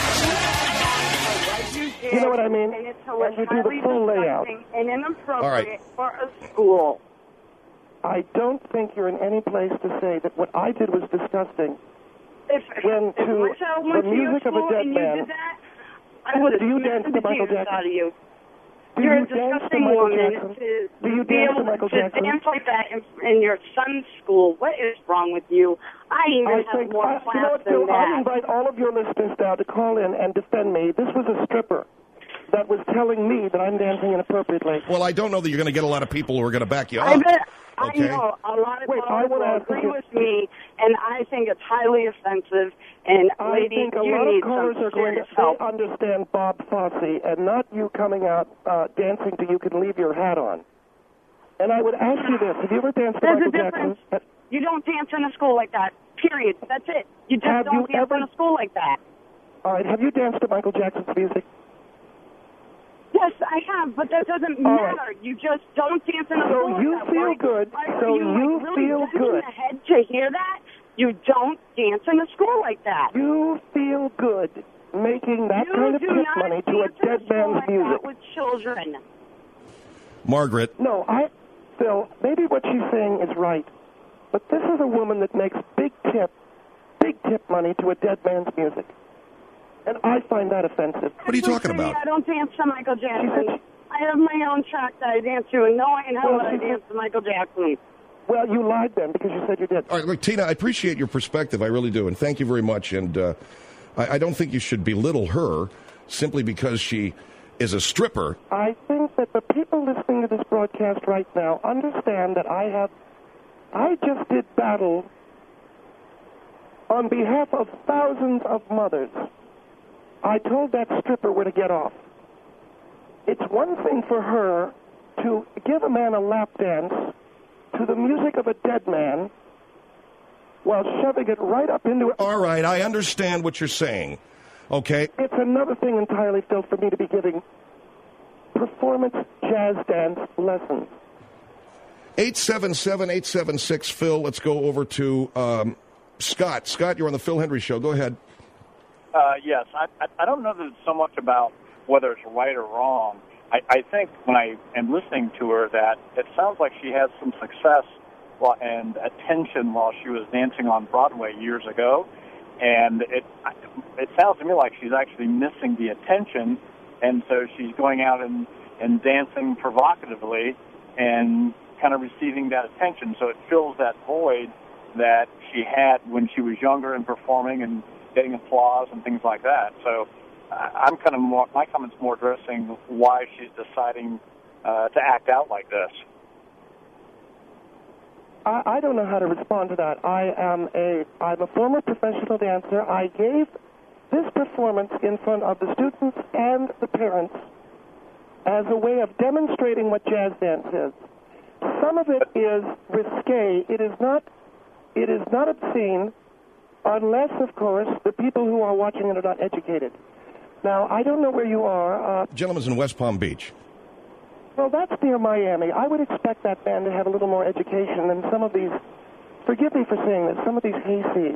that? You know what I mean? And it's And you do the full layout. and inappropriate All right. for a school. I don't think you're in any place to say that what I did was disgusting. If, When if to my child the went to your music of a school dead and man- you did that, I would have Do you smacked dance the to Michael Jesus Jackson? out of you. Do You're you a dance to disgusting Michael woman Jackson? to Do you be dance to able Michael to Jackson? dance like that in, in your son's school. What is wrong with you? I even I have think, more I, class you know what, than Phil, I'll that. invite all of your listeners now to call in and defend me. This was a stripper that was telling me that I'm dancing inappropriately. Well, I don't know that you're going to get a lot of people who are going to back you I up. bet Okay. I know a lot of Wait, I callers wanna will ask agree you- with me, and I think it's highly offensive. And I ladies, think a you lot need of callers some are going to serious help. they understand Bob Fosse and not you coming out uh, dancing to You Can Leave Your Hat On. And I would ask you this: have you ever danced to There's a Michael difference. Jackson? You don't dance in a school like that. Period. That's it. You just Have don't you dance ever- in a school like that. All right, have you danced to Michael Jackson's music? Yes, I have, but that doesn't All matter. right. You just don't dance in a So school you like that. feel Why- good. why are So you, like, you really feel banging good. the head to hear that? You don't dance in a school like that. You feel good making that you kind of do tip not money to a dance in dead school man's like music. that with children. Margaret, No, I, Phil, maybe what she's saying is right. But this is a woman that makes big tip, big tip money to a dead man's music. And I find that offensive. what are you talking Actually, about? I don't dance to Michael She Jackson. said- I have my own track that I dance to, and no way in hell Well, would I she dance to Michael Jackson. Well, you lied then because you said you did. All right, look, Tina, I appreciate your perspective. I really do, and thank you very much. And uh, I, I don't think you should belittle her simply because she is a stripper. I think that the people listening to this broadcast right now understand that I have, I just did battle on behalf of thousands of mothers. I told that stripper where to get off. It's one thing for her to give a man a lap dance to the music of a dead man while shoving it right up into it. All right, I understand what you're saying. Okay. It's another thing entirely, Phil, for me to be giving performance jazz dance lessons. eight seven seven, eight seven six, Phil. Let's go over to um, Scott. Scott, you're on the Phil Hendry Show. Go ahead. Uh, yes, I, I I don't know that it's so much about whether it's right or wrong. I, I think when I am listening to her that it sounds like she had some success while, and attention while she was dancing on Broadway years ago. And it it sounds to me like she's actually missing the attention, and so she's going out and, and dancing provocatively and kind of receiving that attention. So it fills that void that she had when she was younger and performing and getting applause and things like that. So I'm kind of more, my comment's more addressing why she's deciding uh, to act out like this. I, I don't know how to respond to that. I am a I'm a former professional dancer. I gave this performance in front of the students and the parents as a way of demonstrating what jazz dance is. Some of it is risque. It is not it is not obscene unless, of course, the people who are watching it are not educated. Now, I don't know where you are. Uh, Gentleman's in West Palm Beach. Well, that's near Miami. I would expect that band to have a little more education than some of these, forgive me for saying this, some of these hayseeds.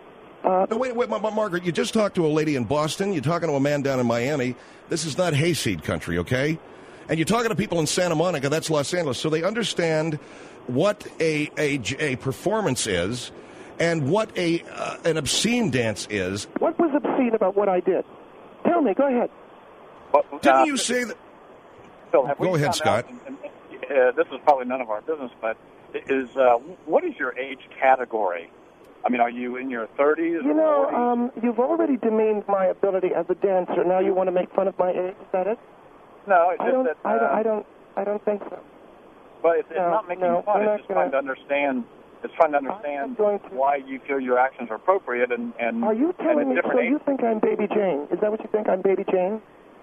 Uh, no, wait, wait, Margaret, you just talked to a lady in Boston. You're talking to a man down in Miami. This is not hayseed country, okay? And you're talking to people in Santa Monica, that's Los Angeles, so they understand what a a, a performance is and what a uh, an obscene dance is. What was obscene about what I did? Tell me, go ahead. Well, Didn't uh, you say that... Phil, have Go we ahead, found Scott. out, and, and, uh, this is probably none of our business, but is uh, what is your age category? I mean, are you in your thirties? You know, um, you've already demeaned my ability as a dancer. Now you want to make fun of my age? Is that it? No, it's I just don't. that. Uh, I, don't I don't. I don't think so. But it's, it's No, not making no, fun. we're It's not just trying to understand. It's trying to understand why you feel your actions are appropriate and and. Are you and telling at me? different So ages. you think I'm Baby Jane? Is that what you think? I'm Baby Jane?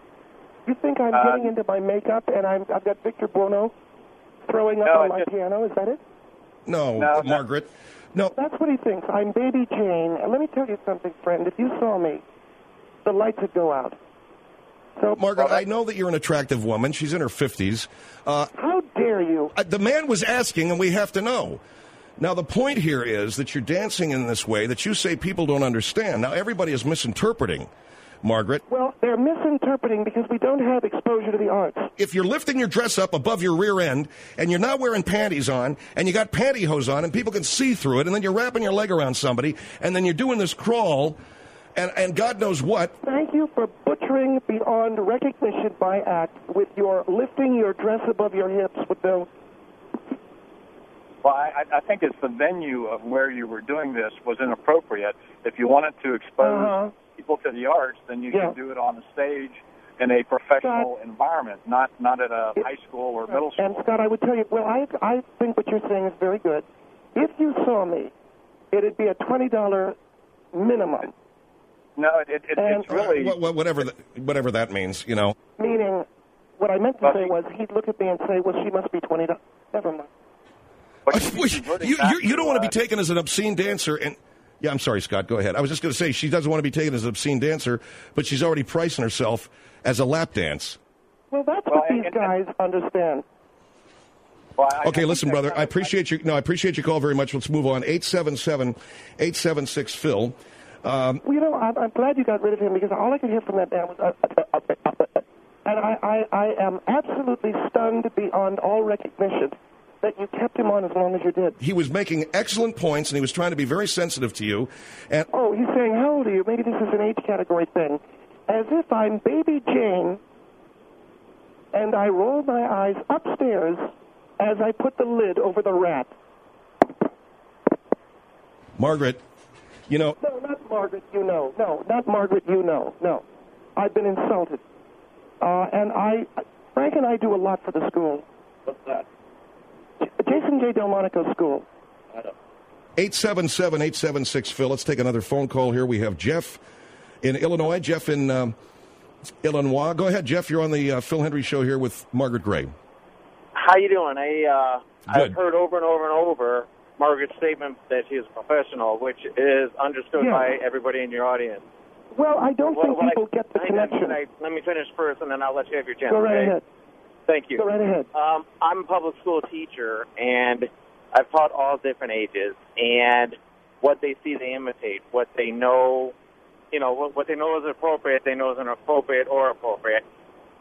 You think I'm Uh, getting into my makeup and I'm, I've got Victor Buono throwing up No, on it my just- piano? Is that it? No, No, Margaret. No. That's what he thinks. I'm Baby Jane. And let me tell you something, friend. If you saw me, the lights would go out. So, Margaret, I know that you're an attractive woman. She's in her fifties. Uh, How dare you? uh, the man was asking, and we have to know. Now, the point here is that you're dancing in this way that you say people don't understand. Now, everybody is misinterpreting, Margaret. Well, they're misinterpreting because we don't have exposure to the arts. If you're lifting your dress up above your rear end and you're not wearing panties on and you got pantyhose on and people can see through it and then you're wrapping your leg around somebody and then you're doing this crawl and, and God knows what. Thank you for butchering beyond recognition by act with your lifting your dress above your hips with no... Well, I, I think it's the venue of where you were doing this was inappropriate. If you wanted to expose Uh-huh. people to the arts, then you Yeah. should do it on a stage in a professional environment, not not at a high school or middle school. And, Scott, I would tell you, well, I, I think what you're saying is very good. If you saw me, it'd be a twenty dollars minimum. No, it, it, it, And- it's really... Wha- wha- whatever, the, whatever that means, you know. Meaning, what I meant to say was he'd look at me and say, well, she must be twenty dollars. Never mind. You, you, you don't want to be taken as an obscene dancer. And yeah, I'm sorry, Scott. Go ahead. I was just going to say she doesn't want to be taken as an obscene dancer, but she's already pricing herself as a lap dance. Well, that's what these guys understand. Okay, listen, brother. I appreciate you. No, I appreciate your call very much. Let's move on. eight seven seven, eight seven six, Phil. Um, Well, you know, I'm, I'm glad you got rid of him because all I could hear from that man was... Uh, uh, uh, uh, uh, and I, I, I am absolutely stunned beyond all recognition that you kept him on as long as you did. he was making excellent points, and he was trying to be very sensitive to you. And Oh, he's saying, how old are you? Maybe this is an age category thing. As if I'm Baby Jane, and I roll my eyes upstairs as I put the lid over the rat. Margaret, you know, No, not Margaret, you know. No, not Margaret, you know. No. I've been insulted. Uh, and I, Frank and I do a lot for the school. What's that? Jason J. Delmonico's school. I don't. eight seven seven, eight seven six, Phil. Let's take another phone call here. We have Jeff in Illinois. Jeff in um, Illinois. Go ahead, Jeff. You're on the uh, Phil Hendry Show here with Margaret Gray. How you doing? I uh, Good. I've heard over and over and over Margaret's statement that she is a professional, which is understood Yeah. by everybody in your audience. Well, I don't Well, think what I- people get the hang on, connection. can I- let me finish first, and then I'll let you have your chance. Go right okay? ahead. Thank you. Go right ahead. Um, I'm a public school teacher, and I've taught all different ages. And what they see, they imitate. What they know, you know, what, what they know is appropriate, they know is inappropriate or appropriate.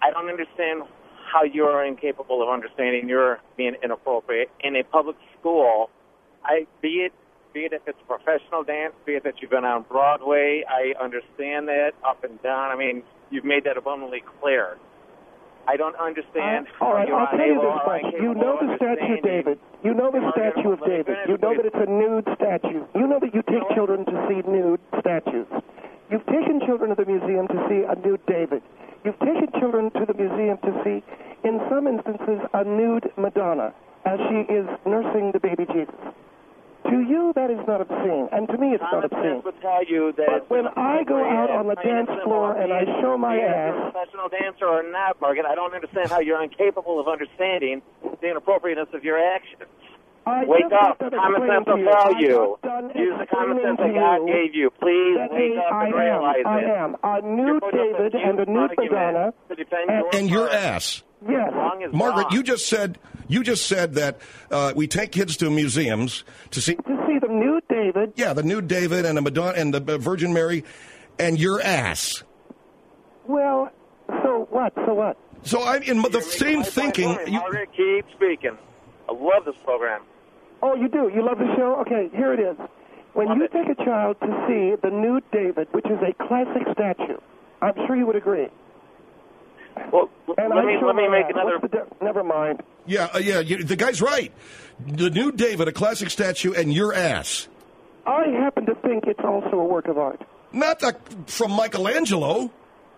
I don't understand how you're incapable of understanding you're being inappropriate in a public school. I be it be it if it's professional dance, be it that you've been on Broadway. I understand that up and down. I mean, you've made that abundantly clear. I don't understand Uh, how all right, you're I'll tell you unable this or much. You incapable know of the statue, understanding. David. You know the Margaret, statue of let me David. finish, You know please. that it's a nude statue. You know that you take children to see nude statues. You've taken children to the museum to see a nude David. You've taken children to the museum to see, in some instances, a nude Madonna as she is nursing the baby Jesus. To you, that is not obscene, and to me, it's not Common sense obscene. would tell you that But it's when I go out on the plain and dance simple, floor and I be it- show my be it ass, you're a professional dancer or not, Margaret, I don't understand how you're incapable of understanding the inappropriateness of your actions. I Wake just up. got done Common sense explaining to will you. tell I you. got done Use the common explaining sense to that God you gave you. Please that wake I- up I and am, realize I it. am. A You're nude putting up David huge and a nude argument Madonna. to defend and- your And your part. ass. Yes. Wrong is Margaret, wrong. you just said you just said that uh, we take kids to museums to see to see the nude David. Yeah, the nude David and the Madonna and the uh, Virgin Mary, and your ass. Well, so what? So what? So I'm in the same thinking. You, Margaret, keep speaking. I love this program. Oh, you do? You love the show? Okay, here it is. When you take a child to see the nude David, which is a classic statue, I'm sure you would agree. Well, And let I me show let me my make ass. another. What's the di- Never mind. Yeah, uh, yeah, you, the guy's right. The nude David, a classic statue, and your ass. I happen to think it's also a work of art. Not the, from Michelangelo.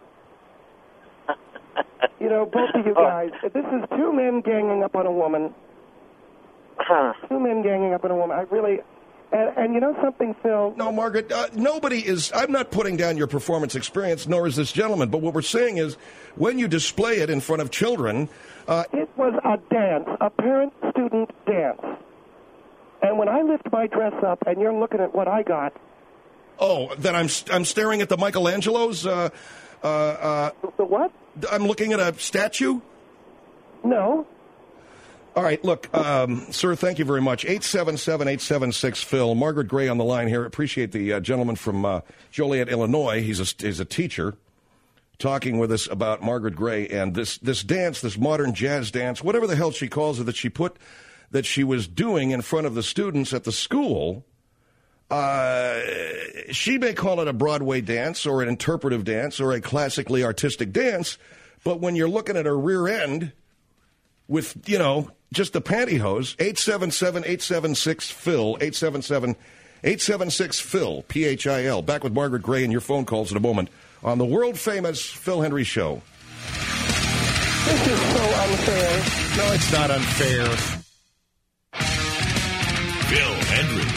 You know, both of you guys, this is two men ganging up on a woman. Two men ganging up on a woman. I really, and, and you know something, Phil? No, Margaret, uh, nobody is, I'm not putting down your performance experience, nor is this gentleman, but what we're saying is when you display it in front of children. Uh, it was a dance, a parent-student dance. And when I lift my dress up and you're looking at what I got. Oh, that I'm, I'm staring at the Michelangelos? Uh, uh, uh, the what? I'm looking at a statue? No. All right, look, um, sir, thank you very much. eight seven seven, eight seven six, Phil. Margaret Gray on the line here. Appreciate the uh, gentleman from uh, Joliet, Illinois. He's a, he's a teacher talking with us about Margaret Gray and this, this dance, this modern jazz dance, whatever the hell she calls it, that she put, that she was doing in front of the students at the school. Uh, she may call it a Broadway dance or an interpretive dance or a classically artistic dance, but when you're looking at her rear end with, you know, just the pantyhose, eight seven seven, eight seven six, Phil, eight seven seven, eight seven six, Phil, P H I L. Back with Margaret Gray and your phone calls in a moment on the world-famous Phil Hendry Show. This is so unfair. No, it's not unfair. Phil Hendry.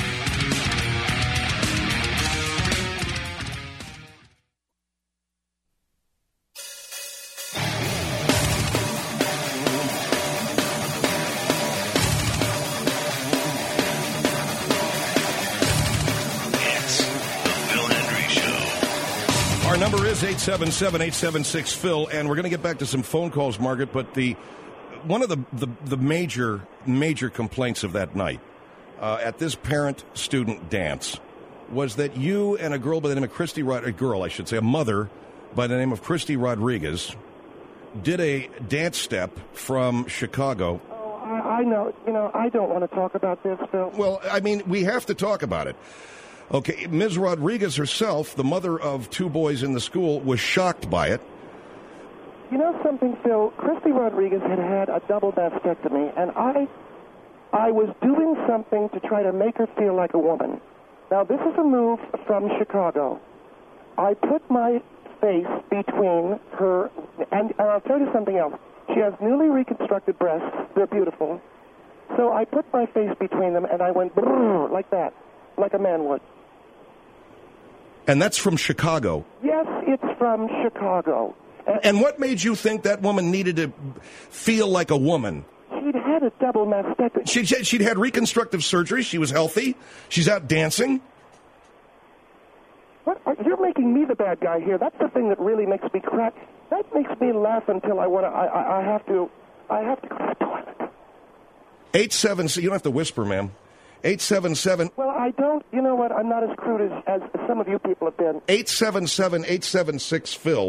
Our number is eight seven seven, eight seven six, Phil, and we're going to get back to some phone calls, Margaret, but the one of the, the, the major, major complaints of that night uh, at this parent-student dance was that you and a girl by the name of Christy Rod- a girl, I should say, a mother by the name of Christy Rodriguez did a dance step from Chicago. Oh, I, I know. You know, I don't want to talk about this, Phil. Well, I mean, we have to talk about it. Okay, Miz Rodriguez herself, the mother of two boys in the school, was shocked by it. You know something, Phil? Christy Rodriguez had had a double mastectomy, and I, I was doing something to try to make her feel like a woman. Now, this is a move from Chicago. I put my face between her, and, and I'll tell you something else. She has newly reconstructed breasts. They're beautiful. So I put my face between them, and I went brrr, like that, like a man would. And that's from Chicago. Yes, it's from Chicago. And, and what made you think that woman needed to feel like a woman? She'd had a double mastectomy. She, she'd had reconstructive surgery. She was healthy. She's out dancing. What? You're making me the bad guy here. That's the thing that really makes me crack. That makes me laugh until I want to. I, I, I have to. I have to go to the toilet. Eight seven. You don't have to whisper, ma'am. Eight seven seven. Well, I don't. You know what? I'm not as crude as, as some of you people have been. Eight seven seven eight seven six Phil.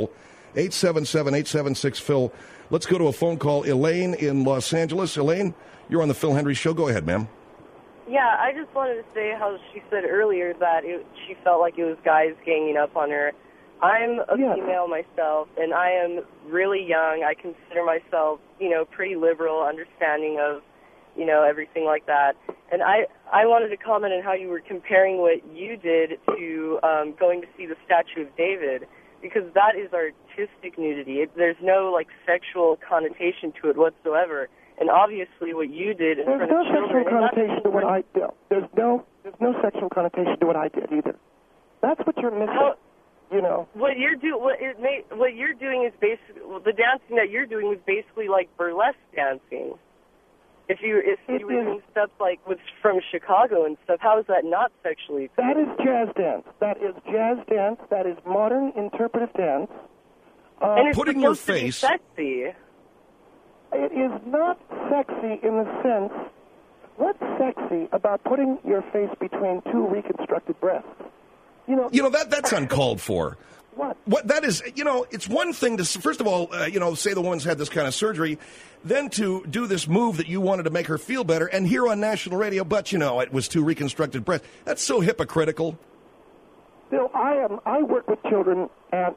eight seven seven, eight seven six, Phil. Let's go to a phone call. Elaine in Los Angeles. Elaine, you're on the Phil Hendrie Show. Go ahead, ma'am. Yeah, I just wanted to say how she said earlier that it, she felt like it was guys ganging up on her. I'm a Yes. female myself, and I am really young. I consider myself, you know, pretty liberal, understanding of, you know, everything like that. And I, I wanted to comment on how you were comparing what you did to um, going to see the Statue of David, because that is artistic nudity. It, there's no, like, sexual connotation to it whatsoever. And obviously what you did in There's front no of children... sexual connotation to what I did. There's no, there's no sexual connotation to what I did either. That's what you're missing. How, you know. What you're do what it may, what you're doing is basically well, the dancing that you're doing was basically like burlesque dancing. If you if It you were is- doing stuff like with from Chicago and stuff, how is that not sexually? That is jazz dance. That is jazz dance. That is modern interpretive dance. Uh, and it's putting your supposed to be face- sexy. It is not sexy in the sense. What's sexy about putting your face between two reconstructed breasts? You know, You know, that that's uncalled for. What? What that is, you know, it's one thing to, first of all, uh, you know, say the woman's had this kind of surgery, then to do this move that you wanted to make her feel better, and here on national radio, but, you know, it was two reconstructed breasts. That's so hypocritical. Bill, I am. I work with children, and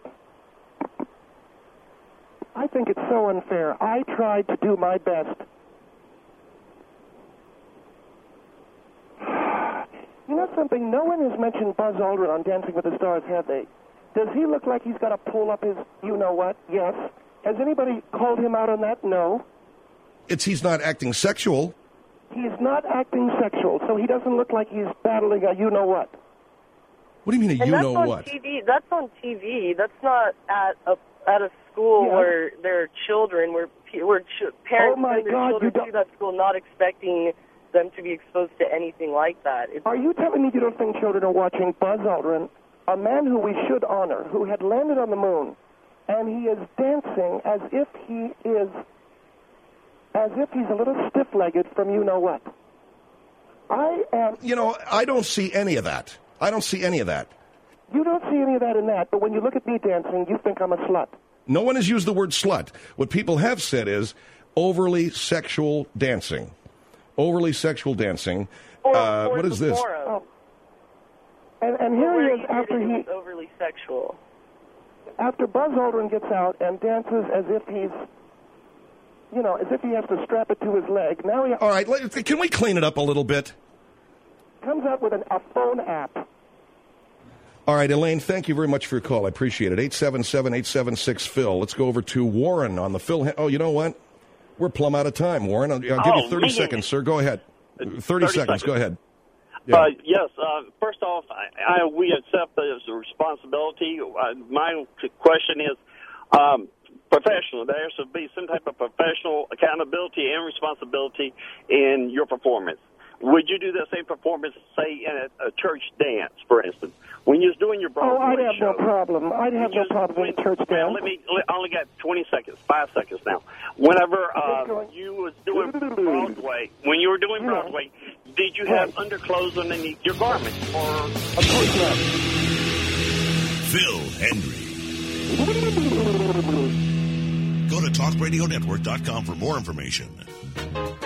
I think it's so unfair. I tried to do my best. You know something? No one has mentioned Buzz Aldrin on Dancing with the Stars, have they? Does he look like he's got to pull up his you-know-what? Yes. Has anybody called him out on that? No. It's he's not acting sexual. He's not acting sexual, so he doesn't look like he's battling a you-know-what. What do you mean a And that's you-know-what? on T V. That's on T V. That's not at a at a school Yeah. where there are children, where pe- where ch- parents Oh, my send their God, children you to that school, not expecting them to be exposed to anything like that. It's, Are you telling me you don't think children are watching Buzz Aldrin, a man who we should honor, who had landed on the moon, and he is dancing as if he is, as if he's a little stiff-legged from you-know-what? I am... You know, I don't see any of that. I don't see any of that. You don't see any of that in that, but when you look at me dancing, you think I'm a slut. No one has used the word slut. What people have said is overly sexual dancing. Overly sexual dancing. or, Uh, or what is this? before 'em. Oh. And, and But here where he you is did after it, he... it was overly sexual. After Buzz Aldrin gets out and dances as if he's, you know, as if he has to strap it to his leg. Now he All right, let- can we clean it up a little bit? comes out with an, a phone app. All right, Elaine, thank you very much for your call. I appreciate it. eight seven seven, eight seven six, Phil. Let's go over to Warren on the Phil. Hen- Oh, you know what? We're plumb out of time, Warren. I'll, I'll give Oh, you thirty man. sequends, sir. Go ahead. thirty, thirty seconds. seconds. Go ahead. Uh, yes. Uh, first off, I, I, we accept the the responsibility. Uh, my question is, um, professional. There should be some type of professional accountability and responsibility in your performance. Would you do the same performance, say, in a, a church dance, for instance? When you're doing your Oh, Broadway I'd have show, no problem. I'd have no problem in a church Well, dance. let me. Let, I only got twenty seconds, five seconds now. Whenever uh, you was doing Broadway, when you were doing Broadway, did you have underclothes underneath your garment, or? Of course not. Phil Hendrie. Go to talk radio network dot com for more information.